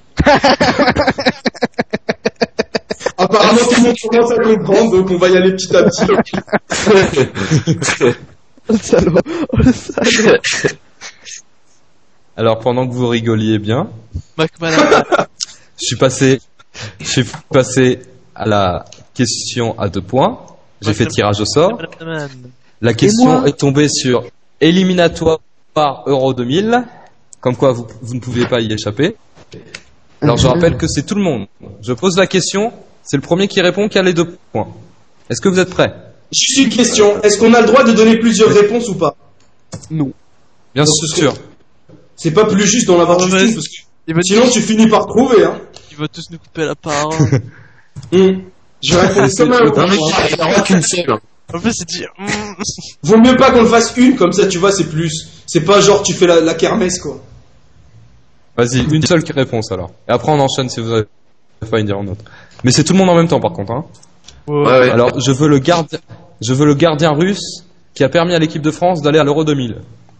Apparemment, tout le monde commence à comprendre, donc on va y aller petit à petit. Oh le salaud. Oh le salaud. Alors pendant que vous rigoliez bien, McManaman. je suis passé à la question à 2 points. J'ai fait tirage au sort. McManaman. La question moi est tombée sur éliminatoire par Euro 2000. Comme quoi vous ne pouvez pas y échapper. Alors je rappelle que c'est tout le monde. Je pose la question, c'est le premier qui répond qui a les 2 points. Est-ce que vous êtes prêts? Juste une question. Est-ce qu'on a le droit de donner plusieurs réponses ou pas? Non. Bien Non, sûr. C'est pas plus juste d'en avoir juste Ouais. une, parce que Il va, sinon tu finis par trouver, hein. il va tous nous couper la parole. Je vais répondre comme un Non, autre. mais il n'y en aura qu'une seule. En plus, il dit. Vaut mieux pas qu'on le fasse une, comme ça tu vois, c'est plus. C'est pas genre tu fais la kermesse, quoi. Vas-y, une seule réponse alors. Et après on enchaîne si vous avez pas une dire en autre. Mais c'est tout le monde en même temps par contre. Hein. Ouais, ouais. Alors je veux le gardien russe qui a permis à l'équipe de France d'aller à l'Euro 2000.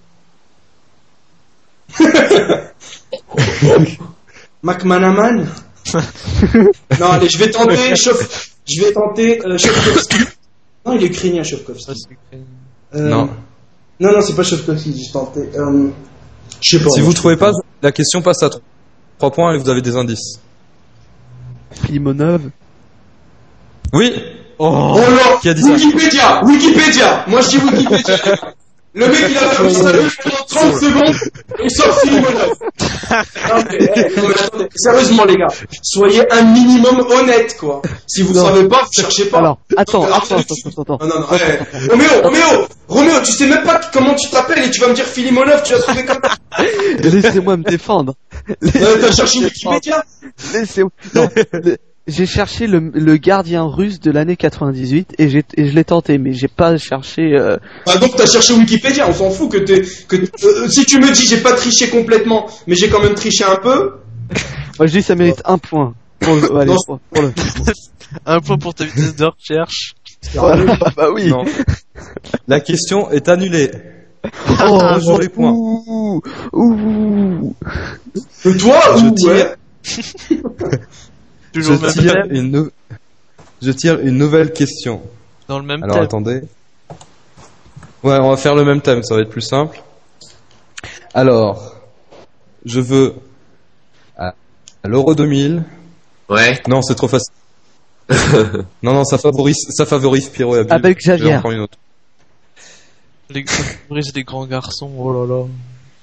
McManaman. Non, allez, je vais tenter Shovkovski. Non, il est ukrainien, Shovkovski. Non. Non, c'est pas Shovkovski, j'ai tenté. Je sais pas. Si vous trouvez pas, la question passe à 3 points et vous avez des indices. Filimonov. Oui. Oh là, Qui a dit ça? Wikipédia. Moi, je dis Wikipédia. Le mec, il a fait ça pendant 30 secondes et sort Filimonov. Non, mais attendez, sérieusement, les gars, soyez un minimum honnête, quoi. Si vous Non. savez pas, vous cherchez pas. Alors, attends. Non. Roméo, tu sais même pas comment tu t'appelles et tu vas me dire Filimonov, tu l'as trouvé comme ça. Laissez-moi me défendre. T'as cherché Wikipédia? Laissez-moi. Non. J'ai cherché le gardien russe de l'année 98 et je l'ai tenté, mais j'ai pas cherché. Bah donc t'as cherché Wikipédia, on s'en fout si tu me dis j'ai pas triché complètement, mais j'ai quand même triché un peu. Moi je dis ça mérite 1 point. Allez, Non. pour le. Un point pour ta vitesse de recherche. Voilà, bah oui. Non. La question est annulée. Oh, je réponds. Ouh. Et toi, Je ou tire. ouais. Toujours le même thème. Je tire une nouvelle question. Dans le même Alors thème. attendez. Ouais, on va faire le même thème, ça va être plus simple. Alors, je veux à l'Euro 2000. Ouais. Non, c'est trop facile. Non, ça favorise Pierrot et Abdul. Avec Je vais Javier. en prendre une autre. Les favorise les grands garçons. Oh là là.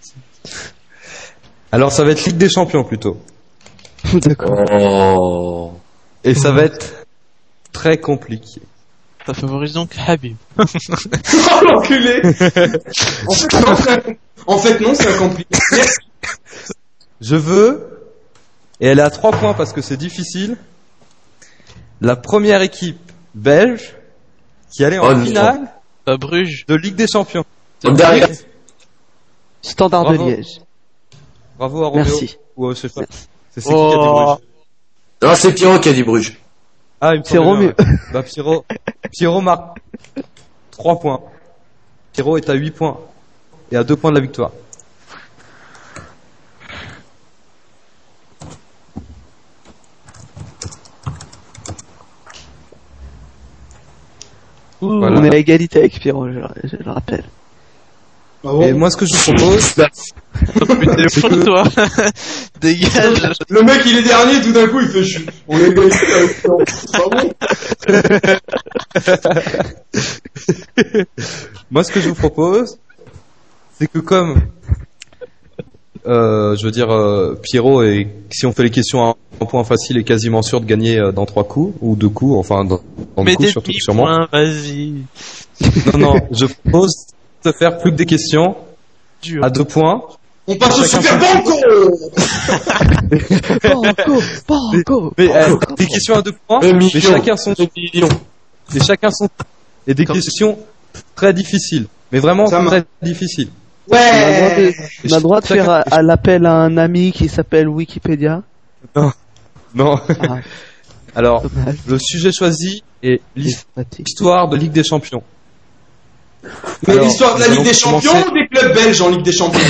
Alors, ça va être Ligue des Champions plutôt. D'accord. Oh. Et ça va être très compliqué. Ça favorise donc Habib. Oh l'enculé. En fait non, c'est un compliqué. Je veux, et elle est à 3 points parce que c'est difficile, la première équipe belge qui allait en Oh non. finale Pas Bruges. de Ligue des Champions. Derrière. Standard Bravo. de Liège. Bravo à Roméo. Merci. Ou je sais pas. Merci. C'est qui qui a dit Oh. Bruges? Non, c'est Pierrot qui a dit Bruges. Ah, il me C'est semble bien, Roméo. ouais. Bah, Pierrot marque 3 points. Pierrot est à 8 points. Et à 2 points de la victoire. Voilà. On est à égalité avec Pierrot, je le rappelle. Ah bon Et moi, ce que je vous propose, Téléphone toi. Dégage. Le mec il est dernier, tout d'un coup il fait chute. On est égalité avec toi. C'est pas bon. moi, ce que je vous propose, c'est que comme, je veux dire, Pierrot, et si on fait les questions à un point facile, est quasiment sûr de gagner dans 3 coups, ou 2 coups, enfin, dans 2 Mais coups, des surtout, sûrement. points, vas-y. Non, je propose de faire plus que des questions Dur. à 2 points, On passe au Chacun Super Banco. Banco. Mais des questions à 2 points, mais chacun son et des questions très difficiles, mais vraiment Ça très difficiles. Ouais. On a le droit de Chacun- faire à l'appel à un ami qui s'appelle Wikipédia. Non. Ah, Alors, dommage. le sujet choisi est Sympathique. l'histoire de Ligue des Champions. Mais Alors, l'histoire de la nous Ligue des allons Champions commencer- ou des clubs belges en Ligue des Champions?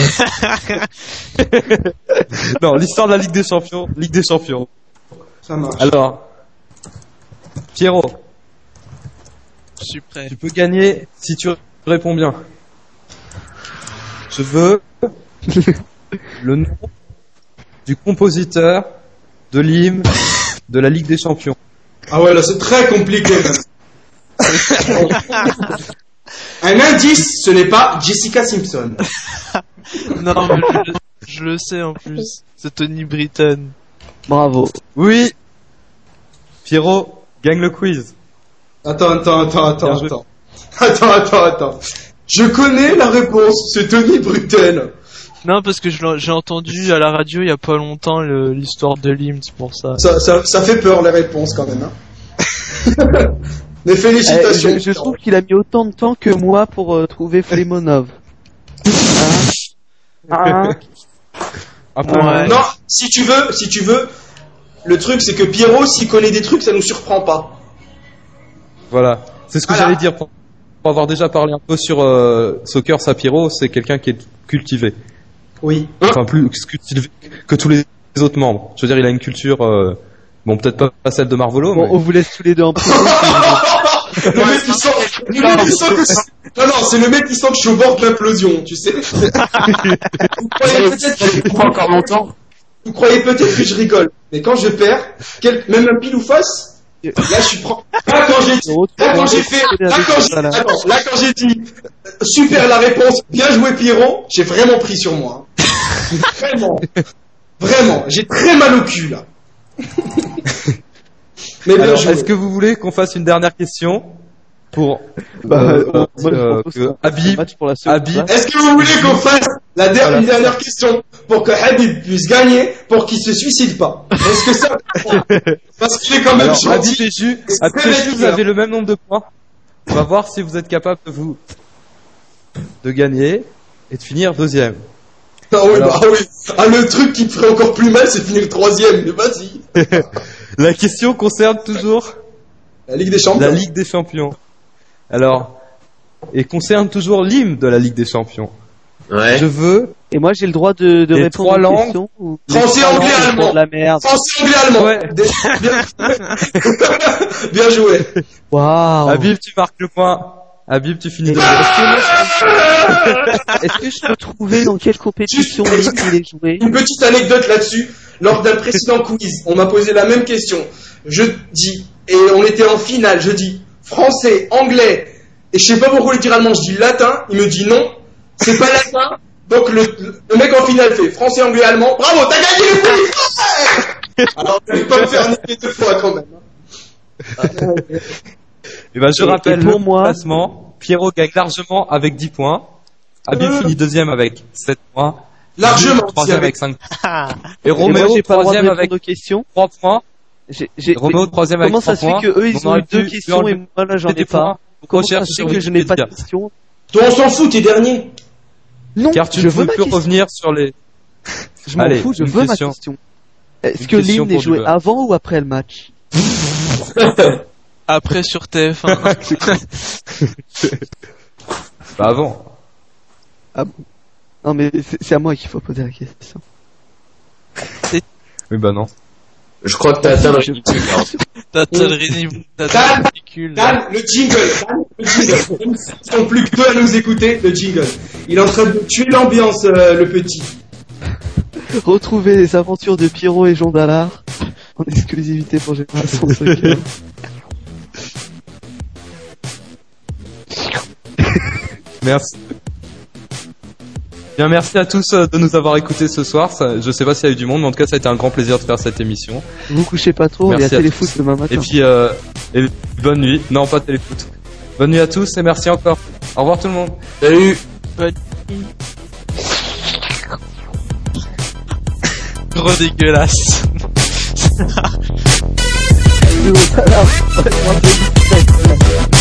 Non, l'histoire de la Ligue des Champions. Ligue des Champions. Ça marche. Alors, Pierrot, Je suis prêt. tu peux gagner si tu réponds bien. Je veux le nom du compositeur de l'hymne de la Ligue des Champions. Ah ouais, là c'est très compliqué même. Un indice, ce n'est pas Jessica Simpson. Non, mais je le sais en plus. C'est Tony Britton. Bravo. Oui, Pierrot gagne le quiz. Attends. Bien joué. Attends. Je connais la réponse, c'est Tony Brutten. Non, parce que j'ai entendu à la radio il y a pas longtemps l'histoire de l'hymne, c'est pour ça. Ça fait peur les réponses quand même. Hein. Mais félicitations. Je trouve qu'il a mis autant de temps que moi pour trouver Flemonov. Un point. Ouais. Non, si tu veux, le truc c'est que Pierrot, s'il connaît des trucs, ça nous surprend pas. Voilà. C'est ce que Voilà. j'allais dire. Pour avoir déjà parlé un peu sur Soccer Sapiro, c'est quelqu'un qui est cultivé. Oui. Enfin, plus cultivé que tous les autres membres. Je veux dire, il a une culture, bon, peut-être pas celle de Marvolo, Bon, mais... on vous laisse tous les deux en prison. Le mec qui sent que c'est le mec qui sent que je suis au bord de l'implosion, tu sais. Vous croyez peut-être que je rigole, mais quand je perds, même un pile ou face, là je suis là quand j'ai dit super la réponse, bien joué Pierrot, j'ai vraiment pris sur moi. Vraiment, j'ai très mal au cul là. Mais bien Alors, joué. est-ce que vous voulez qu'on fasse une dernière question pour Moi, je propose que qu'on fasse un Habib, match pour la seconde Habib- place. Est-ce que vous voulez qu'on fasse une dernière question pour que Habib puisse gagner pour qu'il se suicide pas? Est-ce que ça parce qu'il est quand même alors, gentil. Habib et Ju, C'est Habib très et Ju, vous bête, avez le même nombre de points. On va voir si vous êtes capable de gagner et de finir deuxième. Ah oui, Alors- bah oui. Ah, le truc qui me ferait encore plus mal, c'est finir troisième. Mais vas-y. La question concerne toujours La Ligue des Champions. la Ligue des Champions. Alors, et concerne toujours l'hymne de la Ligue des Champions. Ouais. Je veux Et moi, j'ai le droit de Les répondre trois aux langues. questions ou... Français, Les trois anglais, langues, c'est allemand. pour de la merde. Français, anglais, allemand. Ouais. Bien joué. Waouh. Habib, tu marques le point. Habib, tu finis Et deuxième. Est-ce que je peux trouver dans quelle compétition il est joué? Une petite anecdote là-dessus. Lors d'un précédent quiz, on m'a posé la même question. Je dis, et on était en finale, je dis français, anglais, et je sais pas pourquoi il dit allemand, je dis latin, il me dit non, c'est pas latin. Donc le mec en finale fait français, anglais, allemand. Bravo, t'as gagné le quiz. Alors, tu peux pas me faire niquer 2 fois quand même. Et ben, je Et rappelle pour le moi- classement. Pierrot gagne largement avec 10 points. Habib finit deuxième avec 7 points. Largement, Jules, troisième si avec 5 points. Et Et moi, Roméo, j'ai pas le droit de troisième répondre avec aux questions. 3 points. Roméo, troisième avec Comment 3 ça se fait points. que eux, ils On ont aurait eu 2 pu questions et enlever moi, là, j'en des ai pas? points. Comment ça Recherche se sur fait que je n'ai pas de Wikipédia. questions? Toi, on s'en fout, t'es dernier. Non, Car tu je ne veux peux ma plus question. revenir sur les... Je m'en Allez, fous, je une veux question. ma question. Est-ce Une que question l'hymne est pour du joué beurre. avant ou après le match? Après sur TF1. Bah, avant. Non, mais c'est à moi qu'il faut poser la question. Oui, bah non. Je crois que t'as atteint le ridicule. T'as le ridicule. Dan, le jingle. Ils sont plus que 2 à nous écouter, le jingle. Il est en train de tuer l'ambiance, le petit. Retrouvez les aventures de Pierrot et Jean Dallard en exclusivité pour Génération Soccer. Merci. Bien, merci à tous de nous avoir écoutés ce soir. Je sais pas s'il y a eu du monde, mais en tout cas, ça a été un grand plaisir de faire cette émission. Vous couchez pas trop, il y a Merci à téléfoot tous. demain matin. Et puis, et bonne nuit. Non, pas téléfoot. Bonne nuit à tous et merci encore. Au revoir tout le monde. Salut. Bonne Gros dégueulasse. Tout à l'heure,